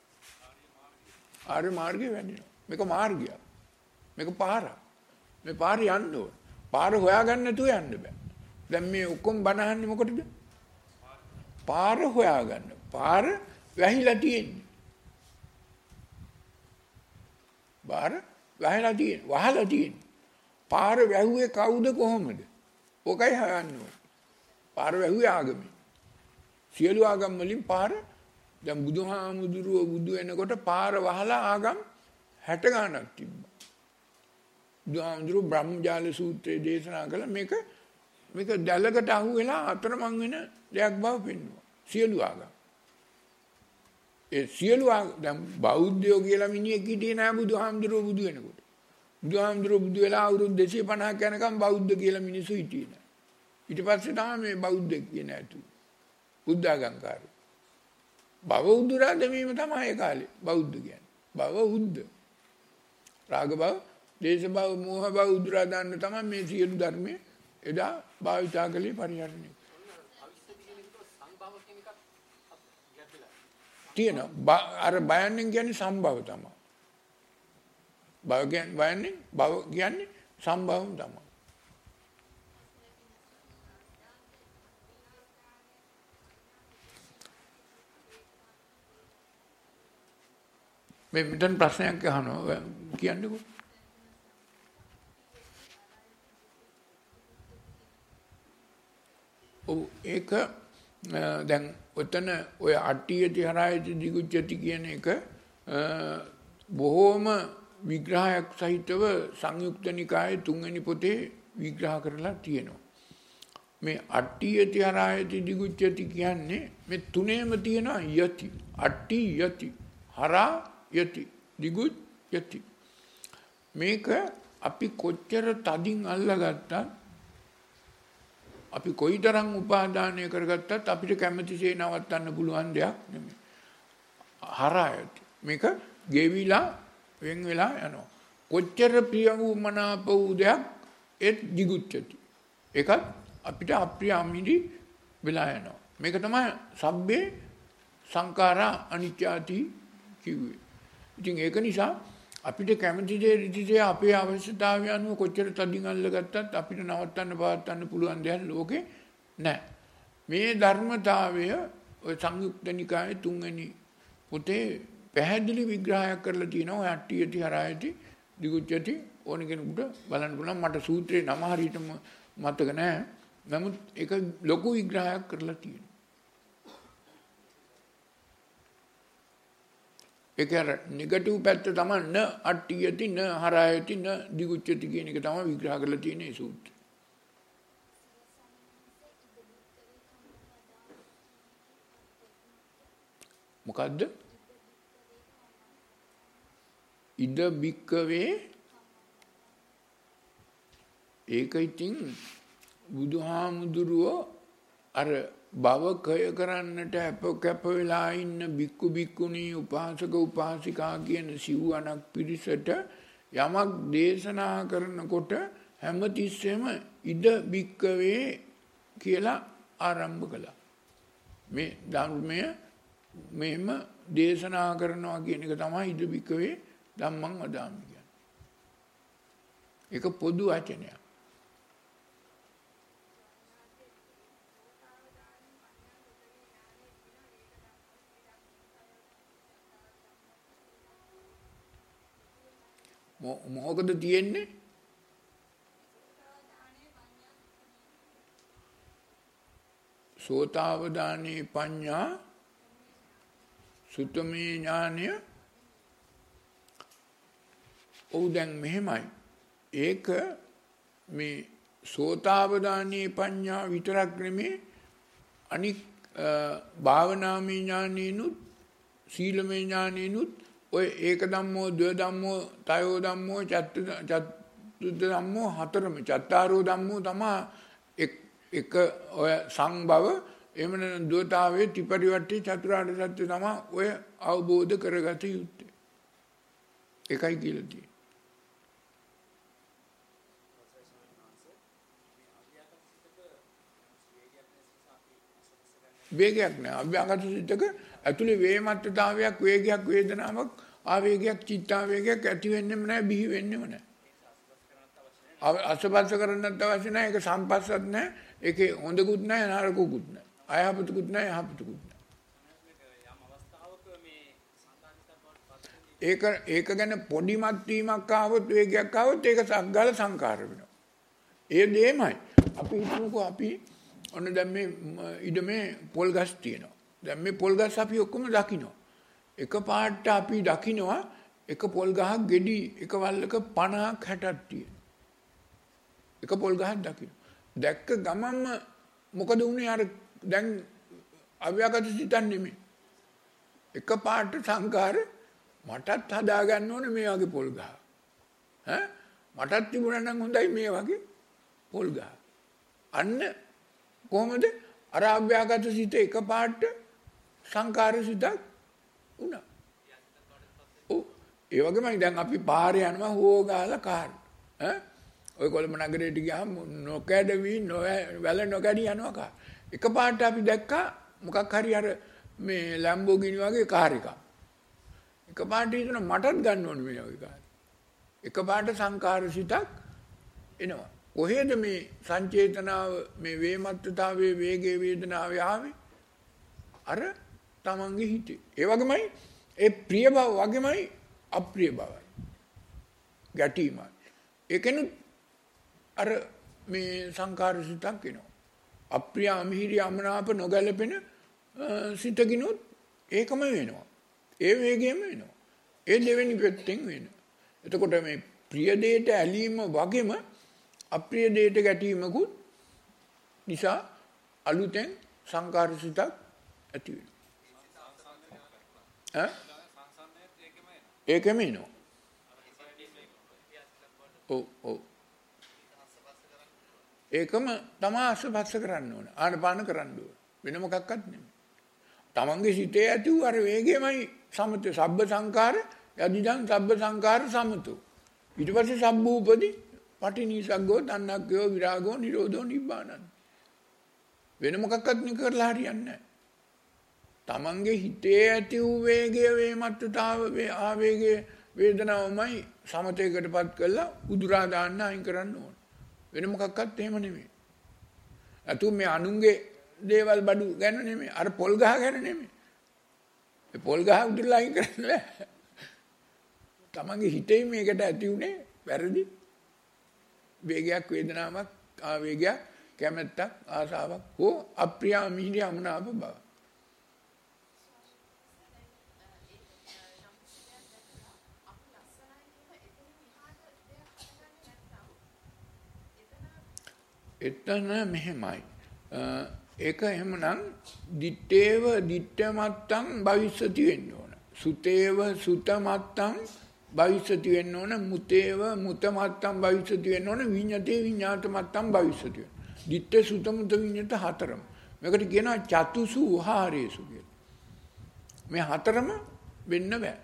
Speaker 1: ආර්ය මාර්ගය වැඩෙනවා. මේක මාර්ගයක්. මේක පාරක්. මේ පාරේ යන්න ඕන. පාර හොයාගන්න නැතුව යන්න බෑ. දැන් මේ ඔක්කොම බනහන්නේ මොකටද? පාර හොයාගන්න. පාර වැහිලා තියෙන්නේ. පාර වැහිලා තියෙන්නේ. වහලා තියෙන්නේ. පාර වැහුවේ කවුද කොහොමද? ඔකයි හොයන්න ඕනේ. පාර වැහුවේ ආගමේ. සියලු ආගම් වලින් පාර දැන් බුදුහාමුදුරුවෝ බුදු වෙනකොට පාර වහලා ආගම් හැට ගණනක් තිබ්බා. බුදුහාමුදුරුවෝ බ්‍රහ්මජාල සූත්‍රයේ දේශනා කළ මේක මේක දැලකට අහු වෙලා අතරමං වෙන දෙයක් බව පෙන්වනවා. සියලු ආගම්. ඒ සියලු දැන් බෞද්ධයෝ කියලා මිනිහෙක් හිටියේ නෑ බුදුහාමුදුරුවෝ බුදු වෙනකොට. බුදුහාමුදුරුවෝ බුදු වෙලා අවුරුදු දෙසිය පනහක් යනකම් බෞද්ධ කියලා මිනිස්සු හිටියේ නෑ. ඊට පස්සේ තමයි මේ බෞද්ධ කියන ඇතු. බුද්ධ ආගම්කාරය. භව උදුරා දැමීම තමයි ඒ කාලේ බෞද්ධ කියන්නේ. භව උද්ද. රාග භව, දේශ භව, මෝහ භව උදුරා දාන්න තමයි මේ සියලු ධර්මයේ එදා භාවිතා කළේ පරිහරණය. තියෙනවා. අර බයන්නේ කියන්නේ සම්භව තමයි. භව කියන්නේ බයන්නේ භව කියන්නේ සම්භවම තමයි. මේ මෙතන ප්‍රශ්නයක් අහනවා කියන්නකෝ. ඔව් ඒක දැන් ඔතන ඔය අට්ඨියති හරායති දිගුච්ඡති කියන එක බොහෝම විග්‍රහයක් සහිතව සංයුක්ත නිකායේ තුන්වෙනි පොතේ විග්‍රහ කරලා තියෙනවා. මේ අට්ඨියති හරායති දිගුච්ඡති කියන්නේ මේ තුනේම තියෙනවා යති. අට්ඨි යති හරා යති දිගුත් යති. මේක අපි කොච්චර තදින් අල්ලගත්තත් අපි කොයිතරම් උපාදානය කරගත්තත් අපිට කැමැතිසේ නවත්තන්න පුළුවන් දෙයක් නෙමෙයි. හරායති. මේක ගෙවිලා වෙන් වෙලා යනවා. කොච්චර ප්‍රිය වූ මනාප වූ දෙයක් ඒත් දිගුච්ඡති. ඒකත් අපිට අප්‍රිය අමිදි වෙලා යනවා. මේක තමයි සබ්බේ සංඛාරා අනිත්‍යාති කිව්වේ. ඉතින් ඒක නිසා අපිට කැමති දේ ඍජුසේ අපේ අවශ්‍යතාවය අනුව කොච්චර තදින් අල්ලගත්තත් අපිට නවත්තන්න පවත්වන්න පුළුවන් දෙයක් ලෝකේ නැහැ. මේ ධර්මතාවය ඔය සංයුක්ත නිකායේ තුන්වෙනි පොතේ පැහැදිලි විග්‍රහයක් කරලා තියෙනවා. අට්ඨියති හරායති දිගුච්ඡති ඕන කෙනෙකුට බලන්න පුළුවන්. මට සූත්‍රේ නම හරියටම මතක නැහැ. නමුත් ඒක ලොකු විග්‍රහයක් කරලා තියෙනවා. ඒක අර නෙගටිව් පැත්ත තමයි න අට්ඨියති න හරායති න දිගුච්ඡති කියන එක තමයි විග්‍රහ කරලා තියෙන්නේ මේ සූත්‍රය. මොකද්ද? ඉද බික්කවේ ඒක ඉතින් බුදුහාමුදුරුවෝ අර භව කය කරන්නට අප කැප වෙලා ඉන්න බික්කු බික්කුණී උපාසක උපාසිකා කියන සිව්වණක් පිරිසට යමක් දේශනා කරනකොට හැමතිස්සෙම ඉද බික්කවේ කියලා ආරම්භ කළා. මේ ධර්මය මෙහෙම දේශනා කරනවා කියන එක තමයි ඉද බික්කවේ ධම්මං වදාමි කියන්නේ. ඒක පොදු වචනයක්. මොකද තියෙන්නේ? සෝතාවදානේ පඤ්ඤා සුතමේ ඥානය. ඔව් දැන් මෙහෙමයි. ඒක මේ සෝතාවදානේ පඤ්ඤා විතරක් නෙමේ අනික් භාවනාමය ඥානෙනුත් සීලමය ඥානෙනුත් ඔය ඒක ධම්මෝ ද්ව ධම්මෝ තයෝ ධම්මෝ චත්ත චතුත් ධම්මෝ හතරම චත්තාරෝ ධම්මෝ තමයි එක ඔය සංභව එහෙම නැත්නම් ද්වතාවයේ ත්‍රිපරිවර්තී චතුරාර්ය සත්‍ය තමයි ඔය අවබෝධ කරගත යුත්තේ. ඒකයි කියලා තියෙන්නේ. වේගයක් නෑ. අභ්‍යාගත සිතක ඇතුලේ වේමත්තතාවයක්, වේගයක්, වේදනාවක්, ආවේගයක්, චිත්තාවේගයක් ඇති වෙන්නෙම නෑ, බිහි වෙන්නෙම නෑ. අසපස්ස කරන්නත් අවශ්‍ය නෑ. ඒක සම්පස්සත් නෑ. ඒකේ හොඳකුත් නෑ, නරකුත් නෑ. අයහපතකුත් නෑ, යහපතකුත් නෑ. ඒක ඒක ගැන පොඩිමත් වීමක් ආවොත්, වේගයක් ආවොත් ඒක සග්ගල සංකාර වෙනවා. ඒ දෙයමයි. අපි හිතමුකෝ අපි ඔන්න දැන් මේ ඉඩමේ පොල් ගස් තියෙනවා. දැන් මේ පොල් ගස් අපි ඔක්කොම දකිනවා. එක පාට අපි දකිනවා එක පොල් ගහක් ගෙඩි එක වල්ලක පනහක් හැටක් තියෙනවා. එක පොල් ගහක් දකිනවා. දැක්ක ගමන්ම මොකද වුනේ? අර දැන් අව්‍යාගත සිතක් නෙමෙයි. එක පාට සංකාර මටත් හදා ගන්න ඕනේ මේ වගේ පොල් ගහ. ඈ මටත් තිබුණා නම් හොඳයි මේ වගේ පොල් ගහ. අන්න කොහොමද අර අභ්‍යාගත සිත එක පාට සංකාර සිතක් වුණා. ඔව් ඒ වගේමයි දැන් අපි පාරේ යනවා හොගාලා කාර්. ඈ ඔය කොළඹ නගරයට ගියාම නොකඩවි නොවැල නොකඩි යනවා කාර්. එක පාට අපි දැක්කා මොකක් හරි අර මේ ලැම්බෝගිනි වගේ කාර් එකක්. එක පාට හිතන මටත් ගන්න ඕනේ මේ වගේ කාර්. එක පාට සංකාර සිතක් එනවා. කොහෙද මේ සංචේතනාව මේ වේමත්තතාවයේ වේගයේ වේදනාවේ ආවේ? අර තමන්ගේ හිතේ. ඒ වගේමයි ඒ ප්‍රිය බව වගේමයි අප්‍රිය බවයි. ගැටීමයි. ඒකෙනුත් අර මේ සංකාර සිතක් එනවා. අප්‍රිය අමිහිරි අමනාප නොගැලපෙන සිතකිනුත් ඒකම වෙනවා. ඒ වේගයෙන්ම වෙනවා. ඒ දෙවෙනි පැත්තෙන් වෙනවා. එතකොට මේ ප්‍රිය දෙයට ඇලීම වගේම අප්‍රිය දෙයට ගැටීමකුත් නිසා අලුතෙන් සංකාර සිතක් ඇති වෙනවා. ඈ ඒකම එනවා. ඔව් ඔව් ඒකම තමයි අසපස්ස කරන්න ඕන. ආනපාන කරන්න ඕන. වෙන මොකක්වත් නෙමෙයි. තමන්ගේ සිතේ ඇති වූ අර වේගයමයි සමත සබ්බ සංකාර යදිදං සබ්බ සංකාර සමතෝ. ඊට පස්සේ සබ්බූපදී පටිනිසග්ගෝ තණ්හක්ඛයෝ විරාගෝ නිරෝධෝ නිබ්බානං. වෙන මොකක්වත් නෙ කරලා හරියන්නේ නැහැ. තමන්ගේ හිතේ ඇති වූ වේගය වේමත්තාව ආවේගයේ වේදනාවමයි සමතේකටපත් කරලා උදුරා දාන්න අයින් කරන්න ඕන. වෙන මොකක්වත් එහෙම නෙමෙයි. අතු මේ අනුන්ගේ දේවල් බඩු ගැන නෙමෙයි. අර පොල් ගහ ගැන නෙමෙයි. ඒ පොල් ගහ උදුරලා අයින් කරන්න බෑ. තමන්ගේ හිතේ මේකට ඇති උනේ වැරදි වේගයක් වේදනාවක් ආවේගයක් කැමැත්තක් ආසාවක් හෝ අප්‍රියමීලිය අමනාප බව. එතන මෙහෙමයි. ඒක එහෙමනම් දිත්තේව දිත්තමත්තං භවිෂති වෙන්න ඕන. සුතේව සුතමත්තං භවිෂති වෙන්න ඕන. මුතේව මුතමත්තං භවිෂති වෙන්න ඕන. විඤ්ඤතේ විඤ්ඤාතමත්තං භවිෂති වෙන්න. දිත්ත සුත මුත විඤ්ඤත හතරම. මේකට කියනවා චතුසු උහාරේසු කියලා. මේ හතරම වෙන්න බෑ.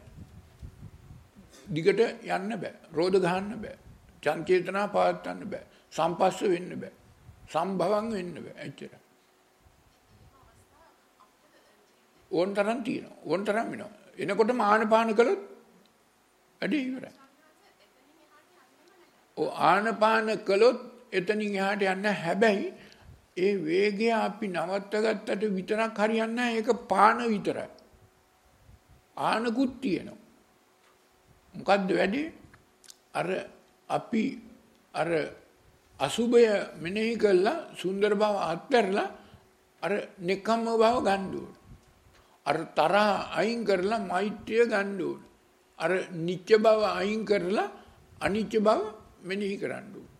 Speaker 1: දිගට යන්න බෑ. රෝධ ගහන්න බෑ. චංචේතනා පවත්වන්න බෑ. සම්පස්ස වෙන්න බෑ. සම්භවං වෙන්න බෑ. එච්චර. ඕන තරම් තියෙනවා. ඕන තරම් වෙනවා. එනකොට ආනපාන කළොත් වැඩි ඉවරයි. ඔය ආනපාන කළොත් එතනින් එහාට යන්න. හැබැයි ඒ වේගය අපි නවත්ත ගත්තට විතරක් හරියන්නේ නැහැ. ඒක පාන විතරයි. ආනකුත් තියෙනවා. මොකද්ද වැඩි? අර අපි අර අසුභය මෙනෙහි කළා සුන්දර බව අත්හැරලා අර නිකම්ම බව ගන්න ඕන. අර තරහ අයින් කරලා මෛත්‍රිය ගන්න ඕන. අර නිත්‍ය බව අයින් කරලා අනිත්‍ය බව මෙනෙහි කරන්න ඕන.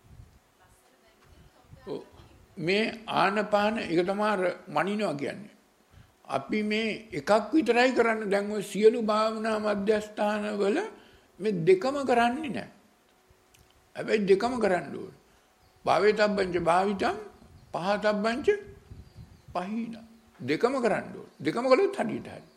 Speaker 1: මේ ආනපාන එක තමයි අර මනිනවා කියන්නේ. අපි මේ එකක් විතරයි කරන්නේ. දැන් ඔය සියලු භාවනා මධ්‍යස්ථාන වල මේ දෙකම කරන්නේ නැහැ. හැබැයි දෙකම කරන්න ඕන. භාවිතබ්බංච භාවිතං පහතබ්බංච පහින. දෙකම කරන්න ඕන. දෙකම කළොත් හරියට හරි.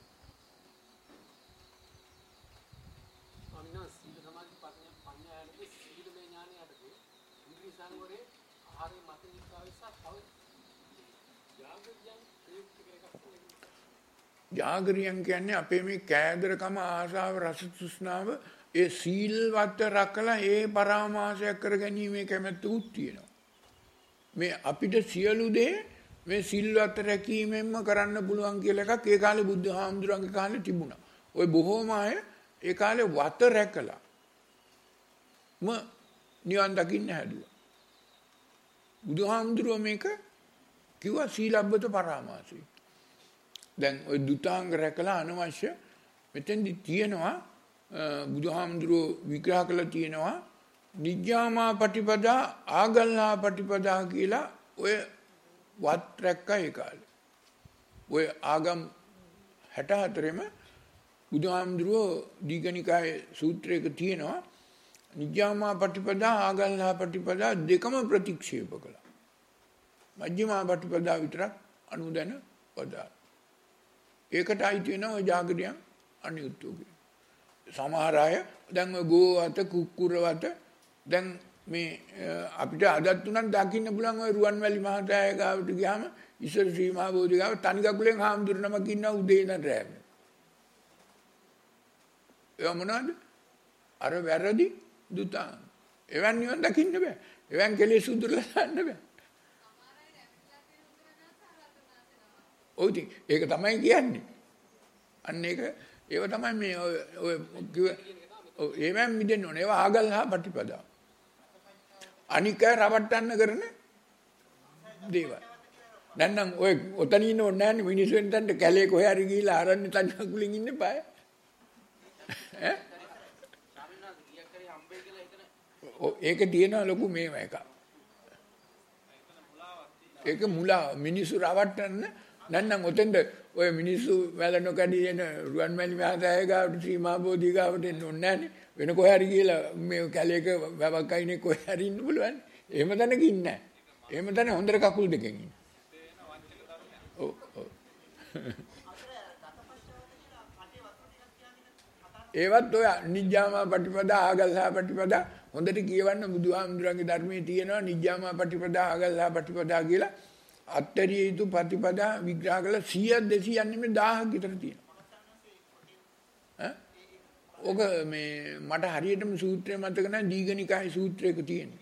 Speaker 2: ස්වාමීන් වහන්සේ සීල සමාධි ප්‍රඥා යටතේ සීලමය ඥානය යටතේ ඉන්ද්‍රිය සංවරයේ ආහාරයේ මත විස්තාරයසා තව යාගරියන් ප්‍රයුක්ත කරගන්න.
Speaker 1: ජාගරියන් කියන්නේ අපේ මේ කෑදරකම ආශාව රස තෘෂ්ණාව ඒ සීල්වත් රැකලා ඒ පරාමාසයක් කර ගැනීමේ කැමැත්තකුත් තියෙනවා. මේ අපිට සියලු දේ මේ සිල්වත් රැකීමෙන්ම කරන්න පුළුවන් කියලා එකක් ඒ කාලේ බුද්ධ හාමුදුරන්ගේ කාලේ තිබුණා. ওই බොහෝම අය ඒ කාලේ වත රැකලා ම නිවන් දකින්න හැදුවා. බුදුහාමුදුරුවෝ මේක කිව්වා සීලබ්බත පරාමාසය. දැන් ওই දුතාංග රැකලා අනවශ්‍ය මෙතෙන්දි තියෙනවා බුදුහාමුදුරුවෝ විග්‍රහ කළා තියෙනවා නිජ්ජාමා පටිපදා ආගල්ලා පටිපදා කියලා ඔය වත් රැක්කා ඒ කාලේ. ඔය ආගම් හැට හතරෙම බුදුහාමුදුරුවෝ දීඝනිකායේ සූත්‍රයක තියෙනවා නිජ්ජාමා පටිපදා ආගල්ලා පටිපදා දෙකම ප්‍රතික්ෂේප කළා. මජ්ක්‍ධිමා පටිපදා විතරක් අනුදැන පදා. ඒකට අයිති වෙනවා ඔය ජාගරියන් අනියුක්තෝ කියලා. සමහර අය දැන් ඔය ගෝවත කුක්කුරවත දැන් මේ අපිට අදත් උනන් දකින්න පුළුවන් ඔය රුවන්වැලි මහතාය ගාවට ගියාම ඉස්සර සීමා බෝධි ගාව තනි කකුලෙන් හාමුදුරු නමක් ඉන්නවා උදේ ඉඳන් රැ. ඒ මොනවාද? අර වැරදි දුතාංග. එවන් නිවන් දකින්න බෑ. එවන් කෙලෙස් උදුරලා දාන්න බෑ. ඔව් ඒක තමයි කියන්නේ. අන්න ඒක ඒව තමයි මේ ඔය කිව්ව ඔව් ඒවෙන් මිදෙන්න ඕනේ. ඒවා ආගල්හා ප්‍රතිපදා. අනික රවට්ටන්න කරන දේවල්. නැත්නම් ඔය ඔතන ඉන්න ඕනේ නැහැ නේ මිනිස්සු වෙනතන්ට කැලේ කොහේ හරි ගිහිල්ලා ආරන්නේ තනි කකුලින් ඉන්න බෑ. ඈ? ඔව් ඒක තියෙනවා ලොකු මේව එක. ඒක මුලා මිනිස්සු රවට්ටන්න නැත්නම් ඔතෙන්ද ඔය මිනිස්සු වැල නොකඩී එන රුවන්මැලි මහතාය ගාවට සීමා බෝධි ගාවට එන්න ඕනේ නැහනේ. වෙන කොහේ හරි ගිහලා මේ කැලේක වැවක් අයිනේ කොහේ හරි ඉන්න පුළුවන්. එහෙම තැනක ඉන්නේ නැහැ. එහෙම තැන හොඳට කකුල් දෙකෙන් ඉන්න. ඔව් ඔව්. ඒවත් ඔය නිජ්ජාමා පටිපදා ආගල්හා පටිපදා හොඳට කියවන්න බුදුහාමුදුරන්ගේ ධර්මයේ තියෙනවා නිජ්ජාමා පටිපදා ආගල්හා පටිපදා කියලා. අත්තරිය යුතු ප්‍රතිපදා විග්‍රහ කළා සීයක් දෙසීයක් නෙමෙයි දහයක් විතර තියෙනවා. ඈ? ඔක මේ මට හරියටම සූත්‍රය මතක නැහැ දීඝනිකායේ සූත්‍රයක තියෙනවා.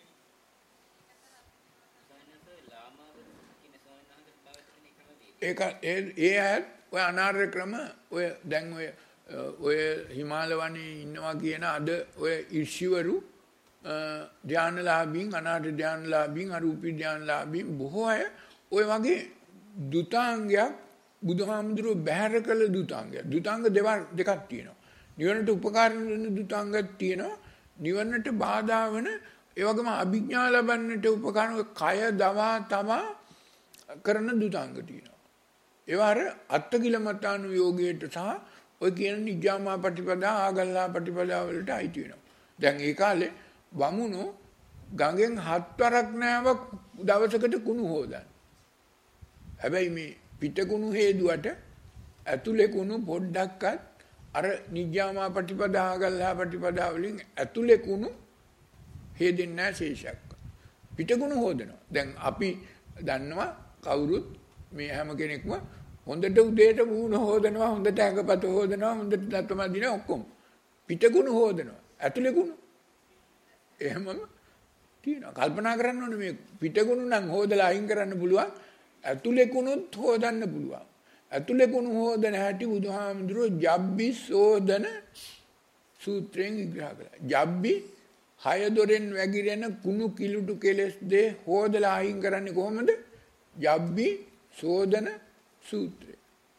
Speaker 1: ඒක ඒ ඒ ඔය අනාර්ය ක්‍රම ඔය දැන් ඔය ඔය හිමාල වනේ ඉන්නවා කියන අද ඔය ඍෂිවරු ධානලාභීන් අනාර්ය ධානලාභීන් අරූපී ධානලාභීන් බොහෝ අය ඔය වගේ දුතාංගයක් බුදුහාමුදුරුවෝ බැහැර කළ දුතාංගයක් දුතාංග දෙකක් තියෙනවා. නිවනට උපකාර වෙන දුතාංගයක් තියෙනවා. නිවනට බාධා වෙන ඒ වගේම අභිඥා ලබන්නට උපකාර කය දවා තමා කරන දුතාංග තියෙනවා. ඒවා අර අත්කිලමතාණු යෝගයට සහ ඔය කියන නිජාමා ප්‍රතිපදා ආගල්ලා ප්‍රතිපදා වලට අයිති වෙනවා. දැන් ඒ කාලේ බමුණෝ ගඟෙන් හත්වරක් නෑවක් දවසකට කුණු හොදන්නේ. හැබැයි මේ පිටකුණු හේදුවට ඇතුලේ කුණු පොඩ්ඩක්වත් අර නිජාමා ප්‍රතිපදා ආගල්ලා ප්‍රතිපදා වලින් ඇතුලේ කුණු හේදෙන්නේ නැහැ ශේෂයක්. පිටකුණු හොදනවා. දැන් අපි දන්නවා කවුරුත් මේ හැම කෙනෙක්ම හොඳට උදේට මූණ හොදනවා හොඳට ඇඟපත හොදනවා හොඳට දතම දින ඔක්කොම පිටකුණු හොදනවා ඇතුලේ කුණු එහෙමම තියෙනවා. කල්පනා කරන්න ඕනේ මේ පිටකුණු නම් හොදලා අයින් කරන්න පුළුවන් ඇතුලේ කුණුත් හොදන්න පුළුවන්. ඇතුලේ කුණු හොදන හැටි බුදුහාමුදුරුවෝ ජබ්බි සෝදන සූත්‍රයෙන් විග්‍රහ කළා. ජබ්බි හය දොරෙන් වැగిරෙන කුණු කිලුටු කෙලස් දෙ හොදලා අයින් කරන්නේ කොහොමද? ජබ්බි සෝදන සූත්‍රය.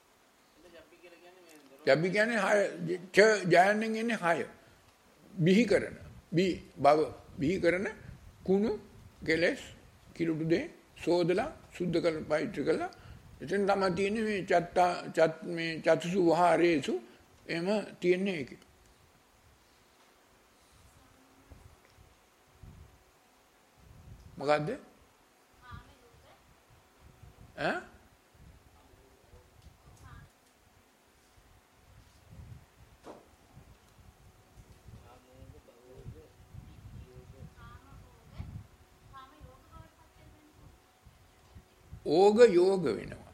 Speaker 1: ජබ්බි කියන්නේ හය ච ජයන්නෙන් එන්නේ හය. බිහි කරන බි බව බිහි කරන කුණු කෙලස් කිලුටු දෙ සෝදලා සුද්ධ කරලා පවිත්‍ර කළා. එතෙන් තමයි තියෙන්නේ මේ චත්ත චත් මේ චතුසු වහරේසු එම තියෙන්නේ ඒකේ. මොකද්ද? ඈ? ඕග යෝග වෙනවා.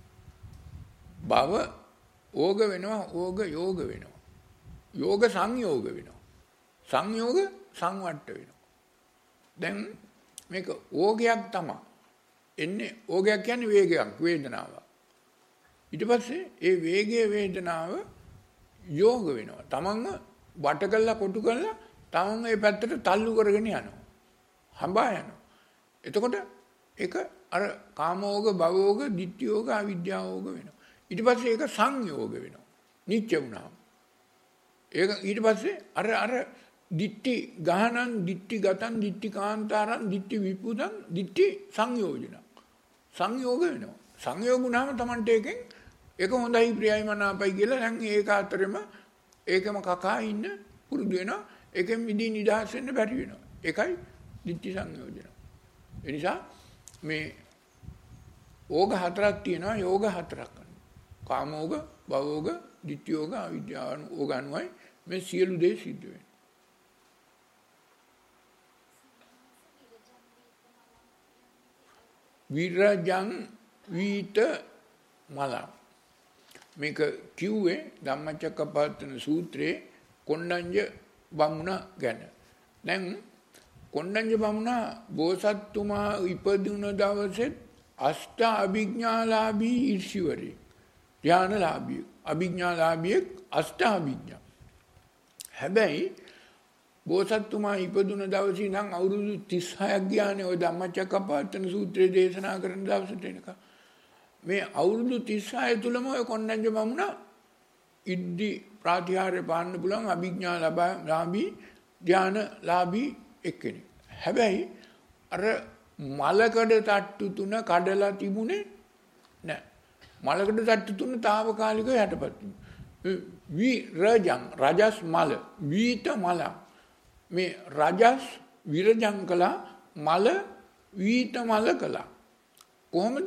Speaker 1: භව ඕග වෙනවා ඕග යෝග වෙනවා. යෝග සංයෝග වෙනවා. සංයෝග සංවට්ට වෙනවා. දැන් මේක ඕගයක් තමයි. එන්නේ ඕගයක් කියන්නේ වේගයක් වේදනාවක්. ඊට පස්සේ ඒ වේගයේ වේදනාව යෝග වෙනවා. තමන්ව වට කළා කොටු කළා තමන් ඒ පැත්තට තල්ලු කරගෙන යනවා. හඹා යනවා. එතකොට ඒක අර කාමෝග භවෝග ditthiyෝග අවිද්‍යාවෝග වෙනවා. ඊට පස්සේ ඒක සංයෝග වෙනවා. නිච්ච වුණාම. ඒක ඊට පස්සේ අර අර ditthi ගානං ditthi ගතං ditthi කාන්තාරං ditthi විපුදං ditthi සංයෝජන. සංයෝග වෙනවා. සංයෝග වුණාම Tamante එකෙන් ඒක හොඳයි ප්‍රියයි මනාපයි කියලා දැන් ඒක අතරෙම ඒකම කකා ඉන්න පුරුදු වෙනවා. ඒකෙන් මිදී නිදහස් වෙන්න බැරි වෙනවා. ඒකයි ditthi සංයෝජන. ඒ නිසා මේ ඕග හතරක් තියෙනවා යෝග හතරක්. කාමෝග, භවෝග, ditthiyෝග, අවිද්‍යාව ඕග අනුවයි මේ සියලු දේ සිද්ධ වෙන්නේ. විරජං වීත මලං මේක කිව්වේ ධම්මචක්කපවත්තන සූත්‍රයේ කොණ්ඩඤ්ඤ බමුණ ගැන. දැන් කොණ්ඩඤ්ඤ බමුණ බෝසත්තුමා ඉපදුන දවසේ අෂ්ට අභිඥාලාභී ඊර්ෂිවරේ ධානලාභී අභිඥාලාභී අෂ්ට අභිඥා. හැබැයි බෝසත්තුමා ඉපදුන දවසේ ඉඳන් අවුරුදු තිස් හයක් ගියානේ ওই ධම්මචක්කපවත්තන සූත්‍රයේ දේශනා කරන දවසට එනකම්. මේ අවුරුදු තිස් හය තුලම ඔය කොණ්ඩඤ්ඤ බමුණ ඉද්දි ප්‍රාතිහාර්ය පාන්න පුළුවන් අභිඥා ලාභී ධානලාභී එක්කෙනෙක්. හැබැයි අර මලකඩ තට්ටු තුන කඩලා තිබුණේ නැහැ. මලකඩ තට්ටු තුන తాවකාලිකව යටපත් විරජං රජස් මල වීත මල මේ රජස් විරජං කළා මල වීත මල කළා. කොහොමද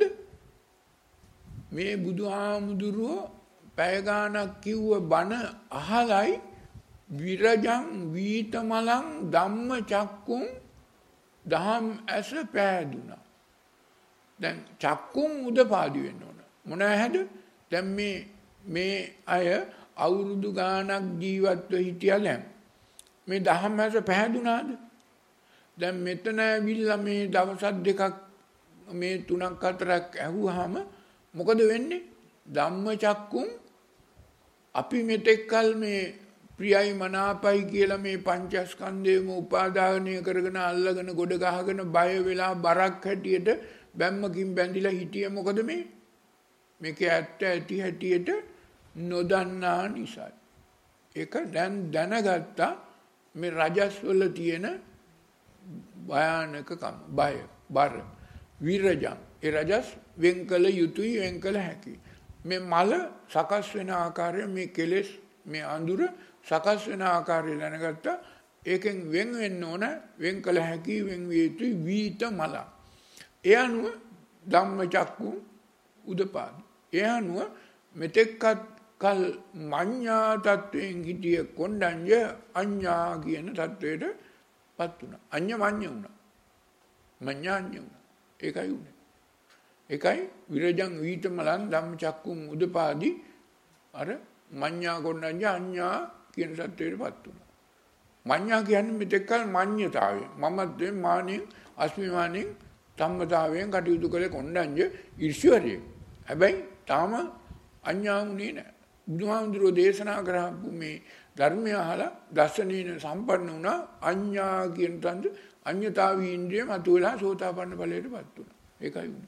Speaker 1: මේ බුදුහාමුදුරුවෝ පැය ගානක් කිව්ව බණ අහලයි විරජං වීත මලං ධම්ම චක්කුම් දහම් ඇස පෑදුනා. දැන් චක්කුම් උදපාදි වෙන්න ඕන. මොන ඇහැද? දැන් මේ මේ අය අවුරුදු ගාණක් ජීවත්ව හිටියා දැන්. මේ දහම් ඇස පැහැදුනාද? දැන් මෙතන ඇවිල්ලා මේ දවස් දෙකක් මේ තුනක් හතරක් ඇහුවාම මොකද වෙන්නේ? ධම්ම චක්කුම් අපි මෙතෙක්කල් මේ ප්‍රියයි මනාපයි කියලා මේ පංචස්කන්ධයම උපාදානය කරගෙන අල්ලගෙන ගොඩ ගහගෙන බය වෙලා බරක් හැටියට බැම්මකින් බැඳිලා හිටියේ මොකද මේ? මේකේ ඇත්ත ඇති හැටියට නොදන්නා නිසා. ඒක දැන් දැනගත්තා මේ රජස් වල තියෙන භයානකකම, බය, බර, විරජම්. ඒ රජස් වෙන්කල යුතුයි, වෙන්කල හැකි. මේ මල සකස් වෙන ආකාරය, මේ කෙලෙස්, මේ අඳුර සකස් වෙන ආකාරය දැනගත්තා. ඒකෙන් වෙන් වෙන්න ඕන, වෙන් කළ හැකි, වෙන් විය යුතුයි වීත මල. ඒ අනුව ධම්මචක්කු උදපාද. ඒ අනුව මෙතෙක්කත් කල් මඤ්ඤා තත්වයෙන් හිටිය කොණ්ඩඤ්ඤ අඤ්ඤා කියන තත්වයට පත් වුණා. අඤ්ඤ මඤ්ඤ වුණා. මඤ්ඤාඤ්ඤ වුණා. ඒකයි උනේ. ඒකයි විරජං වීත මලං ධම්මචක්කුම් උදපාදි අර මඤ්ඤා කොණ්ඩඤ්ඤ අඤ්ඤා කියන තත්වයට පත් වුණා. මඤ්ඤා කියන්නේ මෙතෙක්කල් මඤ්ඤතාවය. මමත්වයෙන් මානෙන් අස්මිමානෙන් සම්මතාවයෙන් කටයුතු කළේ කොණ්ඩඤ්ඤ ඊශ්වරයෙක්. හැබැයි තාම අඤ්ඤා වුණේ නැහැ. බුදුහාමුදුරුවෝ දේශනා කරපු මේ ධර්මය අහලා දර්ශනීන සම්පන්න වුණා. අඤ්ඤා කියන තන්ද අඤ්ඤතාවී ඉන්ද්‍රිය මතුවලා සෝතාපන්න ඵලයට පත් වුණා. ඒකයි උනේ.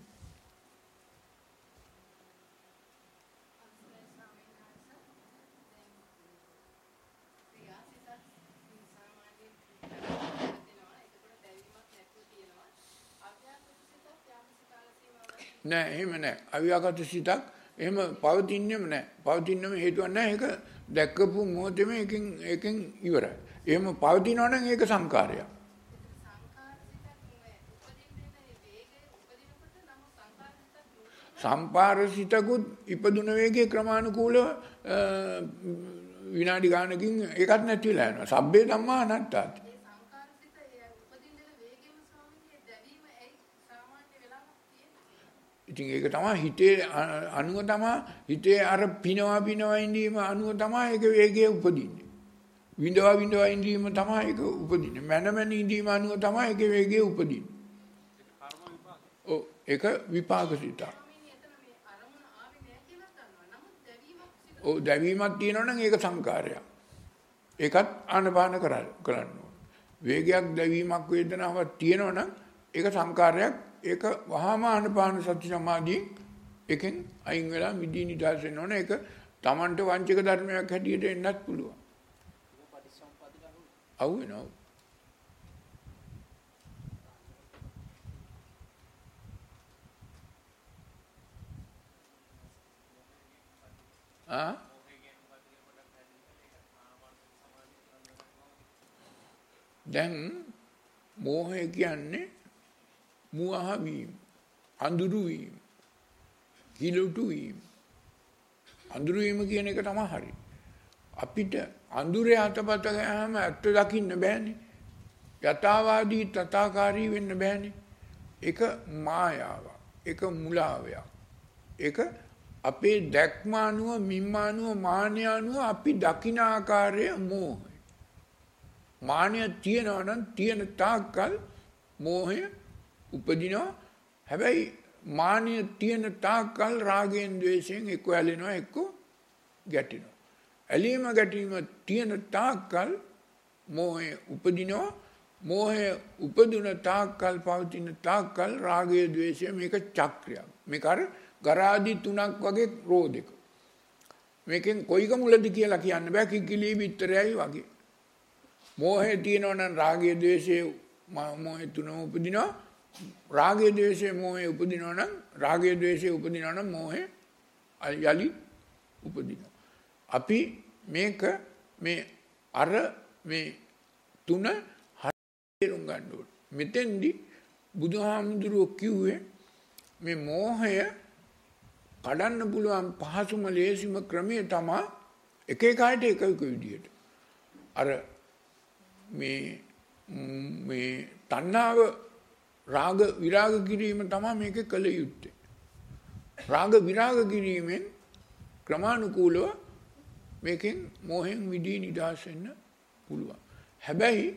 Speaker 1: නෑ එහෙම නෑ. අව්‍යාකෘත සිතක් එහෙම පවතින්නේම නෑ. පවතින්නම හේතුවක් නෑ. ඒක දැක්කපු මොහොතේම එකෙන් එකෙන් ඉවරයි. එහෙම පවතිනවා නම් ඒක සංකාරයක්. සංපාර සිතකුත් ඉපදුන වේගයේ ක්‍රමානුකූලව විනාඩි ගානකින් ඒකත් නැති වෙලා යනවා. සබ්බේ ධම්මා අනාත්තාති. ඉතින් ඒක තමයි හිතේ අනුව තමයි හිතේ අර පිනවා පිනවා ඉඳීම අනුව තමයි ඒක වේගය උපදින්නේ. විඳවා විඳවා ඉඳීම තමයි ඒක උපදින්නේ. මන මන ඉඳීම අනුව තමයි ඒක වේගය උපදින්නේ. ඔව් ඒක විපාක සිත. ඔව් දැවීමක් තියෙනවා නම් ඒක සංකාරයක්. ඒකත් ආනපාන කරන්න ඕන. වේගයක් දැවීමක් වේදනාවක් තියෙනවා නම් ඒක සංකාරයක්. ඒක වහාම ආනපාන සති සමාධියෙන් එකෙන් අයින් වෙලා මිදී නිදහස් වෙන්න ඕන. ඒක Tamanට වංචක ධර්මයක් හැටියට එන්නත් පුළුවන්. අවු වෙනවා. ආ දැන් මෝහය කියන්නේ මුවහ වීම, අඳුරු වීම, හිලුටු වීම. අඳුරු වීම කියන එක තමයි හරි. අපිට අඳුරේ අතපත ගෑම ඇත්ත දකින්න බෑනේ. යථාවාදී තථාකාරී වෙන්න බෑනේ. ඒක මායාවක්. ඒක මුලාවයක්. ඒක අපේ දැක්ම අනුව, මිම්ම අනුව, මාන්‍ය අනුව අපි දකින ආකාරය මෝහය. මාන්‍ය තියනවා නම් තියෙන තාක්කල් මෝහය උපදිනවා. හැබැයි මානිය තියෙන තාක්කල් රාගයෙන් ද්වේෂයෙන් එක්ක ඇලෙනවා එක්ක ගැටෙනවා. ඇලීම ගැටීම තියෙන තාක්කල් මෝහය උපදිනවා. මෝහය උපදින තාක්කල් පවතින තාක්කල් රාගය ද්වේෂය මේක චක්‍රයක්. මේක අර ගරාදි තුනක් වගේ රෝදෙක. මේකෙන් කොයික මුලද කියලා කියන්න බෑ. කිකිලි විතරයි වගේ. මෝහය තියෙනවා නම් රාගය ද්වේෂය මෝහය තුනම උපදිනවා. රාගය ද්වේෂය මෝහය උපදිනවා නම් රාගය ද්වේෂය උපදිනවා නම් මෝහය යලි උපදිනවා. අපි මේක මේ අර මේ තුන හරියට ගන්න ඕනේ. මෙතෙන්දි බුදුහාමුදුරුවෝ කිව්වේ මේ මෝහය කඩන්න පුළුවන් පහසුම ලේසිම ක්‍රමය තමයි එක එක අයට එක එක විදියට. අර මේ මේ තණ්හාව රාග විරාග කිරීම තමයි මේකේ කල යුත්තේ. රාග විරාග කිරීමෙන් ක්‍රමානුකූලව මේකෙන් මෝහෙන් මිදී නිදහස් වෙන්න පුළුවන්. හැබැයි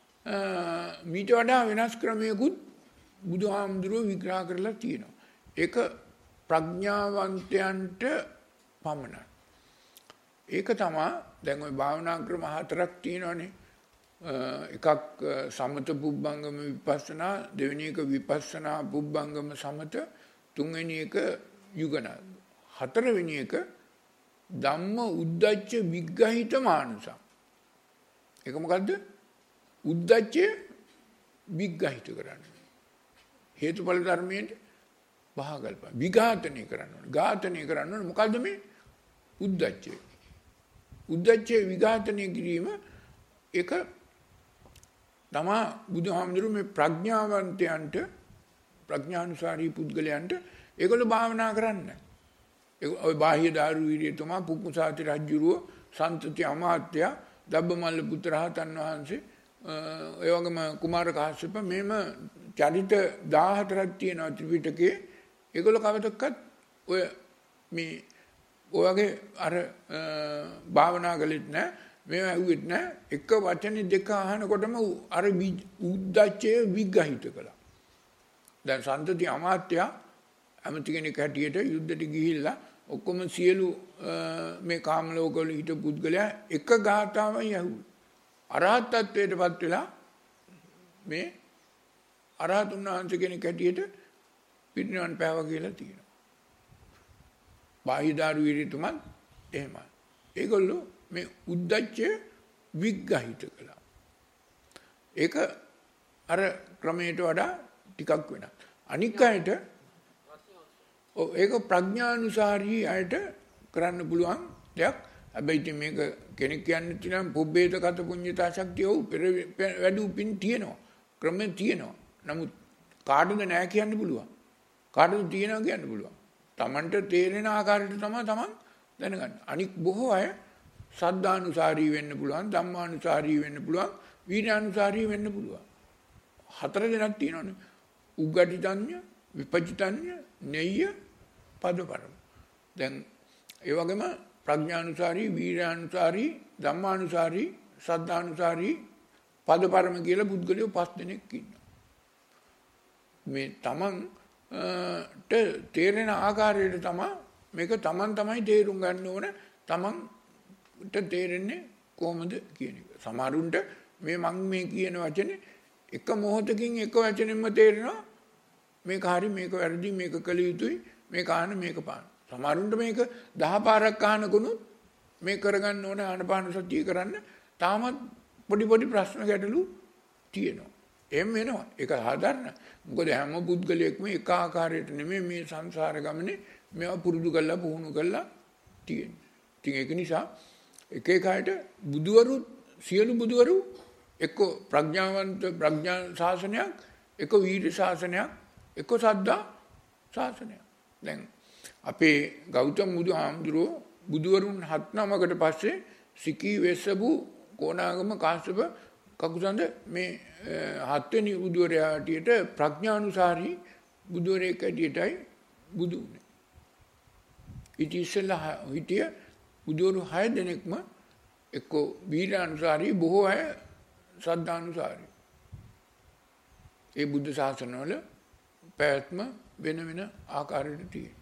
Speaker 1: මීට වඩා වෙනස් ක්‍රමයකුත් බුදුහාමුදුරුවෝ විග්‍රහ කරලා තියෙනවා. ඒක ප්‍රඥාවන්තයන්ට පමණයි. ඒක තමයි දැන් ওই භාවනා ක්‍රම හතරක් තියෙනවානේ. එකක් සමත පුබ්බංගම විපස්සනා, දෙවෙනි එක විපස්සනා පුබ්බංගම සමත, තුන්වෙනි එක යුගනා, හතරවෙනි එක ධම්ම උද්දච්ච විග්‍රහිත මානසං. ඒක මොකද්ද? උද්දච්චය විග්‍රහිත කරන්න. හේතුඵල ධර්මයෙන් බහගල්ප විඝාතනය කරන්න ඕනේ. ඝාතනය කරන්න ඕනේ. මොකද්ද මේ උද්දච්චය? උද්දච්චය විඝාතනය කිරීම ඒක තමා බුදුහාමුදුරුවෝ මේ ප්‍රඥාවන්තයන්ට, ප්‍රඥානුසාරී පුද්ගලයන්ට ඒගොල්ලෝ භාවනා කරන්න. ඔය බාහ්‍ය දාරුවීරියතුමා, පුක්මුසාති රජුරුව, සන්තති අමාත්‍යා, දබ්බමල්ල පුත්‍ර රහතන් වහන්සේ, ඒ වගේම කුමාර කාශ්‍යප, මේම චරිත දහහතරක් තියෙනවා ත්‍රිපිටකයේ. ඒගොල්ලෝ කවදක්වත් ඔය මේ ඔය වගේ අර භාවනා කළෙත් නැහැ, මේව ඇහුවෙත් නැහැ. එක වචනේ දෙක අහනකොටම අර උද්දච්චය විග්‍රහිත කළා. දැන් සන්තති අමාත්‍යා ඇමති කෙනෙක් හැටියට යුද්ධයට ගිහිල්ලා ඔක්කොම සියලු මේ කාම ලෝකවල හිටපු පුද්ගලයා එක ගාථාවයි ඇහුවේ. අරහත් ත්වයටපත් වෙලා මේ අරහතුන් වහන්සේ කෙනෙක් හැටියට පිරිනිවන් පෑවා කියලා තියෙනවා. බාහිදාරු විරිතුමත් එහෙමයි. ඒගොල්ලෝ මේ උද්දච්චය විග්‍රහිත කළා. ඒක අර ක්‍රමයට වඩා ටිකක් වෙනස්. අනික් අයට ඔව් ඒක ප්‍රඥානුසාරී අයට කරන්න පුළුවන් දෙයක්. හැබැයි මේක කෙනෙක් කියන්නේ තියෙනවා පුබ්බේත කත පුඤ්ඤතා ශක්තිය ඔව් පෙර වැඩි පින් තියෙනවා. ක්‍රමෙ තියෙනවා. නමුත් කාටද නැහැ කියන්න පුළුවන්. කාටද තියෙනවා කියන්න පුළුවන්. Tamanට තේරෙන ආකාරයට තමයි Taman දැනගන්න. අනික් බොහෝ අය සද්ධානුසාරී වෙන්න පුළුවන්, ධම්මානුසාරී වෙන්න පුළුවන්, වීර්යානුසාරී වෙන්න පුළුවන්. හතර දෙනෙක් තියෙනවානේ. උග්ගටිතඤ්ඤ, විපජිතඤ්ඤ, නෙය්‍ය, පදපරම. දැන් ඒ වගේම ප්‍රඥානුසාරී, වීර්යානුසාරී, ධම්මානුසාරී, සද්ධානුසාරී, පදපරම කියලා පුද්ගලයෝ පස් දෙනෙක් ඉන්නවා. මේ තමන්ට තේරෙන ආකාරයට තමයි මේක තමන් තමයි තේරුම් ගන්න ඕන. තමන්ට තේරෙන්නේ කොහොමද කියන එක. සමහරුන්ට මේ මං මේ කියන වචනේ එක මොහොතකින් එක වචනෙන්ම තේරෙනවා මේක හරි, මේක වැරදි, මේක කළ යුතුයි, මේක ආන, මේක පාන. සමහරුන්ට මේක දහ පාරක් අහනකොනුත් මේ කරගන්න ඕන ආනපාන සතිය කරන්න තාමත් පොඩි පොඩි ප්‍රශ්න ගැටලු තියෙනවා. එහෙම වෙනවා. ඒක සාධාරණයි. මොකද හැම පුද්ගලයෙක්ම එක ආකාරයට නෙමෙයි මේ සංසාර ගමනේ මේවා පුරුදු කරලා පුහුණු කරලා තියෙන්නේ. ඉතින් ඒක නිසා එක එක අයට බුදුවරු, සියලු බුදුවරු එක්ක ප්‍රඥාවන්ත ප්‍රඥා ශාසනයක්, එක්ක වීර්ය ශාසනයක්, එක්ක සද්ධා ශාසනයක්. දැන් අපේ ගෞතම බුදුහාමුදුරුවෝ බුදුවරුන් හත් නමකට පස්සේ සිකී වෙස්සබු කොණාගම කාශ්‍යප කකුසඳ මේ හත්වෙනි බුදුවරයා හැටියට ප්‍රඥානුසාරී බුදුවරයෙක් හැටියටයි බුදු වුණේ. ඊට ඉස්සෙල්ලා හිටිය බුදුවරු හය දෙනෙක්ම එක්ක වීර්යානුසාරී, බොහෝ අය සද්ධානුසාරී. ඒ බුද්ධ ශාසනවල පැවැත්ම වෙන වෙන ආකාරයට තියෙනවා.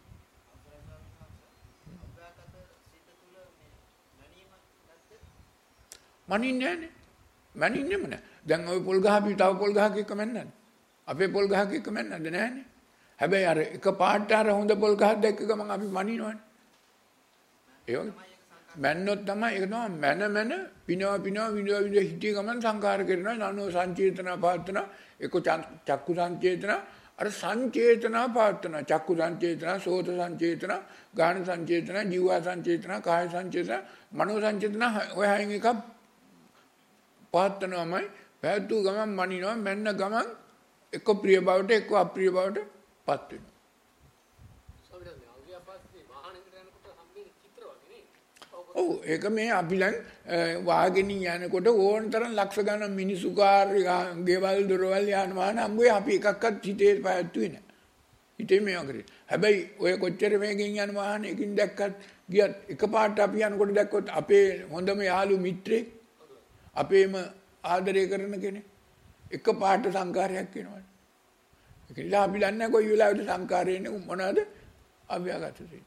Speaker 1: මනින්නේ නැහනේ. මනින්නෙම නැහැ. දැන් ওই පොල් ගහ අපි තව පොල් ගහක එක මැන්නද? අපේ පොල් ගහක එක මැන්නද? නැහනේ. හැබැයි අර එක පාට අර හොඳ පොල් ගහක් දැක්ක ගමන් අපි මනිනවනේ. ඒ වගේ මැන්නොත් තමයි ඒක තමයි මන මන පිනව පිනව විඳව විඳ හිටිය ගමන් සංකාර කරනවා. නනෝ සංචේතන පාත්තන එක චක්කු සංචේතන අර සංචේතන පාත්තන චක්කු සංචේතන, සෝත සංචේතන, ගාන සංචේතන, ජීවා සංචේතන, කාය සංචේතන, මනෝ සංචේතන ඔය හයින් එකක් පාත්තනමයි. පැතු ගමන් මනිනවා. මැන්න ගමන් එක්ක ප්‍රිය බවට එක්ක අප්‍රිය බවට පත් වෙනවා. ඔව් ඒක මේ අපි ලං වාගෙන යනකොට ඕන තරම් ලක්ෂ ගණන් මිනිසු කාර් ගෙවල් දොරවල් යාන වාහන හම්බුවේ අපි එකක්වත් හිතේ පැවැත්තුවේ නැහැ. හිතේ මේවා කරේ. හැබැයි ඔය කොච්චර මේකෙන් යන වාහනයකින් දැක්කත් ගියත් එකපාරට අපි යනකොට දැක්කොත් අපේ හොඳම යාළු මිත්‍රෙක් අපේම ආදරය කරන කෙනෙක් එකපාරට සංකාරයක් එනවා. ඒක නිසා අපි දන්නේ නැහැ කොයි වෙලාවෙද සංකාරය එන්නේ මොනවාද අභ්‍යාගත වෙන්නේ.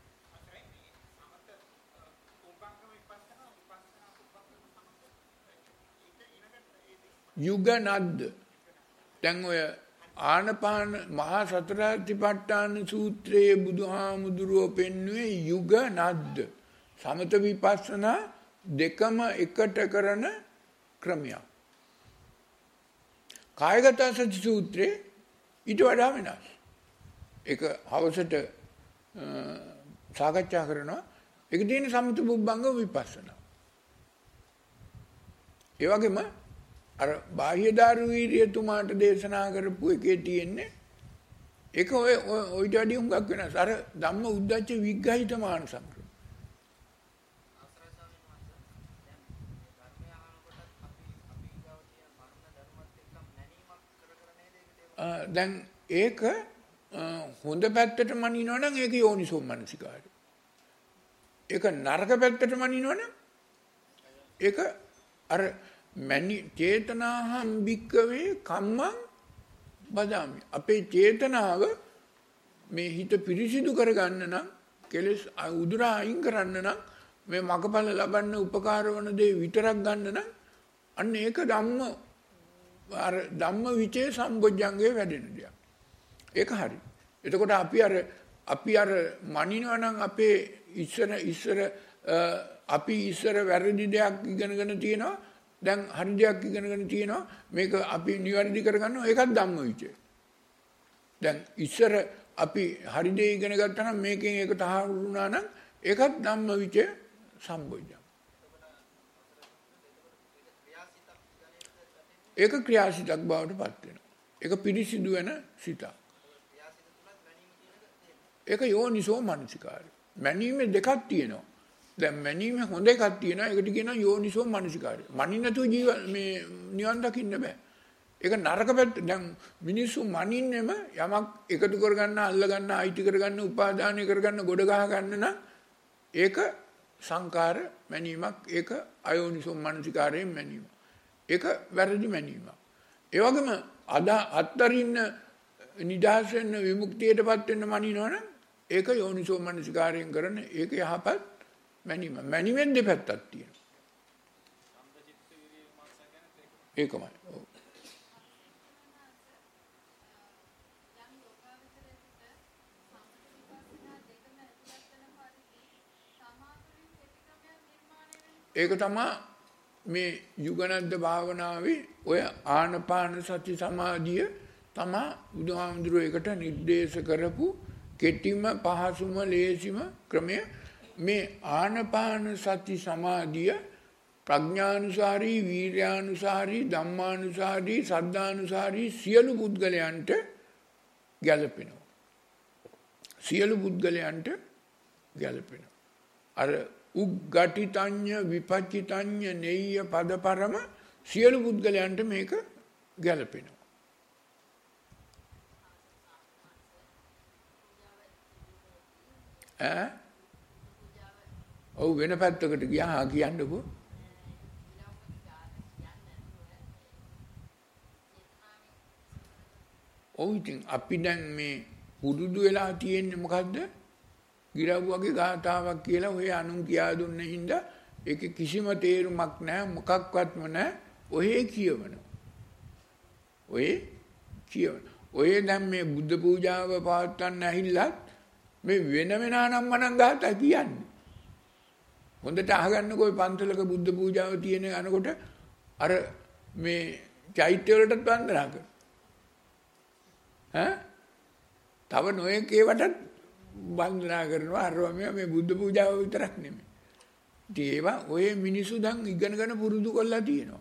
Speaker 1: යුග නද්ද දැන් ඔය ආනපාන මහා සතරාතිපට්ඨාන සූත්‍රයේ බුදුහාමුදුරුවෝ පෙන්වුවේ යුග නද්ද සමත විපස්සනා දෙකම එකට කරන ක්‍රමයක්. කායගත සති සූත්‍රයේ ඊට වඩා වෙනස්. ඒක හවසට සාකච්ඡා කරනවා. ඒක තියෙන සමත බුද්ධංග විපස්සනා. ඒ වගේම අර බාහ්‍ය දාරු වීර්යතුමාට දේශනා කරපු එකේ තියෙන්නේ ඒක ඔය ඔයිට වැඩි හුඟක් වෙනස්. අර ධම්ම උද්දච්ච විග්‍රහිත මාන සංක්‍රම. දැන් ඒක හොඳ පැත්තට මනිනවා නම් ඒක යෝනිසෝ මනසිකාරය. ඒක නරක පැත්තට මනිනවා නම් ඒක අර මනි චේතනාහම් භික්කවේ කම්මං බදාමි. අපේ චේතනාව මේ හිත පිරිසිදු කරගන්න නම් කෙලෙස් උදුරා අයින් කරන්න නම් මේ මගපල ලබන්න උපකාර වන දේ විතරක් ගන්න නම් අන්න ඒක ධම්ම අර ධම්ම විචේ සම්බොජ්ජංගේ වැඩෙන දෙයක්. ඒක හරි. එතකොට අපි අර අපි අර මනිනවා නම් අපේ ඉස්සර ඉස්සර අපි ඉස්සර වැරදි දෙයක් ඉගෙනගෙන තියෙනවා. දැන් හරි දෙයක් ඉගෙනගෙන තියෙනවා. මේක අපි නිවැරදි කරගන්නවා. ඒකත් ධම්ම විචේ. දැන් ඉස්සර අපි හරි දේ ඉගෙන ගත්තා නම් මේකෙන් ඒක තහවුරු වුණා නම් ඒකත් ධම්ම විචේ සම්බොජ්ජං. ඒක ක්‍රියාසිතක් බවට පත් වෙනවා. ඒක පිරිසිදු වෙන සිතක්. ඒක යෝනිසෝ මනසිකාරය. මැනීමේ දෙකක් තියෙනවා. දැන් මැනීමේ හොඳ එකක් තියෙනවා. ඒකට කියනවා යෝනිසෝ මනසිකාරය. මනින්න නැතුව ජීව මේ නිවන් දකින්න බෑ. ඒක නරක පැත්ත. දැන් මිනිස්සු මනින්නෙම යමක් එකතු කරගන්න, අල්ලගන්න, අයිති කරගන්න, උපාදානය කරගන්න, ගොඩ ගහ ගන්න නම් ඒක සංකාර මැනීමක්. ඒක අයෝනිසෝ මනසිකාරයෙන් මැනීම. ඒක වැරදි මැනීමක්. ඒ වගේම අද අත්තරින්න නිදහස් වෙන්න විමුක්තියටපත් වෙන්න මනිනවනම් ඒක යෝනිසෝ මනසිකාරයෙන් කරන ඒක යහපත් මැනීම. මැනීමෙන් දෙපැත්තක් තියෙනවා. ඒකමයි. ඔව්. ඒක තමයි මේ යුගනද්ද භාවනාවේ ඔය ආනපාන සති සමාධිය තමයි බුදුහාමුදුරුවෝ ඒකට නිර්දේශ කරපු කෙටිම පහසුම ලේසිම ක්‍රමය. මේ ආනපාන සති සමාධිය ප්‍රඥානුසාරී, වීර්යානුසාරී, ධම්මානුසාරී, සද්ධානුසාරී සියලු පුද්ගලයන්ට ගැලපෙනවා. සියලු පුද්ගලයන්ට ගැලපෙනවා. අර උග්ගටිතඤ්ඤ විපච්චිතඤ්ඤ නෙය්‍ය පදපරම සියලු පුද්ගලයන්ට මේක ගැලපෙනවා. ඈ ඔව් වෙන පැත්තකට ගියා කියන්නකෝ. ඔව් ඉතින් අපි දැන් මේ පුරුදු වෙලා තියෙන්නේ මොකද්ද? ගිරව්වගේ ගාතාවක් කියලා ඔය අනුන් කියා දුන්න හින්දා ඒකේ කිසිම තේරුමක් නැහැ, මොකක්වත්ම නැහැ. ඔය කියවනවා. ඔය කියවන. ඔය දැන් මේ බුද්ධ පූජාව පවත්වන්න ඇහිල්ලත් මේ වෙන වෙන අනම්මනම් ගාතා කියන්නේ. හොඳට අහගන්නකො ඔය පන්සලක බුද්ධ පූජාව තියෙන අනකොට අර මේ චෛත්‍ය වලටත් වන්දනා කරනවා. ඈ? තව නොයෙක් ඒවටත් වන්දනා කරනවා. අරවා මේ බුද්ධ පූජාව විතරක් නෙමෙයි. ඉතින් ඒවා ඔය මිනිස්සු දැන් ඉගෙනගෙන පුරුදු කරලා තියෙනවා.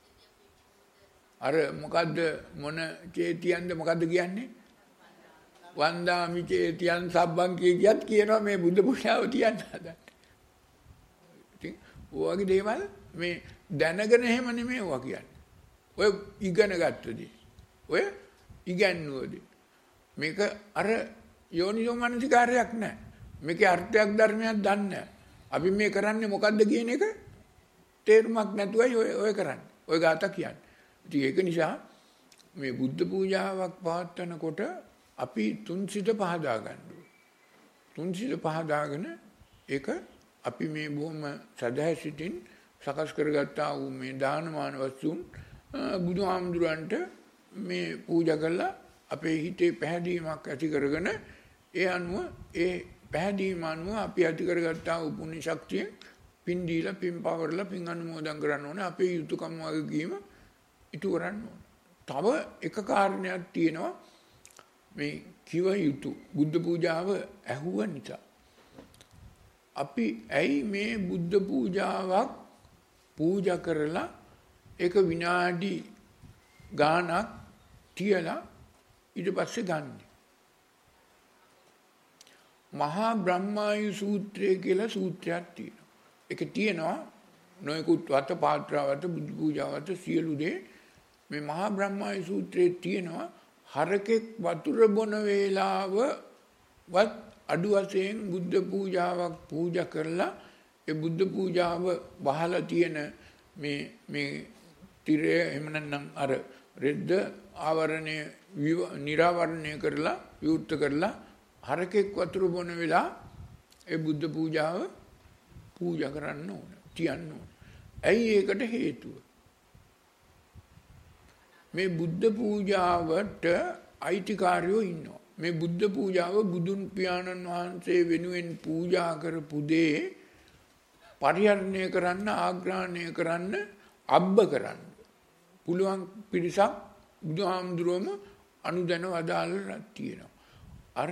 Speaker 1: අර මොකද්ද මොන චේතියන්ද මොකද්ද කියන්නේ? වන්දාමි චේතියන් සබ්බං කියකියත් කියනවා මේ බුද්ධ පූජාව තියන්න හදන්න. ඉතින් ඔයගේ දේවල් මේ දැනගෙන එහෙම නෙමෙයි ඔවා කියන්නේ. ඔය ඉගෙන ගත්තදී. ඔය ඉගැන්නුවදී. මේක අර යෝනිසෝ මනසිකාරයක් නෑ. මේකේ අර්ථයක් ධර්මයක් දන්නේ නෑ. අපි මේ කරන්නේ මොකද්ද කියන එක තේරුමක් නැතුවයි ඔය ඔය කරන්නේ. ඔය ગાතා කියන්නේ. ඉතින් ඒක නිසා මේ බුද්ධ පූජාවක් පවත්වනකොට අපි තුන්සිත පහදා ගන්න ඕනේ. තුන්සිත පහදාගෙන ඒක අපි මේ බොහොම සදහැසිතින් සකස් කරගත්තා වූ මේ දානමාන වස්තුන් බුදුහාමුදුරන්ට මේ පූජා කළා අපේ හිතේ පැහැදීමක් ඇති කරගෙන ඒ අනුව ඒ පැහැදීම අනුව අපි ඇති කරගත්තා වූ පුණ්‍ය ශක්තියෙන් පින් දීලා පින් පවරලා පින් අනුමෝදන් කරන්න ඕනේ. අපේ යුතුයකම් වගකීම ඉටු කරන්න ඕනේ. තව එක කාරණයක් තියෙනවා මේ කිව යුතු බුද්ධ පූජාව ඇහුව නිසා. අපි ඇයි මේ බුද්ධ පූජාවක් පූජා කරලා ඒක විනාඩි ගාණක් තියලා ඊට පස්සේ ගන්න. මහා බ්‍රහ්මායු සූත්‍රය කියලා සූත්‍රයක් තියෙනවා. ඒක තියෙනවා නොයෙකුත් වත පාත්‍රවත බුද්ධ පූජාවත සියලු දේ මේ මහා බ්‍රහ්මායු සූත්‍රයේ තියෙනවා. හරකෙක් වතුර බොන වේලාවවත් අඩු වශයෙන් බුද්ධ පූජාවක් පූජා කරලා ඒ බුද්ධ පූජාව වහලා තියෙන මේ මේ තිරය එහෙම නැත්නම් අර රෙද්ද ආවරණය නිරාවරණය කරලා විවෘත කරලා හරකෙක් වතුර බොන වෙලාව ඒ බුද්ධ පූජාව පූජා කරන්න ඕන තියන්න ඕන. ඇයි ඒකට හේතුව? මේ බුද්ධ පූජාවට අයිතිකාරයෝ ඉන්නවා. මේ බුද්ධ පූජාව බුදුන් පියාණන් වහන්සේ වෙනුවෙන් පූජා කරපු දේ පරිහරණය කරන්න ආග්‍රහණය කරන්න අබ්බ කරන්න පුළුවන් පිරිසක් බුදුහාමුදුරුවම අනුදැන වදාළලා තියෙනවා. අර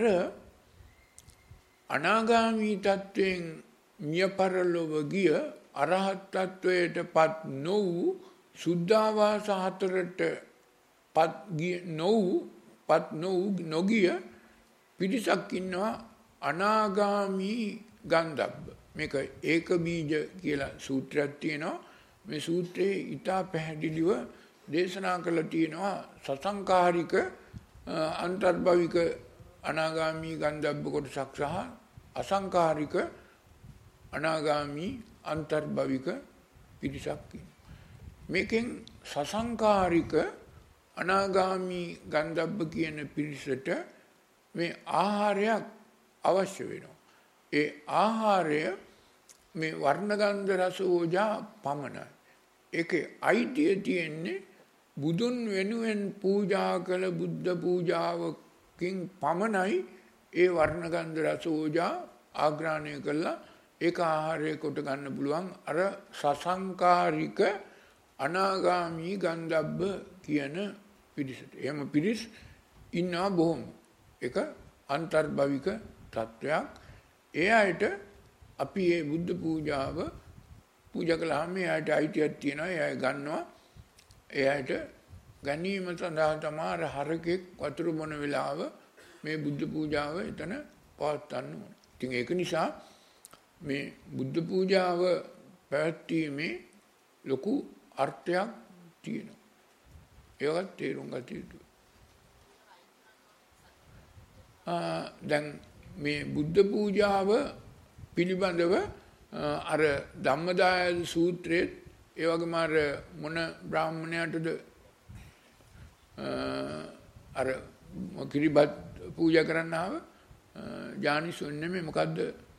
Speaker 1: අනාගාමී තත්වයෙන් මිය පරලොව ගිය අරහත් තත්වයට පත් නොවූ සුද්ධාවාස හතරට පත් ගිය නොවූ පත් නොවූ නොගිය පිරිසක් ඉන්නවා අනාගාමී ගන්ධබ්බ. මේක ඒක බීජ කියලා සූත්‍රයක් තියෙනවා. මේ සූත්‍රයේ ඊටා පැහැදිලිව දේශනා කළා තියෙනවා සසංකාරික අන්තර්භවික අනාගාමී ගන්ධබ්බ කොටසක් සහ අසංකාරික අනාගාමී අන්තර්භවික පිරිසක් ඉන්නවා. මේකෙන් සසංකාරික අනාගාමී ගන්ධබ්බ කියන පිරිසට මේ ආහාරයක් අවශ්‍ය වෙනවා. ඒ ආහාරය මේ වර්ණ ගන්ධ රස ඕජා පමණයි. ඒකේ අයිතිය තියෙන්නේ බුදුන් වෙනුවෙන් පූජා කළ බුද්ධ පූජාවකින් පමණයි ඒ වර්ණ ගන්ධ රස ඕජා ආග්‍රහණය කළා ඒක ආහාරය කොට ගන්න පුළුවන් අර සසංකාරික අනාගාමී ගන්ධබ්බ කියන පිරිසට. එහෙම පිරිස් ඉන්නවා බොහොම. ඒක අන්තර්භවික තත්වයක්. ඒ අයට අපි මේ බුද්ධ පූජාව පූජා කළාම ඒ අයට අයිතියක් තියෙනවා. ඒ අය ගන්නවා. ඒ අයට ගැනීම සඳහා තමයි හරකෙක් වතුර බොන වෙලාව මේ බුද්ධ පූජාව එතන පවත්වන්න ඕන. ඉතින් ඒක නිසා මේ බුද්ධ පූජාව පැවැත්වීමේ ලොකු අර්ථයක් තියෙනවා. ඒවත් තේරුම් ගත යුතුයි. දැන් මේ බුද්ධ පූජාව පිළිබඳව අර ධම්මදාය සූත්‍රයේ ඒ වගේම අර මොන බ්‍රාහ්මණයාටද අර කිරිබත් පූජා කරන්න ආව ජානිසොන්නේ මේ මොකද්ද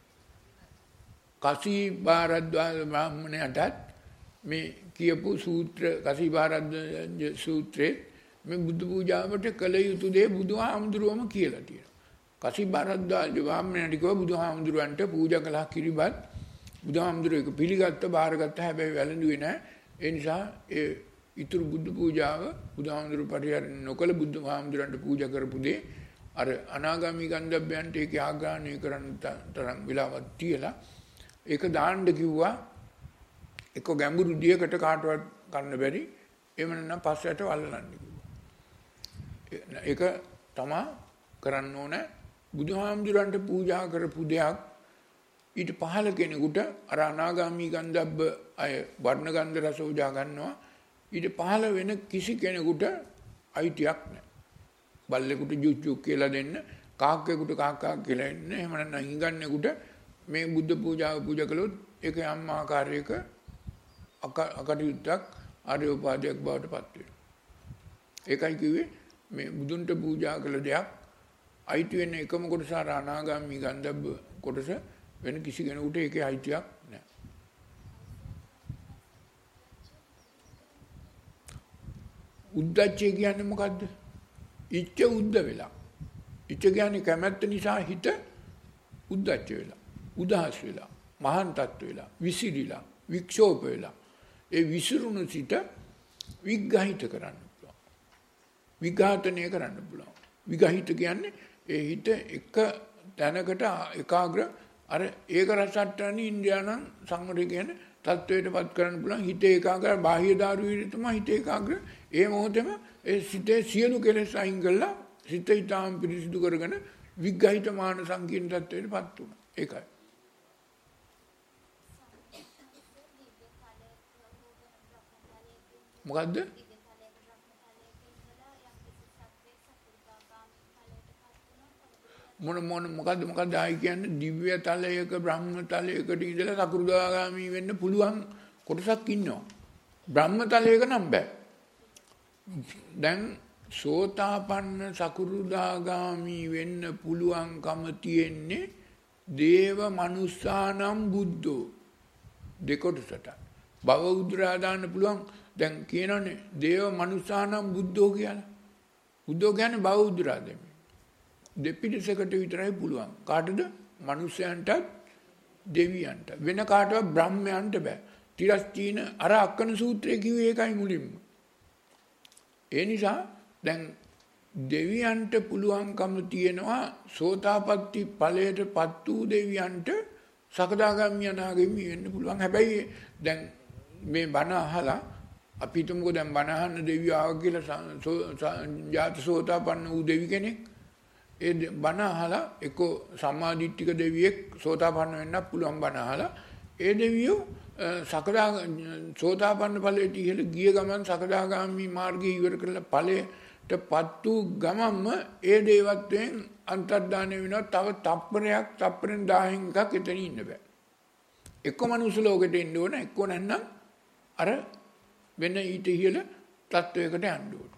Speaker 1: කසී භාරද්වාජ බ්‍රාහ්මණයාටත් මේ කියපු සූත්‍ර කසී භාරද්වාජ සූත්‍රයේ මේ බුද්ධ පූජාවට කළ යුතු දේ බුදුහාමුදුරුවම කියලා තියෙනවා. කසී භාරද්වාජ බ්‍රාහ්මණයාට කිව්වා බුදුහාමුදුරුවන්ට පූජා කළා කිරිබත් බුදුහාමුදුරුවෝ ඒක පිළිගත්ත බාරගත්ත හැබැයි වැළඳුවේ නැහැ. ඒ නිසා ඒ ඊතුරු බුද්ධ පූජාව බුදුහාමුදුරුවෝ පරිහරණය නොකළ බුදුහාමුදුරන්ට පූජා කරපු දේ අර අනාගාමී ගන්ධබ්බයන්ට ඒක ආග්‍රහණය කරන්න තරම් වෙලාවක් තියලා ඒක දාන්න කිව්වා. එක්ක ගැඹුරු දියකට කාටවත් ගන්න බැරි. එහෙම නැත්නම් පස්සට වල්ලන්න කිව්වා. ඒක තමයි කරන්න ඕන බුදුහාමුදුරන්ට පූජා කරපු දෙයක් ඊට පහළ කෙනෙකුට අර අනාගාමී ගන්ධබ්බ අය වර්ණ ගන්ධ රස උජා ගන්නවා ඊට පහළ වෙන කිසි කෙනෙකුට අයිතියක් නැහැ. බල්ලෙකුට ජුජ්ජු කියලා දෙන්න, කාක්කෙකුට කාක්කා කියලා දෙන්න, එහෙම නැත්නම් හිඟන්නෙකුට මේ බුද්ධ පූජාව පූජා කළොත් ඒක යම් ආකාරයක අකටයුත්තක් ආර්යෝපාදයක් බවට පත් වෙනවා. ඒකයි කිව්වේ මේ බුදුන්ට පූජා කළ දෙයක් අයිති වෙන එකම කොටස අර අනාගාමී ගන්ධබ්බ කොටස වෙන කිසි කෙනෙකුට ඒකේ අයිතියක් නැහැ. උද්දච්චය කියන්නේ මොකද්ද? ඉච්ඡ උද්ද වෙලා. ඉච්ඡ කියන්නේ කැමැත්ත නිසා හිත උද්දච්ච වෙලා, උදාස් වෙලා, මහාන් තත්ත්ව වෙලා, විසිරිලා, වික්ෂෝප වෙලා. ඒ විසිරුණු සිත විග්ඝහිත කරන්න පුළුවන්. විඝාතනය කරන්න පුළුවන්. විගහිත කියන්නේ ඒ හිත එක තැනකට ඒකාග්‍ර අර ඒක රසට්ටානි ඉන්ද්‍රියානම් සංවරය කියන්නේ තත්වයටපත් කරන්න පුළුවන්. හිත ඒකාග්‍ර බාහ්‍ය දාරුවේ තමයි හිත ඒකාග්‍ර. ඒ මොහොතේම ඒ සිතේ සියලු කෙලෙස් අයින් කරලා සිත ඊටාම් පිරිසිදු කරගෙන විග්ඝහිත මාන සංකීර්ණ තත්වයටපත් වුණා. ඒකයි. මොකද්ද? මොන මොන මොකද්ද මොකද්ද ආයි කියන්නේ දිව්‍ය තලයක බ්‍රහ්ම තලයකට ඉඳලා සකෘදාගාමී වෙන්න පුළුවන් කොටසක් ඉන්නවා. බ්‍රහ්ම තලයක නම් බෑ. දැන් සෝතාපන්න සකෘදාගාමී වෙන්න පුළුවන්කම තියෙන්නේ දේව මනුස්සානම් බුද්ධෝ දෙකොටසට. භව උද්දරා දාන්න පුළුවන්. දැන් කියනනේ දේව මනුස්සානම් බුද්ධෝ කියලා. බුද්ධෝ කියන්නේ භව උද්දරා දෙමි. දෙපිරිසකට විතරයි පුළුවන්. කාටද? මනුස්සයන්ටත් දෙවියන්ට. වෙන කාටවත් බ්‍රහ්මයන්ට බෑ. තිරස්චීන අර අක්කන සූත්‍රයේ කිව්වේ ඒකයි මුලින්ම. ඒ නිසා දැන් දෙවියන්ට පුළුවන්කම තියෙනවා සෝතාපට්ටි ඵලයටපත් වූ දෙවියන්ට සකදාගාමී අනාගාමී වෙන්න පුළුවන්. හැබැයි දැන් මේ බණ අහලා අපි හිතමුකෝ දැන් බණ අහන්න දෙවියෝ ආව කියලා ජාත සෝතාපන්න වූ දෙවි කෙනෙක් ඒ බණ අහලා එක්ක සම්මාදිට්ඨික දෙවියෙක් සෝතාපන්න වෙන්නත් පුළුවන් බණ අහලා ඒ දෙවියෝ සකදා සෝතාපන්න ඵලයට ඉහළ ගිය ගමන් සකදාගාමී මාර්ගය ඉවර කරලා ඵලයටපත් වූ ගමන්ම ඒ දේවත්වයෙන් අන්තර්දානය වෙනවා. තව තප්පරයක් තප්පරෙන් දහයෙන් එකක් එතන ඉන්න බෑ. එක්ක මනුස්ස ලෝකෙට එන්න ඕන, එක්ක නැත්නම් අර වෙන ඊට ඉහළ තත්වයකට යන්න ඕන.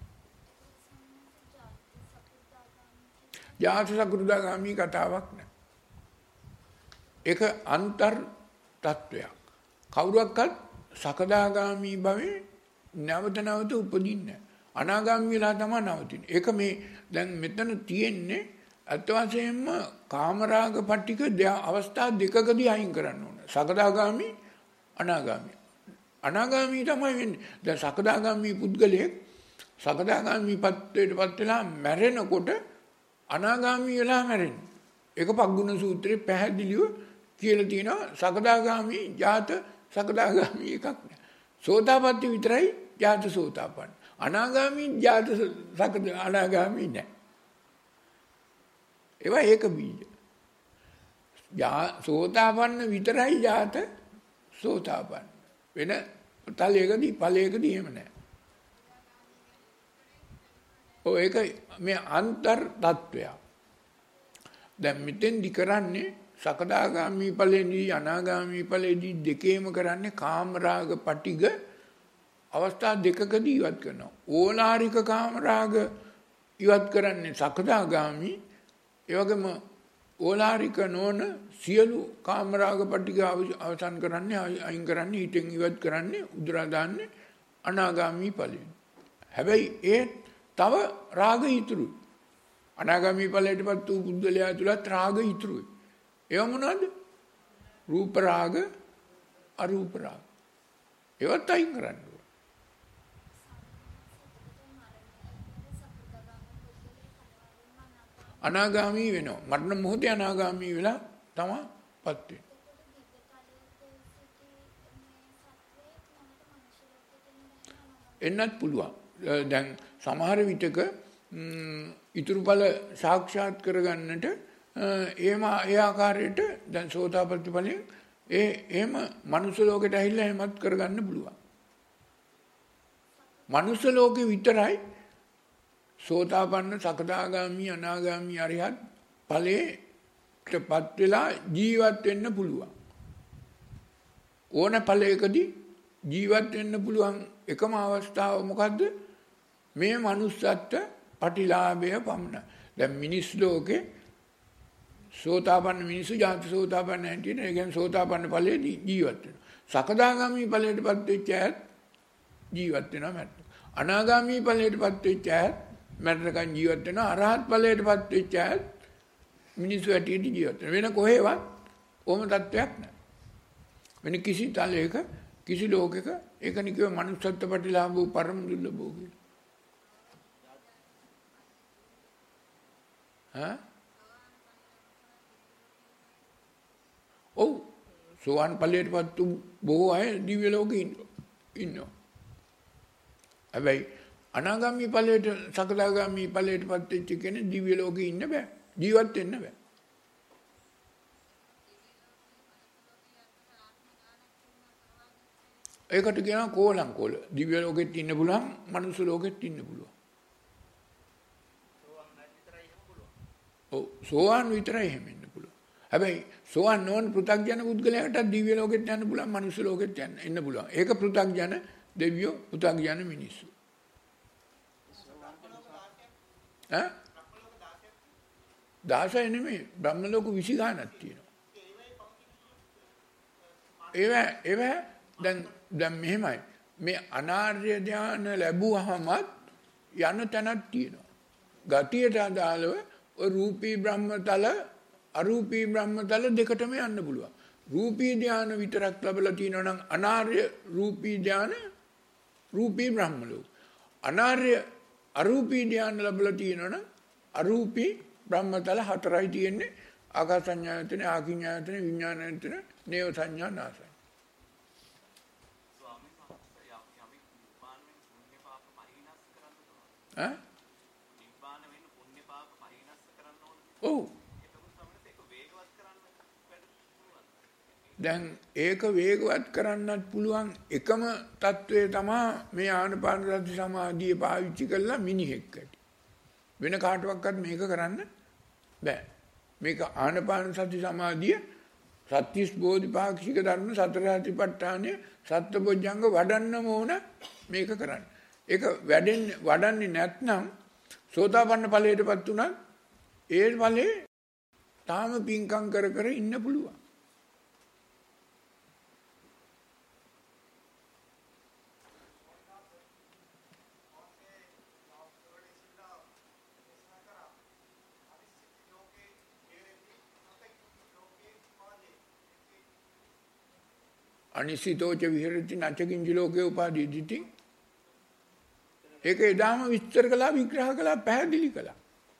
Speaker 1: ජාත සකෘදාගාමී කතාවක් නෑ. ඒක අන්තර් තත්වයක්. කවුරක්වත් සකදාගාමී භවේ නැවත නැවත උපදින්නේ නැහැ. අනාගාමී වෙලා තමයි නවතින්නේ. ඒක මේ දැන් මෙතන තියෙන්නේ අත් වශයෙන්ම කාමරාග පටික අවස්ථා දෙකකදී අයින් කරන්න ඕන. සකදාගාමී අනාගාමී. අනාගාමී තමයි වෙන්නේ. දැන් සකදාගාමී පුද්ගලයෙක් සකදාගාමී පත්වයටපත් වෙලා මැරෙනකොට අනාගාමී වෙලා මැරෙන්නේ. ඒක පග්ගුණ සූත්‍රයේ පැහැදිලිව කියලා තියෙනවා. සකදාගාමී ජාත සකදාගාමී එකක් නෑ. සෝතාපට්ටි විතරයි ජාත සෝතාපන්න. අනාගාමී ජාත සකද අනාගාමී නෑ. ඒවා ඒක බීජ. සෝතාපන්න විතරයි ජාත සෝතාපන්න. වෙන තලයකදී ඵලයකදී එහෙම නෑ. ඔය ඒක මේ අන්තර් තත්වයක්. දැන් මෙතෙන්දි කරන්නේ සකදාගාමී ඵලෙදී අනාගාමී ඵලෙදී දෙකේම කරන්නේ කාමරාග පටිග අවස්ථා දෙකකදී ඉවත් කරනවා. ඕලාරික කාමරාග ඉවත් කරන්නේ සකදාගාමී. ඒ වගේම ඕලාරික නොවන සියලු කාමරාග පටිග අවසන් කරන්නේ අයින් කරන්නේ හිතෙන් ඉවත් කරන්නේ උදුරා දාන්නේ අනාගාමී ඵලෙදී. හැබැයි ඒ තව රාග ඉතුරුයි. අනාගාමී ඵලයටපත් වූ බුද්ධලයා තුලත් රාග ඉතුරුයි. ඒව මොනවද? රූප රාග, අරූප රාග. ඒවත් අයින් කරන්න ඕන. අනාගාමී වෙනවා. මරණ මොහොතේ අනාගාමී වෙලා තමයි පත් වෙන්නේ. එන්නත් පුළුවන්. දැන් සමහර විටක ඊතුරු ඵල සාක්ෂාත් කරගන්නට එහෙම ඒ ආකාරයට දැන් සෝතාපට්ටි ඵලයෙන් ඒ එහෙම මනුස්ස ලෝකෙට ඇහිලා එහෙමත් කරගන්න පුළුවන්. මනුස්ස ලෝකෙ විතරයි සෝතාපන්න සකදාගාමි අනාගාමි අරිහත් ඵලයටපත් වෙලා ජීවත් වෙන්න පුළුවන්. ඕන ඵලයකදී ජීවත් වෙන්න පුළුවන් එකම අවස්ථාව මොකද්ද? මේ manussත්ත්ව පටිලාභය පමණ. දැන් මිනිස් ලෝකේ සෝතාපන්න මිනිස්සු ජාති සෝතාපන්න හැටියට ඒ කියන්නේ සෝතාපන්න ඵලයේදී ජීවත් වෙනවා. සකදාගාමි ඵලයටපත් වෙච්ච අයත් ජීවත් වෙනවා මැරෙනවා. අනාගාමි ඵලයටපත් වෙච්ච අයත් මැරෙනකන් ජීවත් වෙනවා. අරහත් ඵලයටපත් වෙච්ච අයත් මිනිස්සු හැටියට ජීවත් වෙනවා. වෙන කොහෙවත් ඕම තත්වයක් නැහැ. වෙන කිසි තලයක කිසි ලෝකයක ඒකනේ කියව manussත්ත්ව ප්‍රතිලාභෝ පරම දුර්ලභෝ කියලා. හා? ඔව් සෝවාන් ඵලයටපත් වූ බොහෝ අය දිව්‍ය ලෝකේ ඉන්නවා. හැබැයි අනාගාමි ඵලයට සකදාගාමි ඵලයටපත් වෙච්ච කෙනෙක් දිව්‍ය ලෝකේ ඉන්න බෑ. ජීවත් වෙන්න බෑ. ඒකට කියනවා කෝලං කෝල. දිව්‍ය ලෝකෙත් ඉන්න පුළුවන්, මනුස්ස ලෝකෙත් ඉන්න පුළුවන්. ඔව් සෝවාන් විතරයි එහෙම ඉන්න පුළුවන්. හැබැයි සෝවාන් නොවන පෘථග්ජන පුද්ගලයාට දිව්‍ය ලෝකෙත් යන්න පුළුවන්, මනුස්ස ලෝකෙත් යන්න එන්න පුළුවන්. ඒක පෘථග්ජන දෙවියෝ, පෘථග්ජන මිනිස්සු. ඈ? දහසයි නෙමෙයි, බ්‍රහ්ම ලෝක විසි ගානක් තියෙනවා. ඒවා ඒවා දැන් දැන් මෙහෙමයි. මේ අනාර්ය ධාන ලැබුවාමත් යන තැනක් තියෙනවා. ගතියට අදාළව ඔය රූපී බ්‍රහ්මතල අරූපී බ්‍රහ්මතල දෙකටම යන්න පුළුවන්. රූපී ධාන විතරක් ලැබලා තියෙනවා නම් අනාර්ය රූපී ධාන රූපී බ්‍රහ්ම ලෝක. අනාර්ය අරූපී ධාන ලැබලා තියෙනවා නම් අරූපී බ්‍රහ්මතල හතරයි තියෙන්නේ. ආකාස සංඥායතන, ආකින්ඥායතන, විඥානායතන, නේව සංඥා නාසය. ඈ? නිබ්බාන වෙන්න පුණ්‍ය පාප පරිණාස කරන්න ඕනේ. ඔව්. දැන් ඒක වේගවත් කරන්නත් පුළුවන් එකම తත්වයේ තමයි මේ ආනපාන සති සමාධිය පාවිච්චි කරලා මිනිහෙක්කට. වෙන කාටවත් මේක කරන්න බෑ. මේක ආනපාන සති සමාධිය සත්‍තිස් බෝධිපාක්ෂික ධර්ම සතර සතිපට්ඨානය සත්බොජ්ජංග වඩන්නම ඕන මේක කරන්න. ඒක වැඩෙන්නේ වඩන්නේ නැත්නම් සෝතාපන්න ඵලයටපත් උනත් ඒ ඵලේ තාම පිංකම් කර කර ඉන්න පුළුවන්. අනිසිතෝච විහෙරති නචකින්ච ලෝකේ උපාදීති. ඒක එදාම විස්තර කළා, විග්‍රහ කළා, පැහැදිලි කළා.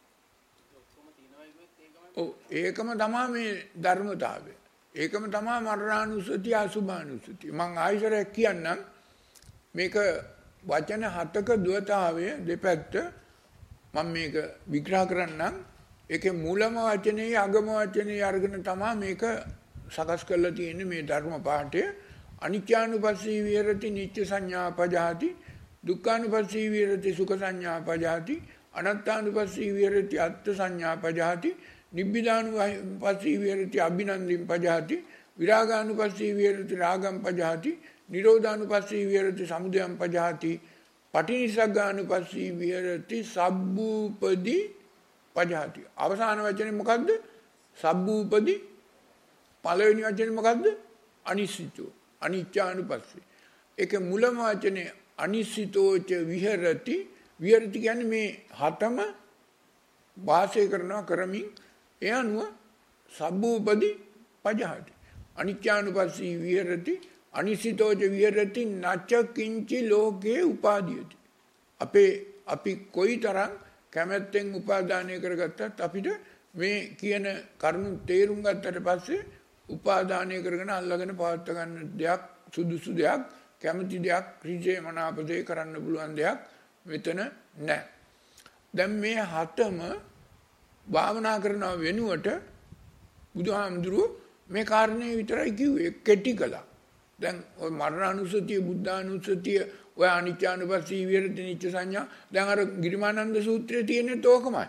Speaker 1: ඔව් ඒකම තමයි මේ ධර්මතාවය. ඒකම තමයි මරණානුස්සතිය, අසුභානුස්සතිය. මම ආයිසරයක් කියන්නම්. මේක වචන හතක ද්වතාවය දෙපැත්ත මම මේක විග්‍රහ කරන්නම්. ඒකේ මූලම වචනේ අගම වචනේ අරගෙන තමයි මේක සකස් කරලා තියෙන්නේ මේ ධර්ම පාඨය. අනිත්‍යානුපස්සී විහෙරති නිත්‍ය සංඥා පජාති, දුක්ඛානුපස්සී විහෙරති සුඛ සංඥා පජාති, අනාත්මානුපස්සී විහෙරති අත්ථ සංඥා පජාති, නිබ්බිදානුපස්සී විහෙරති අභිනන්දින් පජාති, විරාගානුපස්සී විහෙරති රාගම් පජාති, නිරෝධානුපස්සී විහෙරති සමුදයම් පජාති, පටිනිස්සග්ගානුපස්සී විහෙරති සබ්බූපදී පජාති. අවසාන වචනේ මොකද්ද? සබ්බූපදී. පළවෙනි වචනේ මොකද්ද? අනිශ්චිතෝ, අනිච්චානුපස්සී. ඒක මුලම වචනේ අනිශ්චිතෝච විහෙරති. විහෙරති කියන්නේ මේ හතම වාසය කරනවා කරමින් ඒ අනුව සබ්බූපදී පජහති. අනිච්චානුපස්සී විහෙරති අනිශ්චිතෝච විහෙරති නච්ච කිංචි ලෝකේ උපාදීයති. අපේ අපි කොයිතරම් කැමැත්තෙන් උපාදානය කරගත්තත් අපිට මේ කියන කරුණු තේරුම් ගත්තට පස්සේ උපාදානය කරගෙන අල්ලගෙන පවත්වා ගන්න දෙයක්, සුදුසු දෙයක්, කැමති දෙයක්, ඍජේ මනාප දෙයක් කරන්න පුළුවන් දෙයක් මෙතන නැහැ. දැන් මේ හතම භාවනා කරන වෙනුවට බුදුහාමුදුරුවෝ මේ කාරණේ විතරයි කිව්වේ කෙටි කළා. දැන් ඔය මරණානුස්සතිය, බුද්ධානුස්සතිය, ඔය අනිච්චානුපස්සී විහෙරති නිච්ච සංඥා දැන් අර ගිරිමානන්ද සූත්‍රයේ තියෙන්නේ තෝකමයි.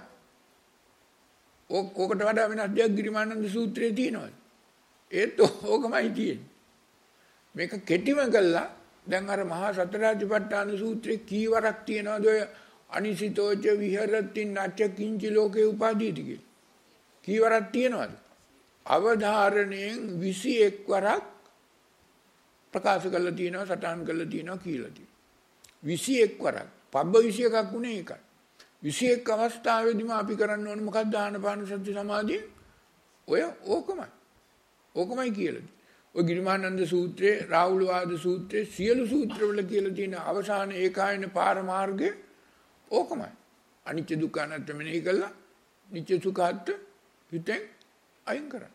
Speaker 1: ඕකට වඩා වෙනස් දෙයක් ගිරිමානන්ද සූත්‍රයේ තියෙනවා. ඒත් ඕකමයි තියෙන්නේ. මේක කෙටිම කළා. දැන් අර මහා සතරාතිපට්ඨාන සූත්‍රයේ කීවරක් තියෙනවද ඔය අනිසිතෝච විහෙරති නච්ච කිංචි ලෝකේ උපාදීති කියලා. කීවරක් තියෙනවද? අවධාරණයෙන් විසි එක් වරක් ප්‍රකාශ කරලා තියෙනවා, සටහන් කරලා තියෙනවා කියලා තියෙනවා. විසි එක් වරක්. පබ්බ විසි එකක් උනේ ඒකයි. විසි එක් අවස්ථාවෙදිම අපි කරන්න ඕනේ මොකක්ද? ආනාපාන සති සමාධිය. ඔය ඕකමයි. ඕකමයි කියලා. ඔය ගිරිමානන්ද සූත්‍රයේ, රාහුල වාද සූත්‍රයේ සියලු සූත්‍රවල කියලා තියෙන අවසාන ඒකායන පාරමාර්ගය ඕකමයි. අනිත්‍ය දුක්ඛ අනාත්ම මෙනෙහි කළා. නිත්‍ය සුඛාත් හිතෙන් අයින් කරන්න.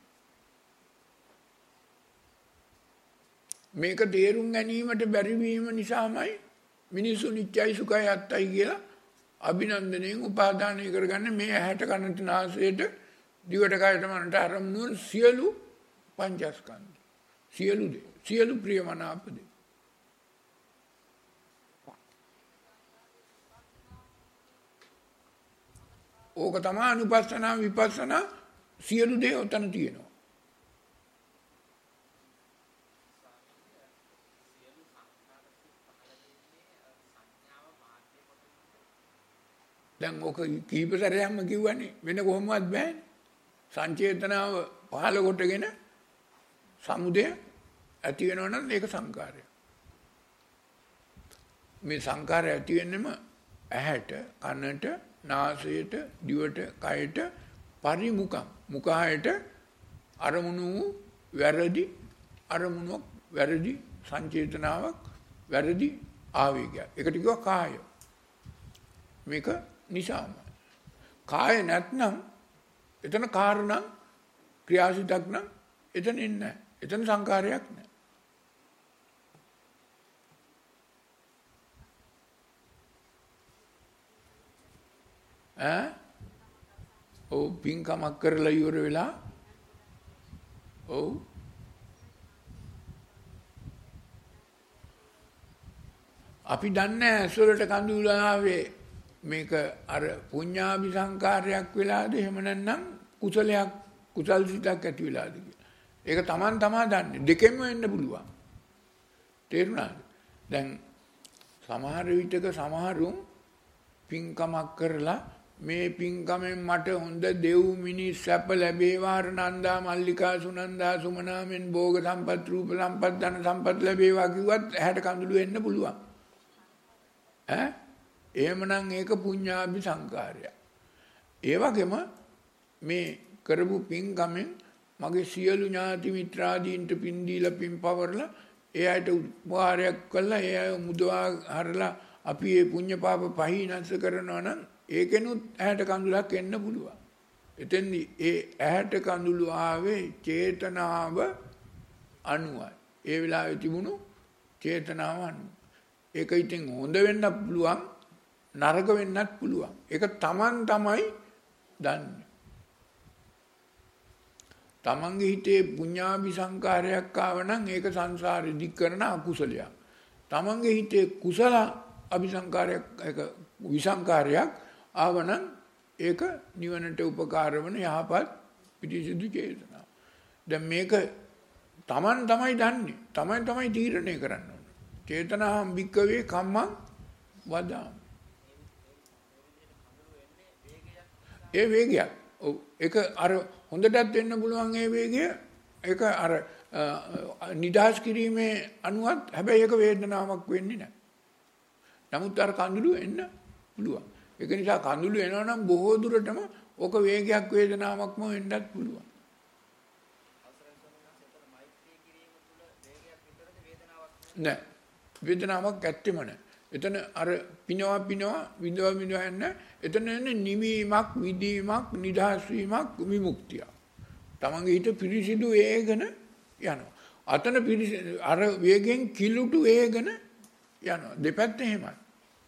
Speaker 1: මේක තේරුම් ගැනීමට බැරි වීම නිසාමයි මිනිසු නිත්‍යයි සුඛයි අත්තයි කියලා අභිනන්දනයෙන් උපාදානය කරගන්න මේ ඇහැට කනට නාසයට දිවට කයට මනට අරමුණු සියලු පංචස්කන්ධ සියලු දේ සියලු ප්‍රියමනාප දේ ඕක තමයි අනුපස්සනා විපස්සනා සියලු දේ උතන තියෙනවා. දැන් ඔක කීප සැරයක්ම කිව්වනේ වෙන කොහොමවත් බෑනේ. සංචේතනාව පහළ කොටගෙන සමුදය ඇති වෙනවා නම් ඒක සංකාරය. මේ සංකාරය ඇති වෙන්නම ඇහැට, කනට, නාසයට, දිවට, කයට පරිමුඛම්. මුඛයට අරමුණු වැරදි අරමුණක් වැරදි සංචේතනාවක් වැරදි ආවේගයක්. ඒකට කියවා කාය. මේක නිසාම කාය නැත්නම් එතන කාරණා ක්‍රියාසිතක් නම් එතන ඉන්නේ නැහැ. එතන සංකාරයක් නැහැ. ඈ ඔව් පින්කමක් කරලා ඉවර වෙලා ඔව් අපි දන්නේ ඇස්වලට කඳුළු ආවේ මේක අර පුඤ්ඤාභි සංකාරයක් වෙලාද එහෙම නැත්නම් කුසලයක් කුසල් සිතක් ඇති වෙලාද කියලා. ඒක Taman තමා දන්නේ. දෙකෙන්ම වෙන්න පුළුවන්. තේරුණාද? දැන් සමහර විටක සමහරුන් පින්කමක් කරලා මේ පින්කමෙන් මට හොඳ දෙව් මිනිස් සැප ලැබේවා නන්දා මල්ලිකා සුනන්දා සුමනාමෙන් භෝග සම්පත් රූප සම්පත් ධන සම්පත් ලැබේවා කිව්වත් ඇහැට කඳුළු එන්න පුළුවන්. ඈ එහෙමනම් ඒක පුඤ්ඤාභි සංකාරය. ඒ වගේම මේ කරපු පින්කමෙන් මගේ සියලු ඥාති මිත්‍රාදීන්ට පින් දීලා පින් පවරලා ඒ අයට උපකාරයක් කළා ඒ අය මුදවා හරලා අපි මේ පුඤ්ඤ පාප පහිනස කරනවා නම් ඒකෙනුත් ඇහැට කඳුලක් එන්න පුළුවන්. එතෙන්දී ඒ ඇහැට කඳුළු ආවේ චේතනාව අනුවයි. ඒ වෙලාවේ තිබුණු චේතනාව අනුව. ඒක ඉතින් හොඳ වෙන්නත් පුළුවන් නරක වෙන්නත් පුළුවන්. ඒක Taman තමයි දන්නේ. තමන්ගේ හිතේ පුඤ්ඤාභි සංකාරයක් ආව නම් ඒක සංසාරෙ දික් කරන අකුසලයක්. තමන්ගේ හිතේ කුසල අபிසංකාරයක් ඒක විසංකාරයක් ආව නම් ඒක නිවනට උපකාර වන යහපත් පිටිසිදු චේතනාව. දැන් මේක තමන් තමයි දන්නේ. තමයි තමයි තීරණය කරන්න ඕනේ. චේතනාහම් භික්කවේ කම්මං වදාමි. ඒ වේගයක්. ඔව් ඒක අර හොඳටත් වෙන්න පුළුවන් ඒ වේගය. ඒක අර නිදහස් කිරීමේ අනුවත් හැබැයි ඒක වේදනාවක් වෙන්නේ නැහැ. නමුත් අර කඳුළු එන්න පුළුවන්. ඒක නිසා කඳුළු එනවා නම් බොහෝ දුරටම ඕක වේගයක් වේදනාවක්ම වෙන්නත් පුළුවන්. නෑ වේදනාවක් ඇත්තෙම නෑ. එතන අර පිනවා පිනවා විඳව විඳව යන එතන එන්නේ නිවීමක් විදීමක් නිදහස් වීමක් විමුක්තිය. තමන්ගේ හිත පිරිසිදු වේගන යනවා. අතන පිරිසිදු අර වේගෙන් කිලුටු වේගන යනවා. දෙපැත්ත එහෙමයි.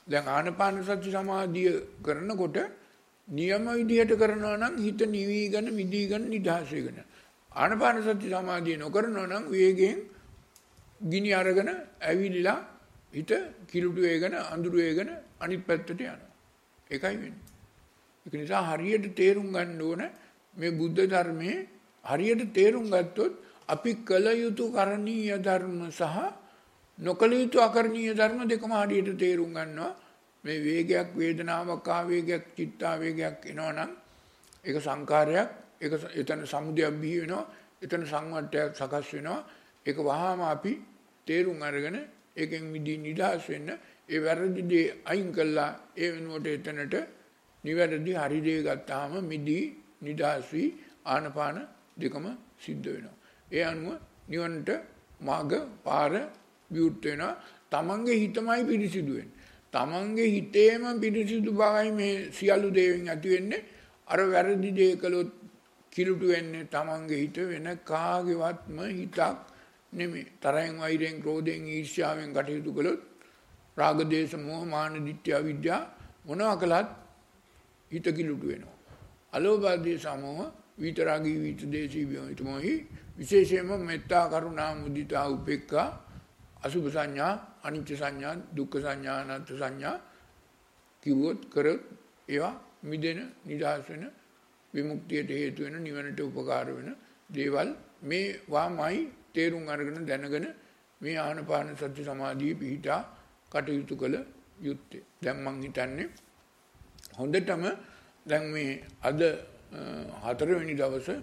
Speaker 1: දැන් ආනාපාන සති සමාධිය කරනකොට නියම විදිහට කරනවා නම් හිත නිවිගෙන මිදීගෙන නිදහස් වෙගෙන. ආනාපාන සති සමාධිය නොකරනවා නම් වේගයෙන් ගිනි අරගෙන ඇවිලිලා හිත කිලුට වේගෙන අඳුරු වේගෙන අනිත් පැත්තට යනවා. ඒකයි වෙන්නේ. ඒක නිසා හරියට තේරුම් ගන්න ඕන මේ බුද්ධ ධර්මයේ හරියට තේරුම් ගත්තොත් අපි කළ යුතු කරණීය ධර්ම සහ නොකළ යුතු අකරණීය ධර්ම දෙකම හරියට තේරුම් ගන්නවා. මේ වේගයක් වේදනාවක් ආවේගයක් චිත්තාවේගයක් එනවනම් ඒක සංකාරයක් ඒක එතන සමුදයක් බිහි වෙනවා එතන සංවට්ටයක් සකස් වෙනවා ඒක වහාම අපි තේරුම් අරගෙන ඒකෙන් මිදී නිදහස් වෙන්න ඒ වැරදි දේ අයින් කළා ඒ වෙනුවට එතනට නිවැරදි හරි දේ ගත්තාම මිදී නිදහස් වී ආනපාන දෙකම සිද්ධ වෙනවා ඒ අනුව නිවනට මාර්ග පාර විවුර්ත වෙනවා තමන්ගේ හිතමයි පිරිසිදු වෙන්නේ තමන්ගේ හිතේම පිරිසිදු බවයි මේ සියලු දේෙන් ඇති වෙන්නේ අර වැරදි දේ කළොත් කිලුටු වෙන්නේ තමන්ගේ හිත වෙන කාගේවත්ම හිතක් නෙමෙයි තරහෙන් වෛරයෙන් ක්‍රෝධයෙන් ඊර්ෂ්‍යාවෙන් කටයුතු කළොත් රාග දේශ මොහ මාන දිට්ඨි අවිද්‍යාව මොනවා කළත් හිත කිලුටු වෙනවා අලෝභ දේශ මොහ විතරාගී විත දේශී විතමොහි විශේෂයෙන්ම මෙත්තා කරුණා මුදිතා උපේක්ඛා අසුභ සංඥා අනිත්‍ය සංඥා දුක්ඛ සංඥා අනාත්ම සංඥා කිව්වොත් කරොත් ඒවා මිදෙන නිදහස් වෙන විමුක්තියට හේතු වෙන නිවනට උපකාර වෙන දේවල් මේ වාමයි තේරුම් අරගෙන දැනගෙන මේ ආනාපාන සති සමාධිය පිහිටා කටයුතු කළ යුත්තේ දැන් මං හිතන්නේ හොඳටම දැන් මේ අද හතරවෙනි දවසේ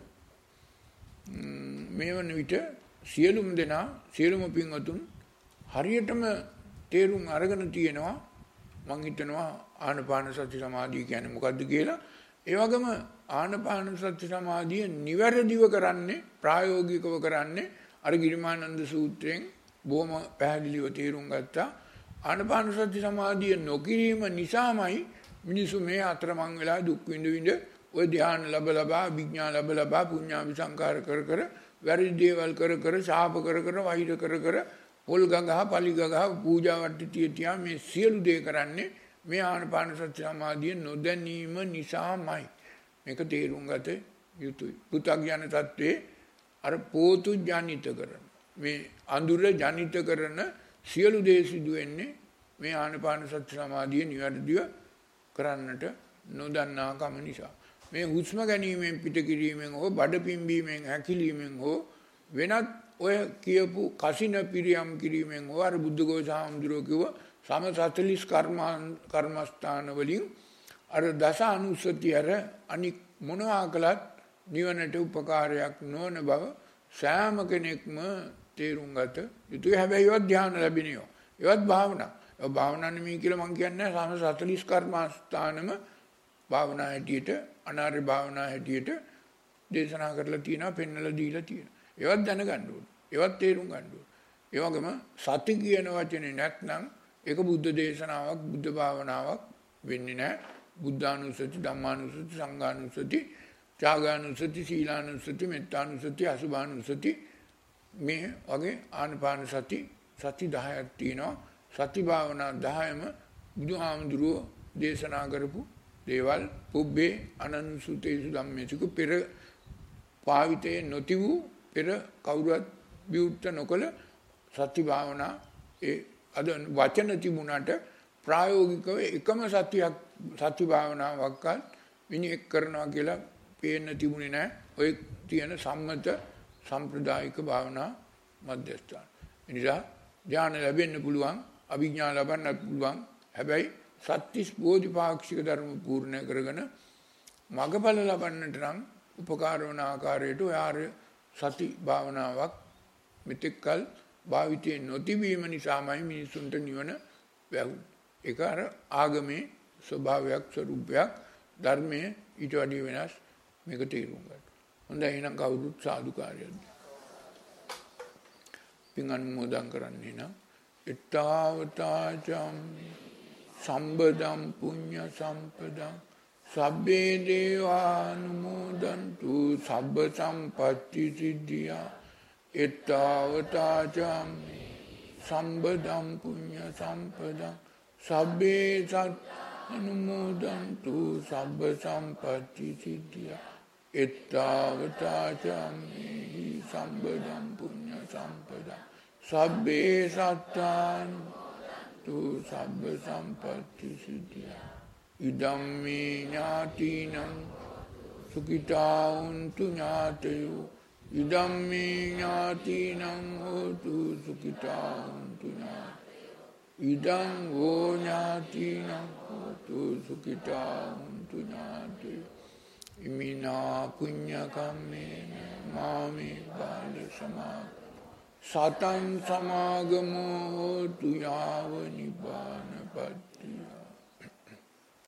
Speaker 1: මේ වන විට සියලුම දෙනා සියලුම පින්වතුන් හරියටම තේරුම් අරගෙන තියෙනවා මං හිතනවා ආනාපාන සති සමාධිය කියන්නේ මොකද්ද කියලා ඒ වගේම ආනාපාන සති සමාධිය නිවැරදිව කරන්නේ ප්‍රායෝගිකව කරන්නේ අර ගිරිමානන්ද සූත්‍රයෙන් බොහොම පැහැදිලිව තේරුම් ගත්තා ආනාපාන සති සමාධිය නොකිරීම නිසාමයි මිනිසු මේ අතරමං වෙලා දුක් විඳ විඳ ඔය ධ්‍යාන ලැබ ලබා විඥා ලැබ ලබා පුඤ්ඤාවි සංකාර කර කර වැරදි දේවල් කර කර ශාප කර කර වෛර කර කර පොල් ගගහ පලි ගගහ පූජා වට්ටිය තියා මේ සියලු දේ කරන්නේ මේ ආනාපාන සති සමාධිය නොදැනීම නිසාමයි මේක තේරුම් ගත යුතුයි පුතග්ජන තත්ත්වයේ අර පෝතු ජනිත කරන මේ අඳුර ජනිත කරන සියලු දේ සිදු වෙන්නේ මේ ආනාපාන සති සමාධිය නිවැරදිව කරන්නට නොදන්නා කම නිසා මේ හුස්ම ගැනීමෙන් පිට කිරීමෙන් හෝ බඩ පිම්බීමෙන් හැකිලීමෙන් හෝ වෙනත් ඔය කියපු කසින පිරියම් කිරීමෙන් හෝ අර බුද්ධඝෝෂ හාමුදුරුවෝ කිව්ව සම සතලිස් කර්මස්ථාන වලින් අර දස අනුස්සතිය අර අනික් මොනවා කළත් නිවනට උපකාරයක් නොවන බව සෑම කෙනෙක්ම තේරුම් ගත යුතුයි. හැබැයි ඒවත් ධ්‍යාන ලැබෙනියෝ. ඒවත් භාවනා. ඒ භාවනා නෙමෙයි කියලා මම කියන්නේ සම සතලිස් කර්මස්ථානම භාවනා හැටියට අනාර්ය භාවනා හැටියට දේශනා කරලා තියෙනවා පෙන්වලා දීලා තියෙනවා. ඒවත් දැනගන්න ඕනේ. ඒවත් තේරුම් ගන්න ඕනේ. ඒ වගේම සති කියන වචනේ නැත්නම් ඒක බුද්ධ දේශනාවක් බුද්ධ භාවනාවක් වෙන්නේ නැහැ. බුද්ධානුස්සති ධම්මානුස්සති සංඝානුස්සති ත්‍යාගානුස්සති සීලානුස්සති මෙත්තානුස්සති අසුභානුස්සති මේ වගේ ආනාපාන සති සති දහයක් තියෙනවා. සති භාවනා දහයම බුදුහාමුදුරුවෝ දේශනා කරපු දේවල් පුබ්බේ අනනුසුතේසු ධම්මේසු පෙර පාවිතේ නොති වූ පෙර කවුරුත් විවුර්ත නොකළ සති භාවනා ඒ අද වචන තිබුණාට ප්‍රායෝගිකව එකම සතියක් සති භාවනාවක්වත් විනියෙක් කරනවා කියලා පේන්න තිබුණේ නැහැ. ඔය තියෙන සම්මත සම්ප්‍රදායික භාවනා මධ්‍යස්ථාන. ඒ නිසා ධ්‍යාන ලැබෙන්න පුළුවන්, අභිඥා ලබන්නත් පුළුවන්. හැබැයි සත්‍තිස් බෝධිපාක්ෂික ධර්ම පූර්ණ කරගෙන මගඵල ලබන්නට නම් උපකාර වන ආකාරයට ඔය ආර්ය සති භාවනාවක් මෙතෙක්කල් භාවිතයේ නොතිබීම නිසාමයි මිනිසුන්ට නිවන වැහුනේ. ඒක අර ආගමේ ස්වභාවයක් ස්වરૂපයක් ධර්මයේ ඊට වඩා වෙනස් මේක තේරුම් ගන්න. හොඳයි එහෙනම් කවුරුත් සාදුකාරයක්. පින් අනුමෝදන් කරන්නේ නම් ඊතාවතාචම් සම්බදම් පුඤ්ඤ සම්පදම් සබ්බේ දේවානුමෝදන්තු සබ්බ සම්පත්‍ති සිද්ධියා ඊතාවතාචම් සම්බදම් පුඤ්ඤ සම්පදම් Sabbe sat anumodantu sabba sampatti siddhya. Ettavata cammehi sambadam punya sampada. Sabbe sattan tu sabba sampatti siddhya. Idam me jnatinam sukita untu jnatayo. Idam me jnatinam hotu sukita untu jnatayo. Idam vo jnatinam hotu sukita untu jnatayo. Imina punya kammena mami bala samad. Satan samagamo hotu yava nibbana pad.